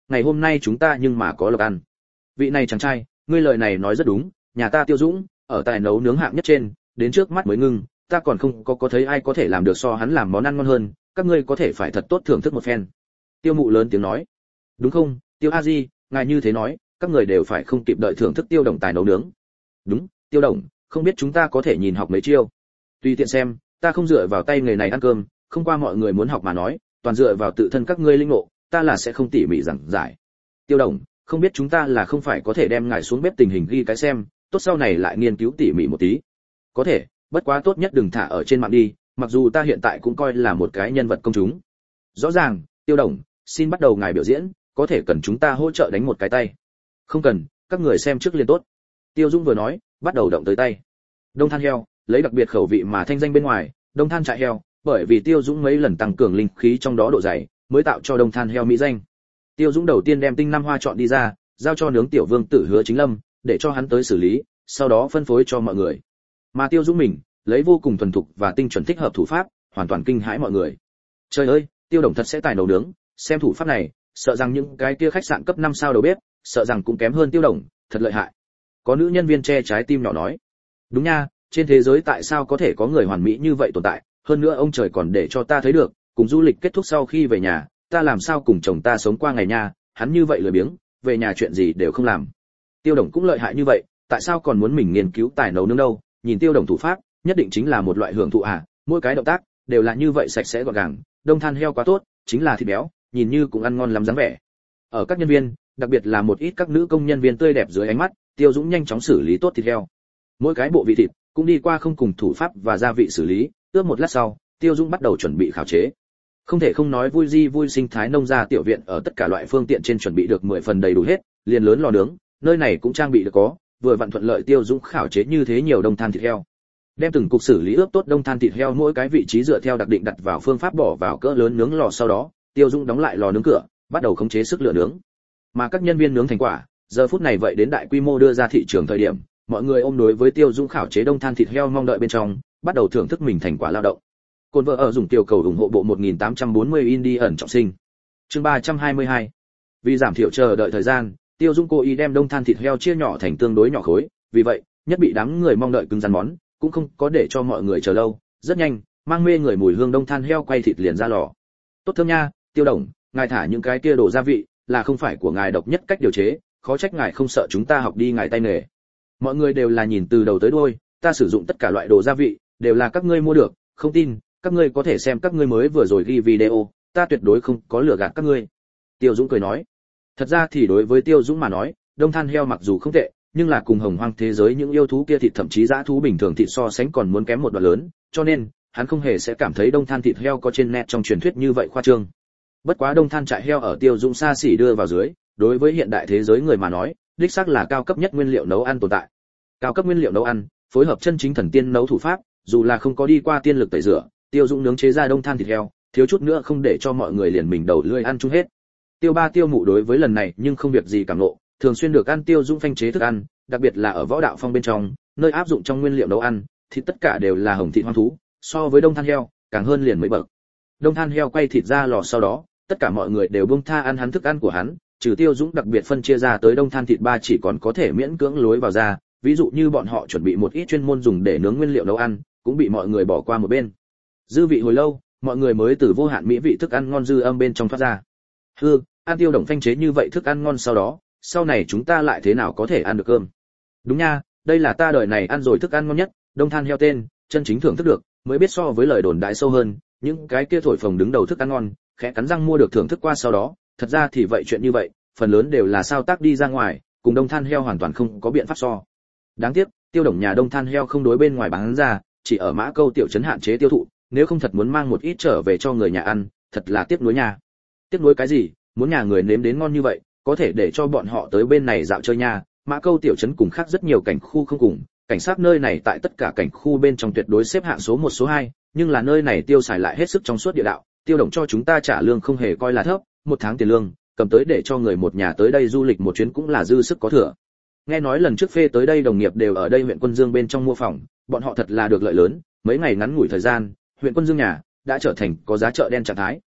S1: ngày hôm nay chúng ta nhưng mà có lộc ăn. Vị này chàng trai, ngươi lời này nói rất đúng, nhà ta Tiêu Dũng ở tài nấu nướng hạng nhất trên, đến trước mắt mới ngưng, ta còn không có thấy ai có thể làm được so hắn làm món ăn ngon hơn, các ngươi có thể phải thật tốt thưởng thức một phen. Tiêu Mụ lớn tiếng nói. Đúng không, Tiêu A Di, ngài như thế nói, các người đều phải không kịp đợi thưởng thức Tiêu Đồng tài nấu nướng. Đúng, Tiêu Đồng, không biết chúng ta có thể nhìn học mấy chiêu. Tùy tiện xem, ta không dựa vào tay nghề này ăn cơm, không qua mọi người muốn học mà nói, toàn dựa vào tự thân các ngươi linh ngộ, ta là sẽ không tỉ mỉ giảng giải. Tiêu Đồng, không biết chúng ta là không phải có thể đem ngài xuống bếp tình hình ghi cái xem, tốt sau này lại nghiên cứu tỉ mỉ một tí. Có thể, bất quá tốt nhất đừng thả ở trên mạng đi, mặc dù ta hiện tại cũng coi là một cái nhân vật công chúng. Rõ ràng, Tiêu Đồng, xin bắt đầu ngài biểu diễn, có thể cần chúng ta hỗ trợ đánh một cái tay. Không cần, các người xem trước liền tốt. Tiêu Dũng vừa nói, bắt đầu động tới tay. Đông than heo, lấy đặc biệt khẩu vị mà thanh danh bên ngoài, đông than trại heo, bởi vì Tiêu Dũng mấy lần tăng cường linh khí trong đó độ dày, mới tạo cho đông than heo mỹ danh. Tiêu Dũng đầu tiên đem tinh năm hoa chọn đi ra, giao cho nướng tiểu vương tử Hứa Chính Lâm, để cho hắn tới xử lý, sau đó phân phối cho mọi người. Mà Tiêu Dũng mình, lấy vô cùng thuần thục và tinh chuẩn thích hợp thủ pháp, hoàn toàn kinh hãi mọi người. Trời ơi, Tiêu Đồng thật sẽ tài nấu nướng, xem thủ pháp này, sợ rằng những cái kia khách sạn cấp 5 sao đầu bếp, sợ rằng cũng kém hơn Tiêu Đồng, thật lợi hại. Có nữ nhân viên che trái tim nhỏ nói. Đúng nha, trên thế giới tại sao có thể có người hoàn mỹ như vậy tồn tại, hơn nữa ông trời còn để cho ta thấy được, cùng du lịch kết thúc sau khi về nhà, ta làm sao cùng chồng ta sống qua ngày nha, hắn như vậy lười biếng, về nhà chuyện gì đều không làm. Tiêu Đồng cũng lợi hại như vậy, tại sao còn muốn mình nghiên cứu tài nấu nướng đâu, nhìn Tiêu Đồng thủ pháp, nhất định chính là một loại hưởng thụ à, mỗi cái động tác đều là như vậy sạch sẽ gọn gàng, đông than heo quá tốt, chính là thịt béo, nhìn như cũng ăn ngon lắm dáng vẻ. Ở các nhân viên, đặc biệt là một ít các nữ công nhân viên tươi đẹp dưới ánh mắt, Tiêu Dũng nhanh chóng xử lý tốt thịt heo. Mỗi cái bộ vị thịt cũng đi qua không cùng thủ pháp và gia vị xử lý, ướp một lát sau, Tiêu Dũng bắt đầu chuẩn bị khảo chế. Không thể không nói vui sinh thái nông gia tiểu viện ở tất cả loại phương tiện trên chuẩn bị được 10 phần đầy đủ hết, liền lớn lò nướng, nơi này cũng trang bị được có, vừa vặn thuận lợi Tiêu Dũng khảo chế như thế nhiều đông than thịt heo. Đem từng cục xử lý ướp tốt đông than thịt heo mỗi cái vị trí dựa theo đặc định đặt vào phương pháp bỏ vào cỡ lớn nướng lò, sau đó Tiêu Dũng đóng lại lò nướng cửa, bắt đầu khống chế sức lửa nướng. Mà các nhân viên nướng thành quả, giờ phút này vậy đến đại quy mô đưa ra thị trường thời điểm, mọi người ôm đối với Tiêu Dũng khảo chế đông than thịt heo mong đợi bên trong, bắt đầu thưởng thức mình thành quả lao động. Côn vợ ở dùng tiểu cầu ủng hộ bộ 1840 Indie ẩn trọng sinh. Chương 322. Vì giảm thiểu chờ đợi thời gian, Tiêu Dũng cố ý đem đông than thịt heo chia nhỏ thành tương đối nhỏ khối, vì vậy, nhất bị đám người mong đợi cứng rắn món, cũng không có để cho mọi người chờ lâu, rất nhanh, mang mê người mùi hương đông than heo quay thịt liền ra lò. Tốt thơm nha, Tiêu Đồng, ngài thả những cái kia đồ gia vị, là không phải của ngài độc nhất cách điều chế, khó trách ngài không sợ chúng ta học đi ngài tay nghề. Mọi người đều là nhìn từ đầu tới đuôi, ta sử dụng tất cả loại đồ gia vị, đều là các ngươi mua được, không tin, các ngươi có thể xem các ngươi mới vừa rồi ghi video, ta tuyệt đối không có lừa gạt các ngươi. Tiêu Dũng cười nói. Thật ra thì đối với Tiêu Dũng mà nói, đông than heo mặc dù không tệ, nhưng là cùng hồng hoang thế giới những yêu thú kia thịt thậm chí dã thú bình thường thịt so sánh còn muốn kém một đoạn lớn, cho nên hắn không hề sẽ cảm thấy đông than thịt heo có trên net trong truyền thuyết như vậy khoa trương. Bất quá đông than trại heo ở Tiêu Dũng xa xỉ đưa vào dưới, đối với hiện đại thế giới người mà nói, đích xác là cao cấp nhất nguyên liệu nấu ăn tồn tại. Cao cấp nguyên liệu nấu ăn, phối hợp chân chính thần tiên nấu thủ pháp, dù là không có đi qua tiên lực tẩy rửa, Tiêu Dũng nướng chế ra đông than thịt heo, thiếu chút nữa không để cho mọi người liền mình đầu lưỡi ăn chung hết. Tiêu Ba Tiêu Mụ đối với lần này nhưng không việc gì cảm ngộ, thường xuyên được ăn Tiêu Dũng phanh chế thức ăn, đặc biệt là ở Võ Đạo Phong bên trong, nơi áp dụng trong nguyên liệu nấu ăn, thì tất cả đều là hồng thịt hoang thú, so với đông than heo, càng hơn liền mấy bậc. Đông than heo quay thịt ra lò sau đó, tất cả mọi người đều buông tha ăn hắn thức ăn của hắn, trừ Tiêu Dũng đặc biệt phân chia ra tới đông than thịt ba chỉ còn có thể miễn cưỡng lối vào ra, ví dụ như bọn họ chuẩn bị một ít chuyên môn dùng để nướng nguyên liệu nấu ăn, cũng bị mọi người bỏ qua một bên. Dư vị hồi lâu, mọi người mới từ vô hạn mỹ vị thức ăn ngon dư âm bên trong thoát ra. Hừ, ăn Tiêu Đồng phanh chế như vậy thức ăn ngon sau đó, sau này chúng ta lại thế nào có thể ăn được cơm? Đúng nha, đây là ta đời này ăn rồi thức ăn ngon nhất, đông than heo tên, chân chính thưởng thức được, mới biết so với lời đồn đại sâu hơn, những cái kia thổi phồng đứng đầu thức ăn ngon, khẽ cắn răng mua được thưởng thức qua sau đó, thật ra thì vậy chuyện như vậy, phần lớn đều là sao tác đi ra ngoài, cùng đông than heo hoàn toàn không có biện pháp so. Đáng tiếc, Tiêu Đồng nhà đông than heo không đối bên ngoài bán ra, chỉ ở Mã Câu tiểu trấn hạn chế tiêu thụ, nếu không thật muốn mang một ít trở về cho người nhà ăn, thật là tiếc nuối nha. Tiếc nuối cái gì, muốn nhà người nếm đến ngon như vậy, có thể để cho bọn họ tới bên này dạo chơi nha. Mã Câu tiểu trấn cùng khác rất nhiều cảnh khu không cùng, cảnh sát nơi này tại tất cả cảnh khu bên trong tuyệt đối xếp hạng số 1 số 2, nhưng là nơi này tiêu xài lại hết sức trong suốt địa đạo, Tiêu Đồng cho chúng ta trả lương không hề coi là thấp, một tháng tiền lương, cầm tới để cho người một nhà tới đây du lịch một chuyến cũng là dư sức có thừa. Nghe nói lần trước phê tới đây đồng nghiệp đều ở đây huyện Quân Dương bên trong mua phòng, bọn họ thật là được lợi lớn, mấy ngày ngắn ngủi thời gian, huyện Quân Dương nhà đã trở thành có giá chợ đen trạng thái,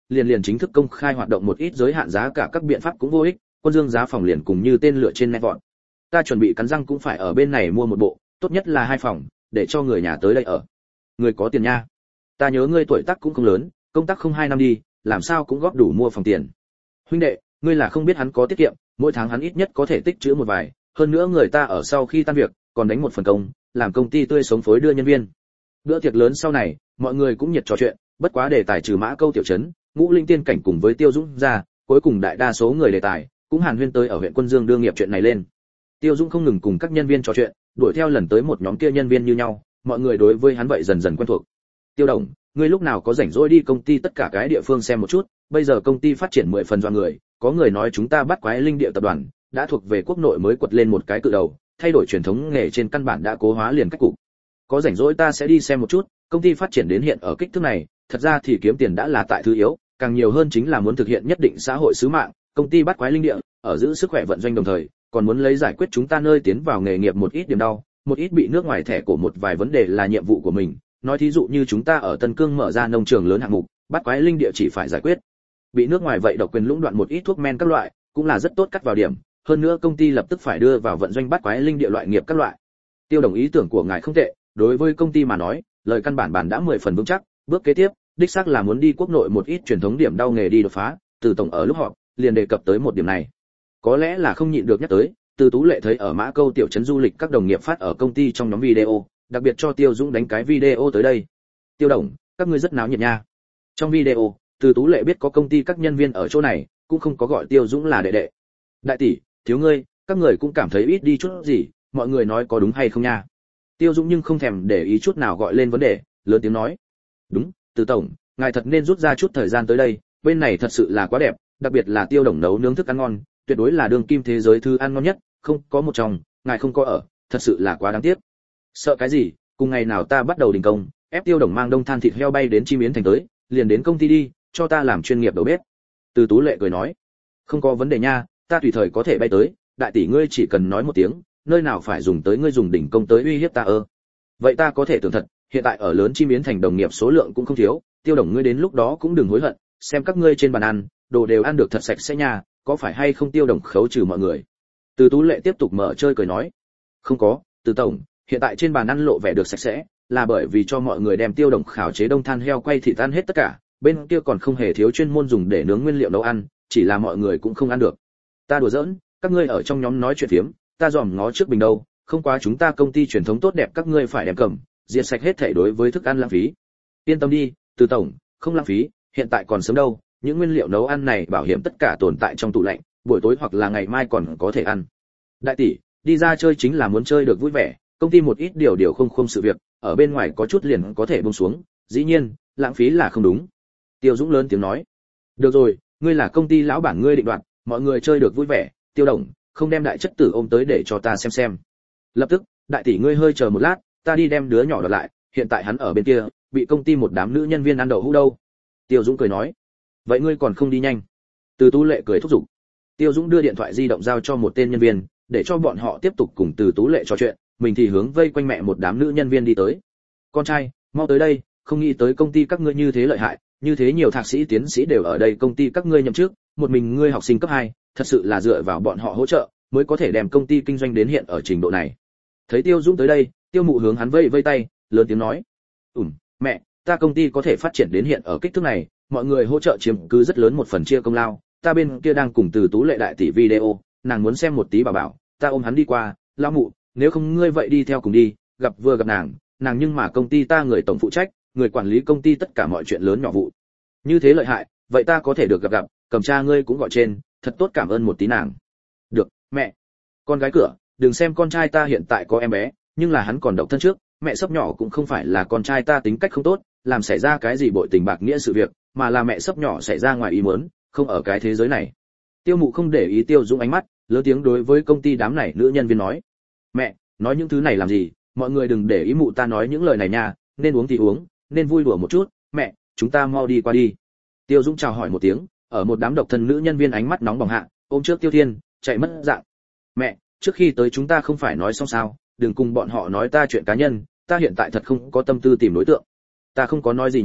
S1: liền chính thức công khai hoạt động một ít giới hạn giá cả các biện pháp cũng vô ích, quân dương giá phòng liền cùng như tên lửa trên net vọt. Ta chuẩn bị cắn răng cũng phải ở bên này mua một bộ, tốt nhất là 2 phòng, để cho người nhà tới đây ở. Người có tiền nha. Ta nhớ ngươi tuổi tác cũng không lớn, công tác không 2 năm đi, làm sao cũng góp đủ mua phòng tiền. Huynh đệ, ngươi là không biết hắn có tiết kiệm, mỗi tháng hắn ít nhất có thể tích trữ một vài, hơn nữa người ta ở sau khi tan việc, còn đánh một phần công, làm công ty tươi sống phối đưa nhân viên. Bữa tiệc lớn sau này, mọi người cũng nhiệt trò chuyện, bất quá đề tài trừ Mã Câu tiểu trấn, Ngũ Linh Tiên cảnh cùng với Tiêu Dũng ra, cuối cùng đại đa số người đề tài cũng hàn huyên tới ở huyện Quân Dương đương nghiệp chuyện này lên. Tiêu Dũng không ngừng cùng các nhân viên trò chuyện, đuổi theo lần tới một nhóm kia nhân viên như nhau, mọi người đối với hắn vậy dần dần quen thuộc. Tiêu Đồng, ngươi lúc nào có rảnh rỗi đi công ty tất cả cái địa phương xem một chút, bây giờ công ty phát triển 10 phần doan người, có người nói chúng ta bắt quái linh địa tập đoàn, đã thuộc về quốc nội mới quật lên một cái cự đầu, thay đổi truyền thống nghề trên căn bản đã cố hóa liền cách cục. Có rảnh rỗi ta sẽ đi xem một chút, công ty phát triển đến hiện ở kích thước này, thật ra thì kiếm tiền đã là tại thứ yếu, càng nhiều hơn chính là muốn thực hiện nhất định xã hội sứ mạng, công ty bắt quái linh địa, ở giữ sức khỏe vận doanh đồng thời, còn muốn lấy giải quyết chúng ta nơi tiến vào nghề nghiệp một ít điểm đau, một ít bị nước ngoài thẻ cổ một vài vấn đề là nhiệm vụ của mình, nói thí dụ như chúng ta ở Tân Cương mở ra nông trường lớn hạng mục, bắt quái linh địa chỉ phải giải quyết. Bị nước ngoài vậy độc quyền lũng đoạn một ít thuốc men các loại, cũng là rất tốt cắt vào điểm, hơn nữa công ty lập tức phải đưa vào vận doanh bắt quái linh địa loại nghiệp các loại. Tiêu Đồng ý tưởng của ngài không tệ, đối với công ty mà nói, lời căn bản đã 10 phần vững chắc, bước kế tiếp, đích xác là muốn đi quốc nội một ít truyền thống điểm đau nghề đi đột phá, Từ tổng ở lúc họp liền đề cập tới một điểm này. Có lẽ là không nhịn được nhắc tới, Từ Tú Lệ thấy ở Mã Câu tiểu trấn du lịch các đồng nghiệp phát ở công ty trong nhóm video, đặc biệt cho Tiêu Dũng đánh cái video tới đây. Tiêu Đồng, các ngươi rất náo nhiệt nha. Trong video, Từ Tú Lệ biết có công ty các nhân viên ở chỗ này, cũng không có gọi Tiêu Dũng là đệ đệ. Đại tỷ, thiếu ngươi, các người cũng cảm thấy ít đi chút gì, mọi người nói có đúng hay không nha. Tiêu Dũng nhưng không thèm để ý chút nào gọi lên vấn đề, lớn tiếng nói. Đúng, Từ tổng, ngài thật nên rút ra chút thời gian tới đây, bên này thật sự là quá đẹp, đặc biệt là Tiêu Đồng nấu nướng thức ăn ngon, tuyệt đối là đường kim thế giới thứ ăn ngon nhất, không có một trong, ngài không có ở, thật sự là quá đáng tiếc. Sợ cái gì, cùng ngày nào ta bắt đầu đình công, ép Tiêu Đồng mang đông than thịt heo bay đến Chim Yến thành tới, liền đến công ty đi, cho ta làm chuyên nghiệp đầu bếp. Từ Tú Lệ cười nói. Không có vấn đề nha, ta tùy thời có thể bay tới, đại tỷ ngươi chỉ cần nói một tiếng, nơi nào phải dùng tới ngươi dùng đỉnh công tới uy hiếp ta ơ. Vậy ta có thể tưởng thật, hiện tại ở lớn Chim Yến thành đồng nghiệp số lượng cũng không thiếu, Tiêu Đồng ngươi đến lúc đó cũng đừng hối hận, xem các ngươi trên bàn ăn, đồ đều ăn được thật sạch sẽ nha, có phải hay không Tiêu Đồng khấu trừ mọi người. Từ Tú Lệ tiếp tục mở chơi cười nói. Không có, Từ tổng, hiện tại trên bàn ăn lộ vẻ được sạch sẽ, là bởi vì cho mọi người đem Tiêu Đồng khảo chế đông than heo quay thịt ăn hết tất cả, bên kia còn không hề thiếu chuyên môn dùng để nướng nguyên liệu nấu ăn, chỉ là mọi người cũng không ăn được. Ta đùa giỡn, các ngươi ở trong nhóm nói chuyện phiếm, ta dòm ngó trước bình đâu, không quá chúng ta công ty truyền thống tốt đẹp các ngươi phải đem cầm, diệt sạch hết thảy đối với thức ăn lãng phí. Yên tâm đi, Từ tổng, không lãng phí, hiện tại còn sớm đâu, những nguyên liệu nấu ăn này bảo hiểm tất cả tồn tại trong tủ lạnh, buổi tối hoặc là ngày mai còn có thể ăn. Đại tỷ, đi ra chơi chính là muốn chơi được vui vẻ, công ty một ít điều không sự việc, ở bên ngoài có chút liền có thể buông xuống, dĩ nhiên, lãng phí là không đúng. Tiêu Dũng lớn tiếng nói. Được rồi, ngươi là công ty lão bản ngươi định đoạt, mọi người chơi được vui vẻ, Tiêu Đồng, không đem đại chất tử ôm tới để cho ta xem. Lập tức, đại tỷ ngươi hơi chờ một lát, ta đi đem đứa nhỏ đoạt lại, hiện tại hắn ở bên kia, bị công ty một đám nữ nhân viên ăn đậu hũ đâu. Tiêu Dũng cười nói. Vậy ngươi còn không đi nhanh? Từ Tú Lệ cười thúc giục. Tiêu Dũng đưa điện thoại di động giao cho một tên nhân viên, để cho bọn họ tiếp tục cùng Từ Tú Lệ trò chuyện, mình thì hướng vây quanh mẹ một đám nữ nhân viên đi tới. Con trai, mau tới đây, không nghĩ tới công ty các ngươi như thế lợi hại, như thế nhiều thạc sĩ tiến sĩ đều ở đây công ty các ngươi nhậm chức, một mình ngươi học sinh cấp 2, thật sự là dựa vào bọn họ hỗ trợ mới có thể đem công ty kinh doanh đến hiện ở trình độ này. Thấy Tiêu Dũng tới đây, Tiêu Mụ hướng hắn vây tay, lớn tiếng nói: Mẹ, ta công ty có thể phát triển đến hiện ở kích thước này, mọi người hỗ trợ chiếm cứ rất lớn một phần chia công lao, ta bên kia đang cùng Từ Tú Lệ đại tỷ video, nàng muốn xem một tí bảo, ta ôm hắn đi qua, lão mụ, nếu không ngươi vậy đi theo cùng đi, gặp nàng nhưng mà công ty ta người tổng phụ trách, người quản lý công ty tất cả mọi chuyện lớn nhỏ vụ. Như thế lợi hại, vậy ta có thể được gặp, cầm cha ngươi cũng gọi trên, thật tốt cảm ơn một tí nàng. Được, mẹ. Con gái cửa, đừng xem con trai ta hiện tại có em bé, nhưng là hắn còn độc thân trước, mẹ sắp nhỏ cũng không phải là con trai ta tính cách không tốt, làm xảy ra cái gì bội tình bạc nghĩa sự việc, mà là mẹ sắp nhỏ xảy ra ngoài ý muốn, không ở cái thế giới này. Tiêu Mụ không để ý Tiêu Dũng ánh mắt, lớn tiếng đối với công ty đám này nữ nhân viên nói: Mẹ, nói những thứ này làm gì, mọi người đừng để ý mụ ta nói những lời này nha, nên uống thì uống, nên vui đùa một chút, mẹ, chúng ta mau đi qua đi. Tiêu Dũng chào hỏi một tiếng, ở một đám độc thân nữ nhân viên ánh mắt nóng bỏng hạ, ôm trước Tiêu Thiên, chạy mất dạng. Mẹ, trước khi tới chúng ta không phải nói xong sao, đừng cùng bọn họ nói ta chuyện cá nhân, ta hiện tại thật không có tâm tư tìm đối tượng. Ta không có nói gì nha,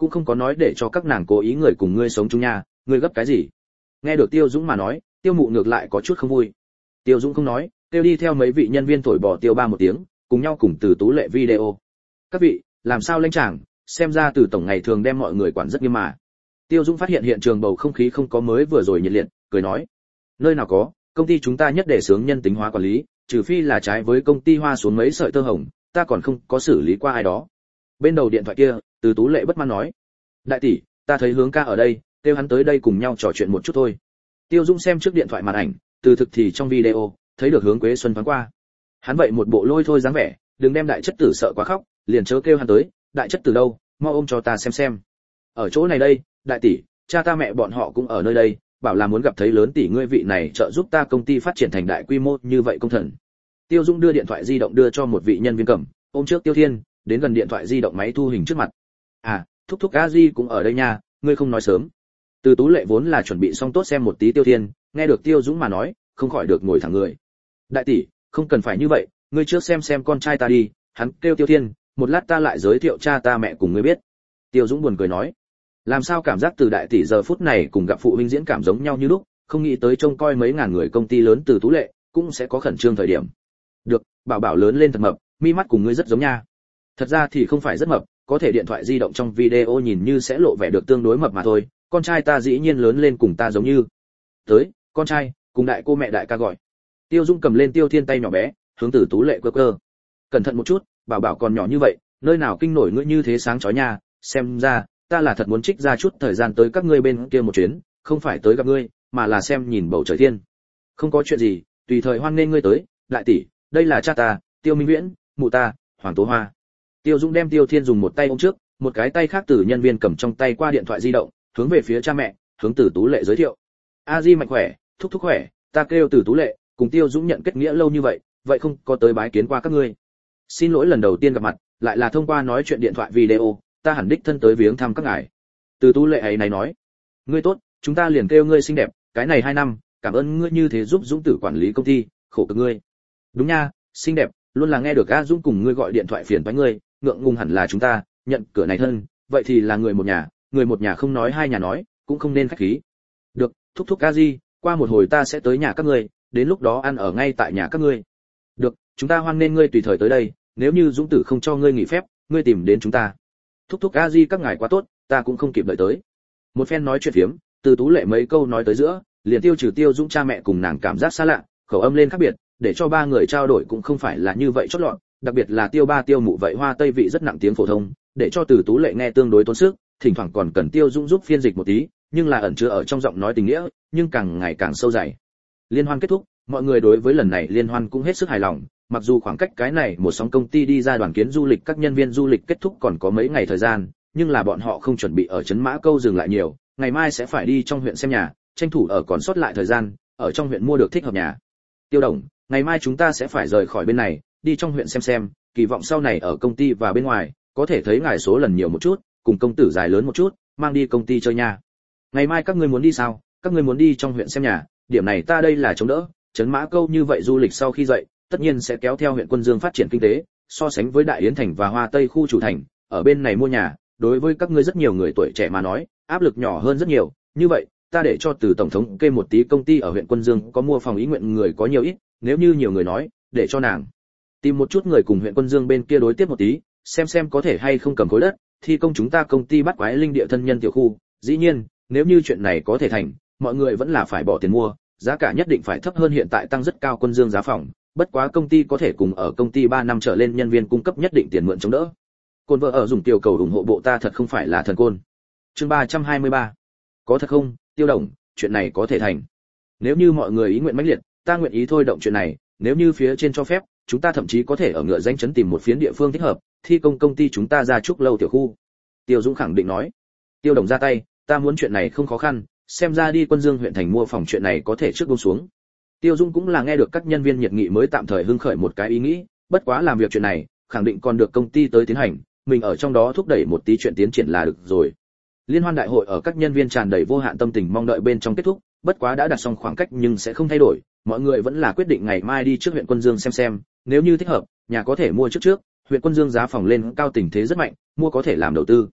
S1: cũng không có nói để cho các nàng cố ý người cùng ngươi sống chung nha, ngươi gấp cái gì? Nghe được Tiêu Dũng mà nói, Tiêu Mụ ngược lại có chút không vui. Tiêu Dũng không nói, Tiêu đi theo mấy vị nhân viên thổi bỏ Tiêu Ba một tiếng, cùng nhau cùng Từ Tú Lệ video. Các vị, làm sao lãnh chàng, xem ra Từ tổng ngày thường đem mọi người quản rất nghiêm mà. Tiêu Dũng phát hiện hiện trường bầu không khí không có mới vừa rồi nhiệt liệt, cười nói: nơi nào có, công ty chúng ta nhất để sướng nhân tính hóa quản lý, trừ phi là trái với công ty hoa xuống mấy sợi tơ hồng, ta còn không có xử lý qua ai đó. Bên đầu điện thoại kia, Từ Tú Lệ bất mãn nói: đại tỷ, ta thấy Hướng ca ở đây, kêu hắn tới đây cùng nhau trò chuyện một chút thôi. Tiêu Dung xem trước điện thoại màn ảnh, từ thực thì trong video thấy được Hướng Quế Xuân thoáng qua. Hắn vậy một bộ lôi thôi dáng vẻ, đừng đem đại chất tử sợ quá khóc, liền chớ kêu hắn tới, đại chất tử đâu, mau ôm cho ta xem. Ở chỗ này đây, đại tỷ, cha ta mẹ bọn họ cũng ở nơi đây, bảo là muốn gặp thấy lớn tỷ ngươi vị này trợ giúp ta công ty phát triển thành đại quy mô như vậy công thần. Tiêu Dung đưa điện thoại di động đưa cho một vị nhân viên cầm, ôm trước Tiêu Thiên, đến gần điện thoại di động máy thu hình trước mặt. À, thúc thúc a di cũng ở đây nha, ngươi không nói sớm. Từ Tú Lệ vốn là chuẩn bị xong tốt xem một tí Tiêu Thiên, nghe được Tiêu Dũng mà nói, không khỏi được ngồi thẳng người. Đại tỷ, không cần phải như vậy, ngươi trước xem con trai ta đi, hắn kêu Tiêu Thiên, một lát ta lại giới thiệu cha ta mẹ cùng ngươi biết. Tiêu Dũng buồn cười nói, làm sao cảm giác từ đại tỷ giờ phút này cùng gặp phụ huynh diễn cảm giống nhau như lúc, không nghĩ tới trông coi mấy ngàn người công ty lớn Từ Tú Lệ, cũng sẽ có khẩn trương thời điểm. Được, bảo bảo lớn lên thật mập, mi mắt cùng ngươi rất giống nha. Thật ra thì không phải rất mập, có thể điện thoại di động trong video nhìn như sẽ lộ vẻ được tương đối mập mà thôi, con trai ta dĩ nhiên lớn lên cùng ta giống như. Tới, con trai, cùng đại cô mẹ đại ca gọi. Tiêu Dung cầm lên Tiêu Thiên tay nhỏ bé, hướng Từ Tú Lệ cơ. Cẩn thận một chút, bảo bảo còn nhỏ như vậy, nơi nào kinh nổi ngươi như thế sáng chói nha, xem ra, ta là thật muốn trích ra chút thời gian tới các ngươi bên kia một chuyến, không phải tới gặp ngươi, mà là xem nhìn bầu trời thiên. Không có chuyện gì, tùy thời hoan nghênh ngươi tới, đại tỷ, đây là cha ta, Tiêu Minh Viễn, mụ ta, Hoàng Tố Hoa. Tiêu Dung đem Tiêu Thiên dùng một tay ôm trước, một cái tay khác từ nhân viên cầm trong tay qua điện thoại di động, hướng về phía cha mẹ, hướng Từ Tú Lệ giới thiệu. A Di mạnh khỏe, thúc thúc khỏe, ta kêu Từ Tú Lệ, cùng Tiêu Dũng nhận kết nghĩa lâu như vậy, vậy không có tới bái kiến qua các ngươi. Xin lỗi lần đầu tiên gặp mặt, lại là thông qua nói chuyện điện thoại video, ta hẳn đích thân tới viếng thăm các ngài. Từ Tú Lệ ấy này nói, ngươi tốt, chúng ta liền kêu ngươi xinh đẹp, cái này 2 năm, cảm ơn ngươi như thế giúp Dũng tử quản lý công ty, khổ cực ngươi. Đúng nha, xinh đẹp, luôn là nghe được A Dũng cùng ngươi gọi điện thoại phiền toái ngươi, ngượng ngùng hẳn là chúng ta, nhận cửa này thân, vậy thì là người một nhà không nói hai nhà nói, cũng không nên khách khí. Được, thúc thúc A Di, qua một hồi ta sẽ tới nhà các ngươi, đến lúc đó ăn ở ngay tại nhà các ngươi. Được, chúng ta hoan nên ngươi tùy thời tới đây, nếu như Dũng tử không cho ngươi nghỉ phép, ngươi tìm đến chúng ta. Thúc thúc A Di các ngài quá tốt, ta cũng không kịp đợi tới. Một phen nói chuyện phiếm, Từ Tú Lệ mấy câu nói tới giữa, liền tiêu trừ Tiêu Dũng cha mẹ cùng nàng cảm giác xa lạ, khẩu âm lên khác biệt, để cho ba người trao đổi cũng không phải là như vậy chót lọt, đặc biệt là Tiêu Ba Tiêu Mụ vậy hoa tây vị rất nặng tiếng phổ thông, để cho Từ Tú Lệ nghe tương đối tốn sức, thỉnh thoảng còn cần Tiêu Dũng giúp phiên dịch một tí, nhưng là ẩn chứa ở trong giọng nói tình nghĩa, nhưng càng ngày càng sâu dày. Liên hoan kết thúc, mọi người đối với lần này liên hoan cũng hết sức hài lòng, mặc dù khoảng cách cái này một sóng công ty đi ra đoàn kiến du lịch các nhân viên du lịch kết thúc còn có mấy ngày thời gian, nhưng là bọn họ không chuẩn bị ở trấn Mã Câu dừng lại nhiều, ngày mai sẽ phải đi trong huyện xem nhà, tranh thủ ở còn sót lại thời gian, ở trong huyện mua được thích hợp nhà. Tiêu Đồng, ngày mai chúng ta sẽ phải rời khỏi bên này, đi trong huyện xem, kỳ vọng sau này ở công ty và bên ngoài, có thể thấy ngài số lần nhiều một chút, cùng công tử dài lớn một chút, mang đi công ty chơi nha. Ngày mai các ngươi muốn đi sao? Các ngươi muốn đi trong huyện xem nhà, điểm này ta đây là chống đỡ, trấn Mã Câu như vậy du lịch sau khi dậy, tất nhiên sẽ kéo theo huyện Quân Dương phát triển kinh tế, so sánh với Đại Yến thành và Hoa Tây khu chủ thành, ở bên này mua nhà, đối với các ngươi rất nhiều người tuổi trẻ mà nói, áp lực nhỏ hơn rất nhiều, như vậy, ta để cho từ tổng thống kê một tí công ty ở huyện Quân Dương có mua phòng ý nguyện người có nhiều ít, nếu như nhiều người nói, để cho nàng tìm một chút người cùng huyện Quân Dương bên kia đối tiếp một tí, xem có thể hay không cầm khối đất, thi công chúng ta công ty bắt quái linh địa thân nhân tiểu khu, dĩ nhiên, nếu như chuyện này có thể thành, mọi người vẫn là phải bỏ tiền mua, giá cả nhất định phải thấp hơn hiện tại tăng rất cao Quân Dương giá phòng, bất quá công ty có thể cùng ở công ty 3 năm trở lên nhân viên cung cấp nhất định tiền mượn chống đỡ. Côn vợ ở dùng tiểu cầu ủng hộ bộ ta thật không phải là thần côn. Chương 323. Có thật không, Tiêu Đồng, chuyện này có thể thành. Nếu như mọi người ý nguyện mãnh liệt, ta nguyện ý thôi động chuyện này, nếu như phía trên cho phép, chúng ta thậm chí có thể ở ngựa danh chấn tìm một phiến địa phương thích hợp, thi công công ty chúng ta ra trúc lâu tiểu khu. Tiêu Dũng khẳng định nói. Tiêu Đồng ra tay, ta muốn chuyện này không khó khăn, xem ra đi Quân Dương huyện thành mua phòng chuyện này có thể trước buông xuống. Tiêu Dung cũng là nghe được các nhân viên nhiệt nghị mới tạm thời hưng khởi một cái ý nghĩ, bất quá làm việc chuyện này, khẳng định còn được công ty tới tiến hành, mình ở trong đó thúc đẩy một tí chuyện tiến triển là được rồi. Liên hoan đại hội ở các nhân viên tràn đầy vô hạn tâm tình mong đợi bên trong kết thúc, bất quá đã đặt xong khoảng cách nhưng sẽ không thay đổi, mọi người vẫn là quyết định ngày mai đi trước huyện Quân Dương xem, nếu như thích hợp, nhà có thể mua trước, huyện Quân Dương giá phòng lên cao tình thế rất mạnh, mua có thể làm đầu tư.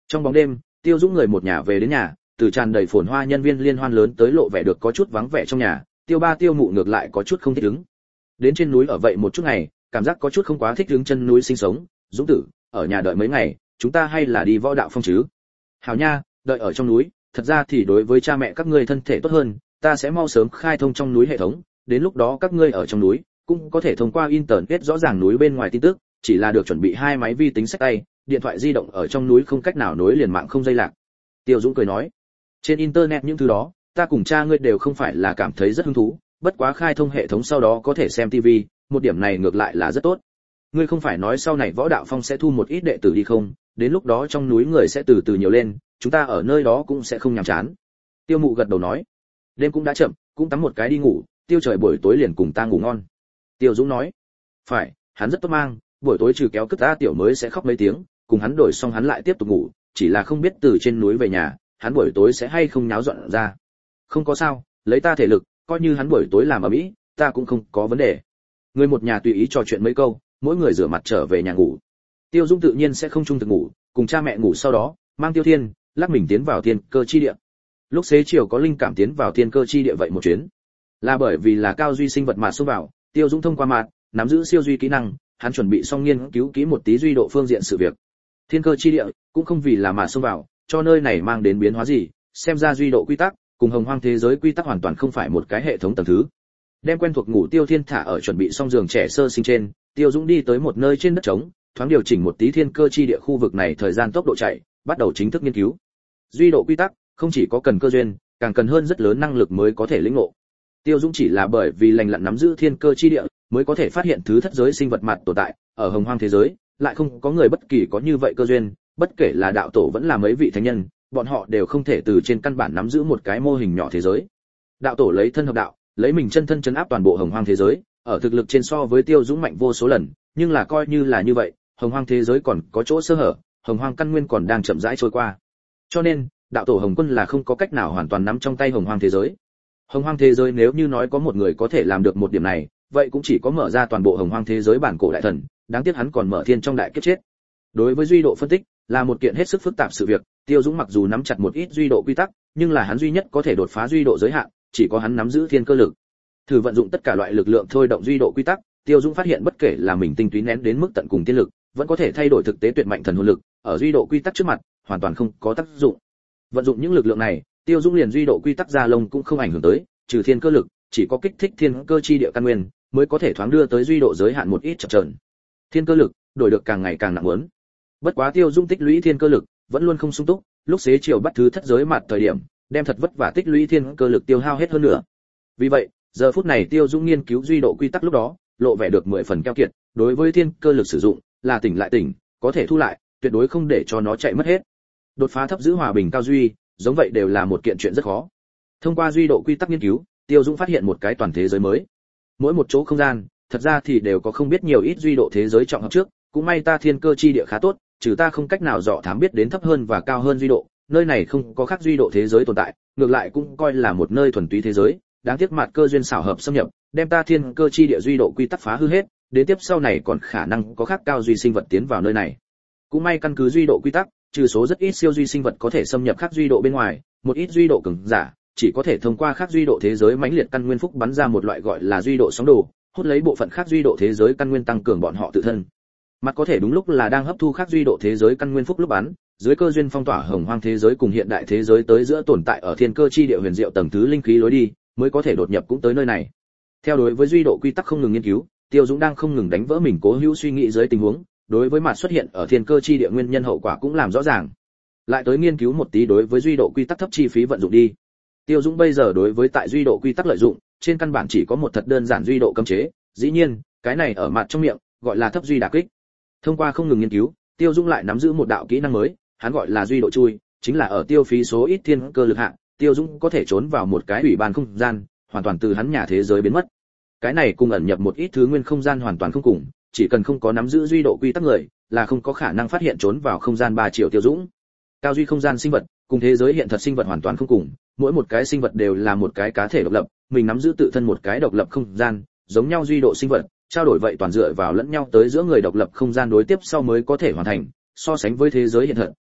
S1: Trong bóng đêm, Tiêu Dũng người một nhà về đến nhà, từ tràn đầy phồn hoa nhân viên liên hoan lớn tới lộ vẻ được có chút vắng vẻ trong nhà, Tiêu ba Tiêu mụ ngược lại có chút không thích ứng. Đến trên núi ở vậy một chút ngày, cảm giác có chút không quá thích ứng chân núi sinh sống. Dũng tử, ở nhà đợi mấy ngày, chúng ta hay là đi Võ Đạo Phong chứ? Hảo nha, đợi ở trong núi, thật ra thì đối với cha mẹ các ngươi thân thể tốt hơn, ta sẽ mau sớm khai thông trong núi hệ thống, đến lúc đó các ngươi ở trong núi cũng có thể thông qua internet rõ ràng núi bên ngoài tin tức, chỉ là được chuẩn bị 2 máy vi tính xách tay, điện thoại di động ở trong núi không cách nào nối liền mạng không dây lạc. Tiêu Dũng cười nói, trên internet những thứ đó, ta cùng cha ngươi đều không phải là cảm thấy rất hứng thú, bất quá khai thông hệ thống sau đó có thể xem tivi, một điểm này ngược lại là rất tốt. Ngươi không phải nói sau này Võ Đạo Phong sẽ thu một ít đệ tử đi không, đến lúc đó trong núi người sẽ từ từ nhiều lên, chúng ta ở nơi đó cũng sẽ không nhàm chán. Tiêu mụ gật đầu nói, đêm cũng đã chậm, cũng tắm một cái đi ngủ, Tiêu trời buổi tối liền cùng ta ngủ ngon. Tiêu Dũng nói, phải, hắn rất tốt mang, buổi tối trừ kéo cất ta tiểu mới sẽ khóc mấy tiếng, cùng hắn đổi xong hắn lại tiếp tục ngủ, chỉ là không biết từ trên núi về nhà, hắn buổi tối sẽ hay không nháo dọn ra. Không có sao, lấy ta thể lực, coi như hắn buổi tối làm ở mỹ, ta cũng không có vấn đề. Người một nhà tùy ý trò chuyện mấy câu, mỗi người rửa mặt trở về nhà ngủ. Tiêu Dũng tự nhiên sẽ không chung thực ngủ, cùng cha mẹ ngủ sau đó, mang Tiêu Thiên, lắc mình tiến vào thiên cơ chi địa. Lúc xế chiều có linh cảm tiến vào thiên cơ chi địa vậy một chuyến, là bởi vì là cao duy sinh vật mà xông vào, Tiêu Dũng thông qua mạt, nắm giữ siêu duy kỹ năng, hắn chuẩn bị xong nghiên cứu kỹ một tí duy độ phương diện sự việc. Thiên cơ chi địa cũng không vì là mà xông vào, cho nơi này mang đến biến hóa gì, xem ra duy độ quy tắc cùng hồng hoang thế giới quy tắc hoàn toàn không phải một cái hệ thống tầng thứ. Đem quen thuộc ngủ Tiêu Thiên thả ở chuẩn bị xong giường trẻ sơ sinh trên, Tiêu Dũng đi tới một nơi trên đất trống, thoáng điều chỉnh một tí thiên cơ chi địa khu vực này thời gian tốc độ chạy, bắt đầu chính thức nghiên cứu. Duy độ quy tắc không chỉ có cần cơ duyên, càng cần hơn rất lớn năng lực mới có thể lĩnh ngộ. Tiêu Dũng chỉ là bởi vì lành lặn nắm giữ thiên cơ chi địa, mới có thể phát hiện thứ thất giới sinh vật mặt tồn tại, ở hồng hoang thế giới, lại không có người bất kỳ có như vậy cơ duyên, bất kể là đạo tổ vẫn là mấy vị thánh nhân, bọn họ đều không thể từ trên căn bản nắm giữ một cái mô hình nhỏ thế giới. Đạo tổ lấy thân hợp đạo, lấy mình chân thân trấn áp toàn bộ hồng hoang thế giới, ở thực lực trên so với Tiêu Dũng mạnh vô số lần, nhưng là coi như là như vậy, hồng hoang thế giới còn có chỗ sơ hở, hồng hoang căn nguyên còn đang chậm rãi trôi qua. Cho nên, đạo tổ Hồng Quân là không có cách nào hoàn toàn nắm trong tay hồng hoang thế giới. Hồng hoang thế giới nếu như nói có một người có thể làm được một điểm này, vậy cũng chỉ có mở ra toàn bộ hồng hoang thế giới bản cổ đại thần, đáng tiếc hắn còn mở thiên trong đại kiếp chết. Đối với duy độ phân tích, là một kiện hết sức phức tạp sự việc, Tiêu Dũng mặc dù nắm chặt một ít duy độ quy tắc, nhưng là hắn duy nhất có thể đột phá duy độ giới hạn, chỉ có hắn nắm giữ thiên cơ lực. Thử vận dụng tất cả loại lực lượng thôi động duy độ quy tắc, Tiêu Dũng phát hiện bất kể là mình tinh túy nén đến mức tận cùng tiên lực, vẫn có thể thay đổi thực tế tuyệt mạnh thần hồn lực, ở duy độ quy tắc trước mặt, hoàn toàn không có tác dụng. Vận dụng những lực lượng này, Tiêu Dũng liền duy độ quy tắc ra lông cũng không ảnh hưởng tới, trừ thiên cơ lực, chỉ có kích thích thiên cơ chi địa căn nguyên, mới có thể thoáng đưa tới duy độ giới hạn một ít chập chờn. Thiên cơ lực, đổi được càng ngày càng nặng muốn. Bất quá Tiêu Dũng tích lũy thiên cơ lực, vẫn luôn không sung túc, lúc xế chiều bắt thứ thất giới mặt thời điểm, đem thật vất vả tích lũy thiên cơ lực tiêu hao hết hơn nữa. Vì vậy, giờ phút này Tiêu Dũng nghiên cứu duy độ quy tắc lúc đó, lộ vẻ được 10 phần keo kiệt, đối với thiên cơ lực sử dụng, là tỉnh lại tỉnh, có thể thu lại, tuyệt đối không để cho nó chạy mất hết. Đột phá thấp giữ hòa bình cao duy, giống vậy đều là một kiện chuyện rất khó. Thông qua duy độ quy tắc nghiên cứu, Tiêu Dũng phát hiện một cái toàn thế giới mới. Mỗi một chỗ không gian, thật ra thì đều có không biết nhiều ít duy độ thế giới trọng hợp trước, cũng may ta thiên cơ chi địa khá tốt, trừ ta không cách nào dò thám biết đến thấp hơn và cao hơn duy độ, nơi này không có khác duy độ thế giới tồn tại, ngược lại cũng coi là một nơi thuần túy thế giới, đáng tiếc mặt cơ duyên xảo hợp xâm nhập, đem ta thiên cơ chi địa duy độ quy tắc phá hư hết, đến tiếp sau này còn khả năng có khác cao duy sinh vật tiến vào nơi này. Cũng may căn cứ duy độ quy tắc, trừ số rất ít siêu duy sinh vật có thể xâm nhập khác duy độ bên ngoài, một ít duy độ cường giả chỉ có thể thông qua khác duy độ thế giới mãnh liệt căn nguyên phúc bắn ra một loại gọi là duy độ sóng đồ, hút lấy bộ phận khác duy độ thế giới căn nguyên tăng cường bọn họ tự thân. Mặt có thể đúng lúc là đang hấp thu khác duy độ thế giới căn nguyên phúc lúc bắn, dưới cơ duyên phong tỏa hồng hoang thế giới cùng hiện đại thế giới tới giữa tồn tại ở thiên cơ chi địa huyền diệu tầng thứ linh khí lối đi, mới có thể đột nhập cũng tới nơi này. Theo đối với duy độ quy tắc không ngừng nghiên cứu, Tiêu Dũng đang không ngừng đánh vỡ mình cố hữu suy nghĩ dưới tình huống, đối với mặt xuất hiện ở thiên cơ chi địa nguyên nhân hậu quả cũng làm rõ ràng. Lại tới nghiên cứu một tí đối với duy độ quy tắc thấp chi phí vận dụng đi. Tiêu Dũng bây giờ đối với tại duy độ quy tắc lợi dụng, trên căn bản chỉ có một thật đơn giản duy độ cấm chế, dĩ nhiên, cái này ở mặt trong miệng, gọi là thấp duy đả kích. Thông qua không ngừng nghiên cứu, Tiêu Dũng lại nắm giữ một đạo kỹ năng mới, hắn gọi là duy độ chui, chính là ở tiêu phí số ít thiên cơ lực hạng, Tiêu Dũng có thể trốn vào một cái ủy ban không gian, hoàn toàn từ hắn nhà thế giới biến mất. Cái này cùng ẩn nhập một ít thứ nguyên không gian hoàn toàn không cùng, chỉ cần không có nắm giữ duy độ quy tắc người, là không có khả năng phát hiện trốn vào không gian 3 triệu Tiêu Dũng. Cao duy không gian sinh vật, cùng thế giới hiện thật sinh vật hoàn toàn không cùng, mỗi một cái sinh vật đều là một cái cá thể độc lập, mình nắm giữ tự thân một cái độc lập không gian, giống nhau duy độ sinh vật, trao đổi vậy toàn dựa vào lẫn nhau tới giữa người độc lập không gian đối tiếp sau mới có thể hoàn thành, so sánh với thế giới hiện thật,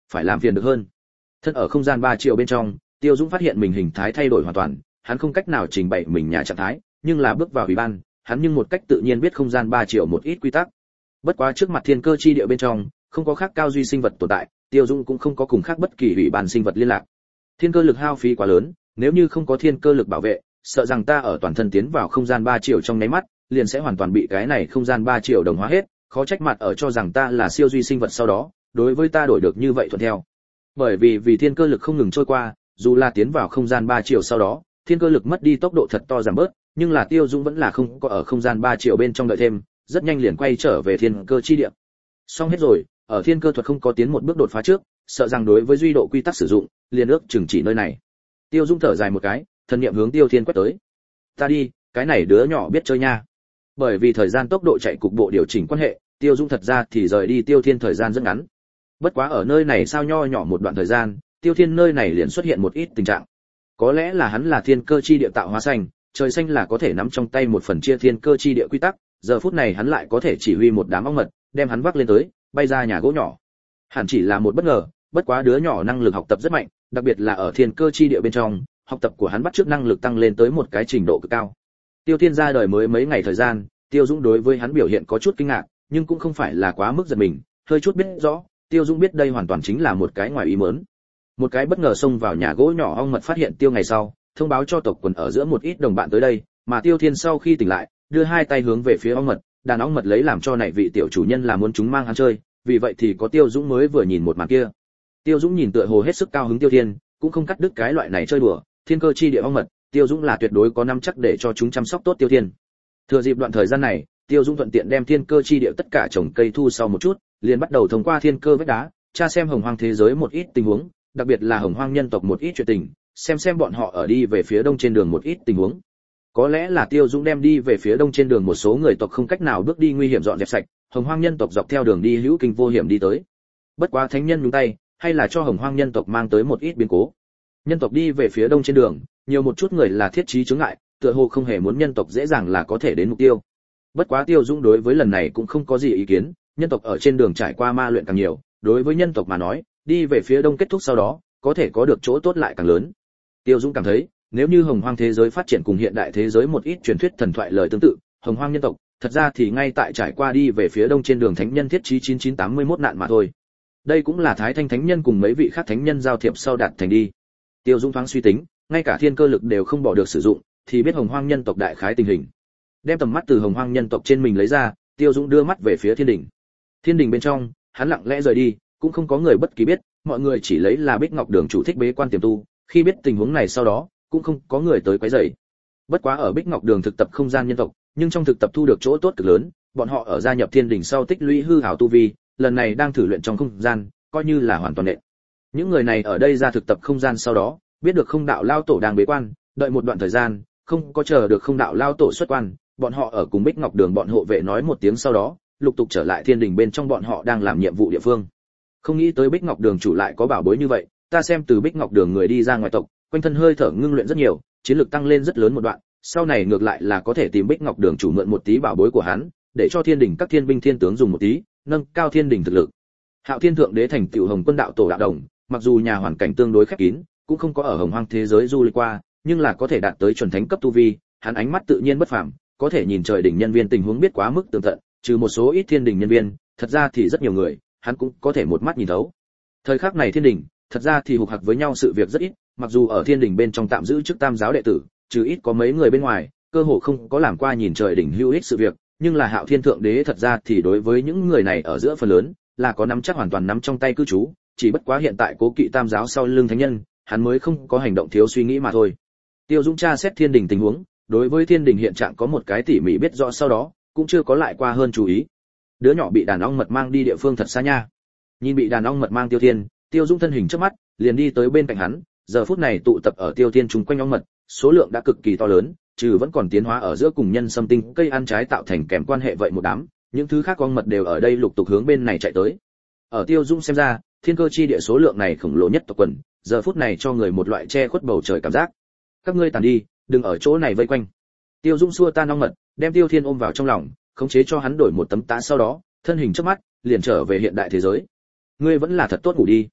S1: phải làm phiền được hơn. Thân ở không gian 3 triệu bên trong, Tiêu Dũng phát hiện mình hình thái thay đổi hoàn toàn, hắn không cách nào trình bày mình nhà trạng thái, nhưng là bước vào ủy ban, hắn nhưng một cách tự nhiên biết không gian 3 triệu một ít quy tắc. Bất quá trước mặt thiên cơ chi địa bên trong, không có khác cao duy sinh vật tồn tại, Tiêu Dũng cũng không có cùng khác bất kỳ ủy ban sinh vật liên lạc. Thiên cơ lực hao phí quá lớn, nếu như không có thiên cơ lực bảo vệ, sợ rằng ta ở toàn thân tiến vào không gian 3 triệu trong nháy mắt, liền sẽ hoàn toàn bị cái này không gian 3 triệu đồng hóa hết, khó trách mặt ở cho rằng ta là siêu duy sinh vật sau đó, đối với ta đổi được như vậy thuận theo. Bởi vì thiên cơ lực không ngừng trôi qua, dù là tiến vào không gian 3 triệu sau đó, thiên cơ lực mất đi tốc độ thật to giảm bớt, nhưng là Tiêu Dũng vẫn là không có ở không gian 3 triệu bên trong đợi thêm, rất nhanh liền quay trở về thiên cơ chi địa. Xong hết rồi, ở thiên cơ thuật không có tiến một bước đột phá trước, sợ rằng đối với duy độ quy tắc sử dụng, liền ước chừng chỉ nơi này. Tiêu Dũng thở dài một cái, thần niệm hướng Tiêu Thiên quét tới. Ta đi, cái này đứa nhỏ biết chơi nha. Bởi vì thời gian tốc độ chạy cục bộ điều chỉnh quan hệ, Tiêu Dũng thật ra thì rời đi Tiêu Thiên thời gian rất ngắn. Bất quá ở nơi này sao nho nhỏ một đoạn thời gian, Tiêu Thiên nơi này liền xuất hiện một ít tình trạng. Có lẽ là hắn là thiên cơ chi địa tạo hóa xanh, trời xanh là có thể nắm trong tay một phần chia thiên cơ chi địa quy tắc, giờ phút này hắn lại có thể chỉ huy một đám ong mật, đem hắn vác lên tới, bay ra nhà gỗ nhỏ. Hẳn chỉ là một bất ngờ, bất quá đứa nhỏ năng lực học tập rất mạnh, đặc biệt là ở thiên cơ chi địa bên trong, học tập của hắn bắt chước năng lực tăng lên tới một cái trình độ cực cao. Tiêu Thiên ra đời mới mấy ngày thời gian, Tiêu Dũng đối với hắn biểu hiện có chút kinh ngạc, nhưng cũng không phải là quá mức giật mình, hơi chút biết rõ, Tiêu Dũng biết đây hoàn toàn chính là một cái ngoài ý muốn. Một cái bất ngờ xông vào nhà gỗ nhỏ ong mật phát hiện Tiêu ngày sau, thông báo cho tộc quần ở giữa một ít đồng bạn tới đây, mà Tiêu Thiên sau khi tỉnh lại, đưa hai tay hướng về phía ong mật, đàn ong mật lấy làm cho này vị tiểu chủ nhân là muốn chúng mang hắn chơi, vì vậy thì có Tiêu Dũng mới vừa nhìn một màn kia. Tiêu Dũng nhìn tựa hồ hết sức cao hứng Tiêu Thiên, cũng không cắt đứt cái loại này chơi đùa, thiên cơ chi địa ong mật, Tiêu Dũng là tuyệt đối có nắm chắc để cho chúng chăm sóc tốt Tiêu Thiên. Thừa dịp đoạn thời gian này, Tiêu Dũng thuận tiện đem thiên cơ chi địa tất cả trồng cây thu sau một chút, liền bắt đầu thông qua thiên cơ vách đá, tra xem hồng hoang thế giới một ít tình huống, đặc biệt là hồng hoang nhân tộc một ít chuyện tình, xem bọn họ ở đi về phía đông trên đường một ít tình huống. Có lẽ là Tiêu Dũng đem đi về phía đông trên đường một số người tộc không cách nào bước đi nguy hiểm dọn dẹp sạch, hồng hoang nhân tộc dọc theo đường đi hữu kinh vô hiểm đi tới. Bất quá thánh nhân nhúng tay, hay là cho hồng hoang nhân tộc mang tới một ít biến cố. Nhân tộc đi về phía đông trên đường, nhiều một chút người là thiết trí chướng ngại, tựa hồ không hề muốn nhân tộc dễ dàng là có thể đến mục tiêu. Bất quá Tiêu Dũng đối với lần này cũng không có gì ý kiến, nhân tộc ở trên đường trải qua ma luyện càng nhiều, đối với nhân tộc mà nói, đi về phía đông kết thúc sau đó, có thể có được chỗ tốt lại càng lớn. Tiêu Dũng cảm thấy, nếu như hồng hoang thế giới phát triển cùng hiện đại thế giới một ít truyền thuyết thần thoại lời tương tự, hồng hoang nhân tộc, thật ra thì ngay tại trải qua đi về phía đông trên đường thánh nhân thiết trí 9981 nạn mà thôi. Đây cũng là Thái Thanh thánh nhân cùng mấy vị khác thánh nhân giao thiệp sau đạt thành đi. Tiêu Dũng thoáng suy tính, ngay cả thiên cơ lực đều không bỏ được sử dụng, thì biết hồng hoang nhân tộc đại khái tình hình. Đem tầm mắt từ hồng hoang nhân tộc trên mình lấy ra, Tiêu Dũng đưa mắt về phía thiên đỉnh. Thiên đỉnh bên trong, hắn lặng lẽ rời đi, cũng không có người bất kỳ biết, mọi người chỉ lấy là Bích Ngọc Đường chủ thích bế quan tiềm tu, khi biết tình huống này sau đó, cũng không có người tới quấy rầy. Bất quá ở Bích Ngọc Đường thực tập không gian nhân tộc, nhưng trong thực tập thu được chỗ tốt cực lớn, bọn họ ở gia nhập thiên đỉnh sau tích lũy hư hảo tu vi, lần này đang thử luyện trong không gian, coi như là hoàn toàn nện. Những người này ở đây ra thực tập không gian sau đó, biết được không đạo lao tổ đang bế quan, đợi một đoạn thời gian, không có chờ được không đạo lao tổ xuất quan, bọn họ ở cùng Bích Ngọc Đường bọn hộ vệ nói một tiếng sau đó, lục tục trở lại thiên đình bên trong bọn họ đang làm nhiệm vụ địa phương. Không nghĩ tới Bích Ngọc Đường chủ lại có bảo bối như vậy, ta xem từ Bích Ngọc Đường người đi ra ngoài tộc, quanh thân hơi thở ngưng luyện rất nhiều, chiến lực tăng lên rất lớn một đoạn, sau này ngược lại là có thể tìm Bích Ngọc Đường chủ mượn một tí bảo bối của hắn, để cho thiên đình các thiên binh thiên tướng dùng một tí, nâng cao thiên đình thực lực. Hạo Thiên thượng đế thành tựu Hồng Quân đạo tổ đạo đồng, mặc dù nhà hoàn cảnh tương đối khép kín, cũng không có ở hồng hoang thế giới du lịch qua, nhưng là có thể đạt tới chuẩn thánh cấp tu vi, hắn ánh mắt tự nhiên bất phàm, có thể nhìn trời đỉnh nhân viên tình huống biết quá mức tường tận, trừ một số ít thiên đình nhân viên, thật ra thì rất nhiều người, hắn cũng có thể một mắt nhìn thấu. Thời khắc này thiên đình, thật ra thì hục hặc với nhau sự việc rất ít, mặc dù ở thiên đình bên trong tạm giữ chức tam giáo đệ tử, trừ ít có mấy người bên ngoài, cơ hồ không có làm qua nhìn trời đỉnh hữu ích sự việc, nhưng là Hạo Thiên thượng đế thật ra thì đối với những người này ở giữa phần lớn, là có nắm chắc hoàn toàn nắm trong tay cư trú, chỉ bất quá hiện tại cố kỵ tam giáo sau lưng thánh nhân, hắn mới không có hành động thiếu suy nghĩ mà thôi. Tiêu Dũng tra xét thiên đình tình huống, đối với thiên đình hiện trạng có một cái tỉ mỉ biết rõ sau đó, cũng chưa có lại qua hơn chú ý. Đứa nhỏ bị đàn ong mật mang đi địa phương thật xa nha. Nhìn bị đàn ong mật mang Tiêu Thiên, Tiêu Dũng thân hình trước mắt, liền đi tới bên cạnh hắn, giờ phút này tụ tập ở Tiêu Thiên chung quanh ong mật, số lượng đã cực kỳ to lớn, trừ vẫn còn tiến hóa ở giữa cùng nhân xâm tinh cây ăn trái tạo thành kèm quan hệ vậy một đám, những thứ khác ong mật đều ở đây lục tục hướng bên này chạy tới. Ở Tiêu Dũng xem ra, thiên cơ chi địa số lượng này khổng lồ nhất tộc quần, giờ phút này cho người một loại che khuất bầu trời cảm giác. Các ngươi tàn đi, đừng ở chỗ này vây quanh. Tiêu Dũng xua tan ong mật, đem Tiêu Thiên ôm vào trong lòng, khống chế cho hắn đổi một tấm tã sau đó, thân hình trước mắt, liền trở về hiện đại thế giới. Ngươi vẫn là thật tốt ngủ đi.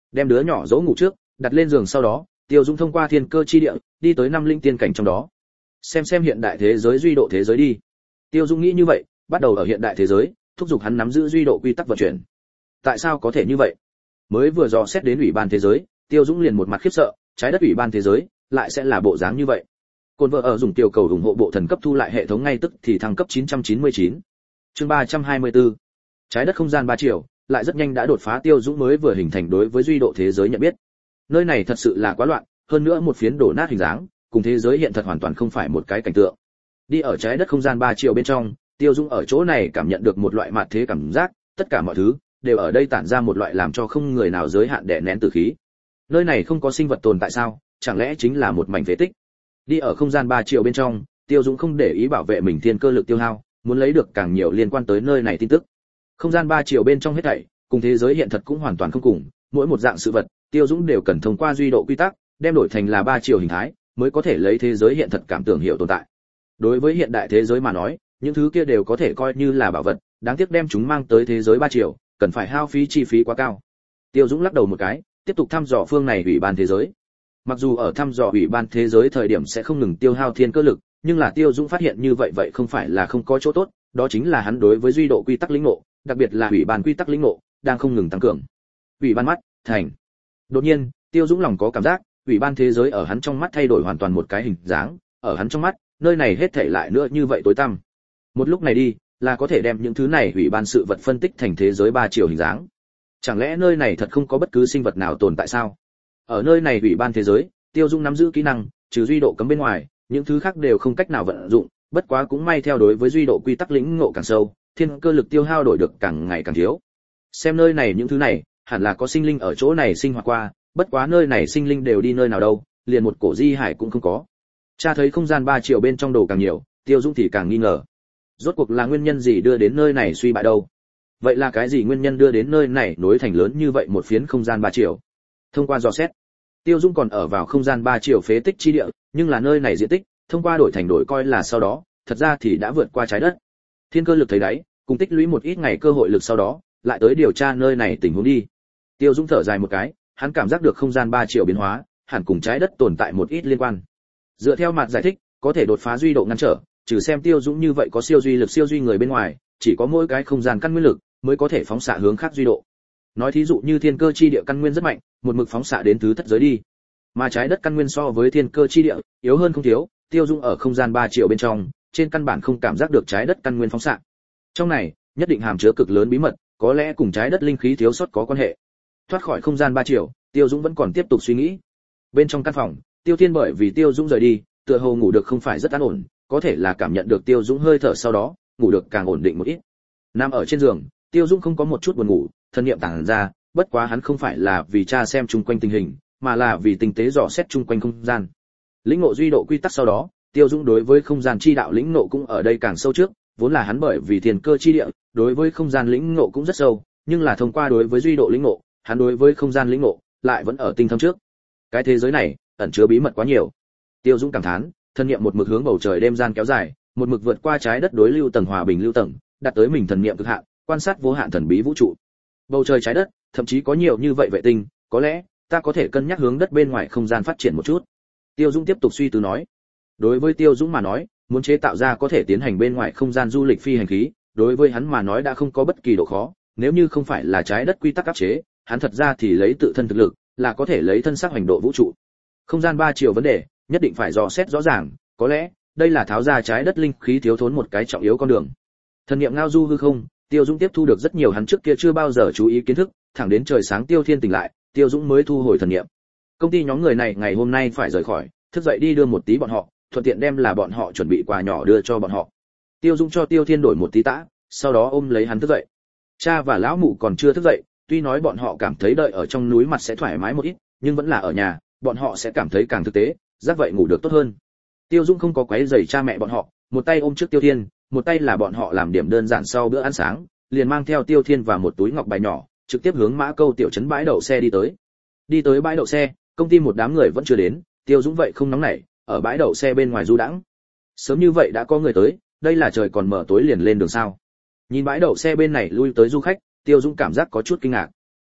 S1: Đem đứa nhỏ dỗ ngủ trước, đặt lên giường sau đó, Tiêu Dũng thông qua thiên cơ chi địa, đi tới năm linh tiên cảnh trong đó. Xem hiện đại thế giới duy độ thế giới đi. Tiêu Dũng nghĩ như vậy, bắt đầu ở hiện đại thế giới, thúc giục hắn nắm giữ duy độ quy tắc vận chuyển. Tại sao có thể như vậy? Mới vừa dò xét đến ủy ban thế giới, Tiêu Dũng liền một mặt khiếp sợ, trái đất ủy ban thế giới lại sẽ là bộ dáng như vậy. Côn vợ ở dùng tiểu cầu ủng hộ bộ thần cấp thu lại hệ thống ngay tức thì thăng cấp 999. Chương 324. Trái đất không gian 3 triệu, lại rất nhanh đã đột phá Tiêu Dũng mới vừa hình thành đối với duy độ thế giới nhận biết. Nơi này thật sự là quá loạn, hơn nữa một phiến đổ nát hình dáng, cùng thế giới hiện thật hoàn toàn không phải một cái cảnh tượng. Đi ở trái đất không gian 3 triệu bên trong, Tiêu Dũng ở chỗ này cảm nhận được một loại mạt thế cảm giác, tất cả mọi thứ đều ở đây tản ra một loại làm cho không người nào giới hạn đè nén tử khí. Nơi này không có sinh vật tồn tại sao? Chẳng lẽ chính là một mảnh phế tích? Đi ở không gian 3 triệu bên trong, Tiêu Dũng không để ý bảo vệ mình thiên cơ lực tiêu hao, muốn lấy được càng nhiều liên quan tới nơi này tin tức. Không gian 3 triệu bên trong hết thảy, cùng thế giới hiện thật cũng hoàn toàn không cùng, mỗi một dạng sự vật, Tiêu Dũng đều cần thông qua duy độ quy tắc, đem đổi thành là 3 triệu hình thái, mới có thể lấy thế giới hiện thật cảm tưởng hiểu tồn tại. Đối với hiện đại thế giới mà nói, những thứ kia đều có thể coi như là bảo vật, đáng tiếc đem chúng mang tới thế giới 3 triệu, cần phải hao phí chi phí quá cao. Tiêu Dũng lắc đầu một cái, tiếp tục thăm dò phương này ủy ban thế giới. Mặc dù ở thăm dò ủy ban thế giới thời điểm sẽ không ngừng tiêu hao thiên cơ lực, nhưng là Tiêu Dũng phát hiện như vậy không phải là không có chỗ tốt, đó chính là hắn đối với duy độ quy tắc lĩnh ngộ, đặc biệt là ủy ban quy tắc lĩnh ngộ đang không ngừng tăng cường. Ủy ban mắt thành. Đột nhiên, Tiêu Dũng lòng có cảm giác, ủy ban thế giới ở hắn trong mắt thay đổi hoàn toàn một cái hình dáng, ở hắn trong mắt, nơi này hết thảy lại nữa như vậy tối tăm. Một lúc này đi, là có thể đem những thứ này ủy ban sự vật phân tích thành thế giới 3 chiều hình dáng. Chẳng lẽ nơi này thật không có bất cứ sinh vật nào tồn tại sao? Ở nơi này ủy ban thế giới, Tiêu Dung nắm giữ kỹ năng, trừ duy độ cấm bên ngoài, những thứ khác đều không cách nào vận dụng, bất quá cũng may theo đối với duy độ quy tắc lĩnh ngộ càng sâu, thiên cơ lực tiêu hao đổi được càng ngày càng thiếu. Xem nơi này những thứ này, hẳn là có sinh linh ở chỗ này sinh hoạt qua, bất quá nơi này sinh linh đều đi nơi nào đâu, liền một cổ di hải cũng không có. Cha thấy không gian 3 chiều bên trong đồ càng nhiều, Tiêu Dung thì càng nghi ngờ. Rốt cuộc là nguyên nhân gì đưa đến nơi này suy bại đâu? Vậy là cái gì nguyên nhân đưa đến nơi này nối thành lớn như vậy một phiến không gian 3 chiều? Thông qua dò xét, Tiêu Dung còn ở vào không gian 3 chiều phế tích chi địa, nhưng là nơi này diện tích, thông qua đổi thành đổi coi là sau đó, thật ra thì đã vượt qua trái đất. Thiên cơ lực thấy đáy, cùng tích lũy một ít ngày cơ hội lực sau đó, lại tới điều tra nơi này tình huống đi. Tiêu Dung thở dài một cái, hắn cảm giác được không gian 3 chiều biến hóa, hẳn cùng trái đất tồn tại một ít liên quan. Dựa theo mặt giải thích, có thể đột phá duy độ ngăn trở, trừ xem Tiêu Dũng như vậy có siêu duy lực siêu duy người bên ngoài, chỉ có mỗi cái không gian căn nguyên lực mới có thể phóng xạ hướng khác duy độ. Nói thí dụ như thiên cơ chi địa căn nguyên rất mạnh, một mực phóng xạ đến thứ thất giới đi. Mà trái đất căn nguyên so với thiên cơ chi địa yếu hơn không thiếu, Tiêu Dũng ở không gian 3 triệu bên trong, trên căn bản không cảm giác được trái đất căn nguyên phóng xạ. Trong này, nhất định hàm chứa cực lớn bí mật, có lẽ cùng trái đất linh khí thiếu sót có quan hệ. Thoát khỏi không gian 3 triệu, Tiêu Dũng vẫn còn tiếp tục suy nghĩ. Bên trong căn phòng, Tiêu Thiên bởi vì Tiêu Dũng rời đi, tựa hồ ngủ được không phải rất an ổn, có thể là cảm nhận được Tiêu Dũng hơi thở sau đó, ngủ được càng ổn định một ít. Nằm ở trên giường, Tiêu Dũng không có một chút buồn ngủ, thân niệm tản ra, bất quá hắn không phải là vì tra xem chung quanh tình hình, mà là vì tinh tế dò xét chung quanh không gian. Lĩnh ngộ duy độ quy tắc sau đó, Tiêu Dũng đối với không gian chi đạo lĩnh ngộ cũng ở đây càng sâu trước, vốn là hắn bởi vì thiên cơ chi địa, đối với không gian lĩnh ngộ cũng rất sâu, nhưng là thông qua đối với duy độ lĩnh ngộ, hắn đối với không gian lĩnh ngộ lại vẫn ở tinh thâm trước. Cái thế giới này ẩn chứa bí mật quá nhiều. Tiêu Dũng cảm thán, thân niệm một mực hướng bầu trời đêm gian kéo dài, một mực vượt qua trái đất đối lưu tầng hòa bình lưu tầng, đạt tới mình thần niệm cực hạn, quan sát vô hạn thần bí vũ trụ. Bầu trời trái đất, thậm chí có nhiều như vậy vệ tinh, có lẽ ta có thể cân nhắc hướng đất bên ngoài không gian phát triển một chút. Tiêu Dũng tiếp tục suy tư nói. Đối với Tiêu Dũng mà nói, muốn chế tạo ra có thể tiến hành bên ngoài không gian du lịch phi hành khí, đối với hắn mà nói đã không có bất kỳ độ khó, nếu như không phải là trái đất quy tắc áp chế, hắn thật ra thì lấy tự thân thực lực, là có thể lấy thân xác hành độ vũ trụ. Không gian 3 chiều vấn đề, nhất định phải dò xét rõ ràng, có lẽ đây là tháo ra trái đất linh khí thiếu thốn một cái trọng yếu con đường. Thần niệm ngao du hư không, Tiêu Dũng tiếp thu được rất nhiều hắn trước kia chưa bao giờ chú ý kiến thức, thẳng đến trời sáng Tiêu Thiên tỉnh lại, Tiêu Dũng mới thu hồi thần niệm. Công ty nhóm người này ngày hôm nay phải rời khỏi, thức dậy đi đưa một tí bọn họ, thuận tiện đem là bọn họ chuẩn bị quà nhỏ đưa cho bọn họ. Tiêu Dũng cho Tiêu Thiên đổi một tí tã, sau đó ôm lấy hắn thức dậy. Cha và lão mụ còn chưa thức dậy, tuy nói bọn họ cảm thấy đợi ở trong núi mặt sẽ thoải mái một ít, nhưng vẫn là ở nhà, bọn họ sẽ cảm thấy càng thực tế, giác vậy ngủ được tốt hơn. Tiêu Dũng không có quấy rầy cha mẹ bọn họ, một tay ôm trước Tiêu Thiên, một tay là bọn họ làm điểm đơn giản sau bữa ăn sáng, liền mang theo Tiêu Thiên và một túi ngọc bài nhỏ, trực tiếp hướng Mã Câu tiểu trấn bãi đậu xe đi tới. Đi tới bãi đậu xe, công ty một đám người vẫn chưa đến, Tiêu Dũng vậy không nóng nảy, ở bãi đậu xe bên ngoài du đãng. Sớm như vậy đã có người tới, đây là trời còn mở tối liền lên đường sao? Nhìn bãi đậu xe bên này lui tới du khách, Tiêu Dũng cảm giác có chút kinh ngạc.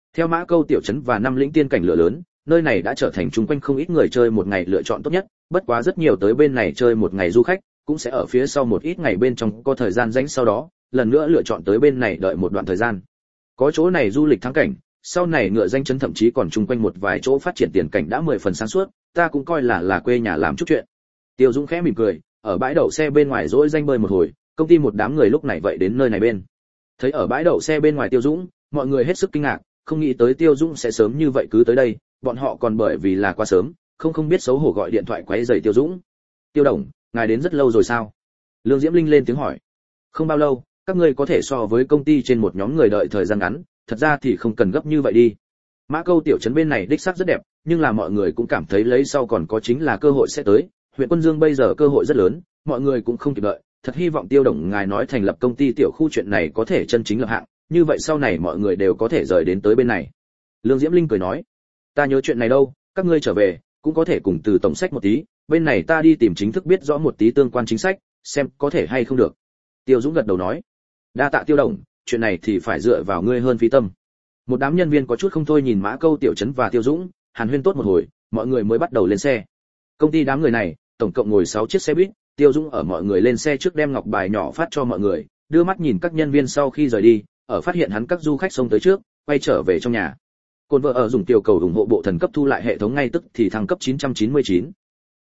S1: Theo Mã Câu tiểu trấn và năm lĩnh tiên cảnh lửa lớn, nơi này đã trở thành chung quanh không ít người chơi một ngày lựa chọn tốt nhất, bất quá rất nhiều tới bên này chơi một ngày du khách cũng sẽ ở phía sau một ít ngày bên trong có thời gian rảnh, sau đó lần nữa lựa chọn tới bên này đợi một đoạn thời gian. Có chỗ này du lịch thắng cảnh, sau này ngựa danh chấn thậm chí còn chung quanh một vài chỗ phát triển tiền cảnh đã 10 phần sáng suốt, ta cũng coi là quê nhà làm chút chuyện. Tiêu Dũng khẽ mỉm cười, ở bãi đậu xe bên ngoài dỗi danh bơi một hồi, công ty một đám người lúc này vậy đến nơi này bên. Thấy ở bãi đậu xe bên ngoài Tiêu Dũng, mọi người hết sức kinh ngạc, không nghĩ tới Tiêu Dũng sẽ sớm như vậy cứ tới đây, bọn họ còn bởi vì là quá sớm, không biết xấu hổ gọi điện thoại quấy rầy Tiêu Dũng. Tiêu đồng, ngài đến rất lâu rồi sao? Lương Diễm Linh lên tiếng hỏi. Không bao lâu, các ngươi có thể so với công ty trên một nhóm người đợi thời gian ngắn, thật ra thì không cần gấp như vậy đi. Mã Câu tiểu trấn bên này đích xác rất đẹp, nhưng là mọi người cũng cảm thấy lấy sau còn có chính là cơ hội sẽ tới. Huyện Quân Dương bây giờ cơ hội rất lớn, mọi người cũng không kịp đợi, thật hy vọng Tiêu đồng ngài nói thành lập công ty tiểu khu chuyện này có thể chân chính lập hạng, như vậy sau này mọi người đều có thể rời đến tới bên này. Lương Diễm Linh cười nói, ta nhớ chuyện này đâu, các ngươi trở về cũng có thể cùng từ tổng sách một tí, bên này ta đi tìm chính thức biết rõ một tí tương quan chính sách, xem có thể hay không được. Tiêu Dũng gật đầu nói, đa tạ Tiêu đồng, chuyện này thì phải dựa vào ngươi hơn phí tâm. Một đám nhân viên có chút không thôi nhìn Mã Câu tiểu trấn và Tiêu Dũng, hàn huyên tốt một hồi, mọi người mới bắt đầu lên xe. Công ty đám người này tổng cộng ngồi 6 chiếc xe buýt, Tiêu Dũng ở mọi người lên xe trước đem ngọc bài nhỏ phát cho mọi người, đưa mắt nhìn các nhân viên sau khi rời đi, ở phát hiện hắn các du khách xông tới trước, quay trở về trong nhà. Côn vợ ở dùng tiểu cầu ủng hộ bộ thần cấp thu lại hệ thống ngay tức thì thăng cấp 999.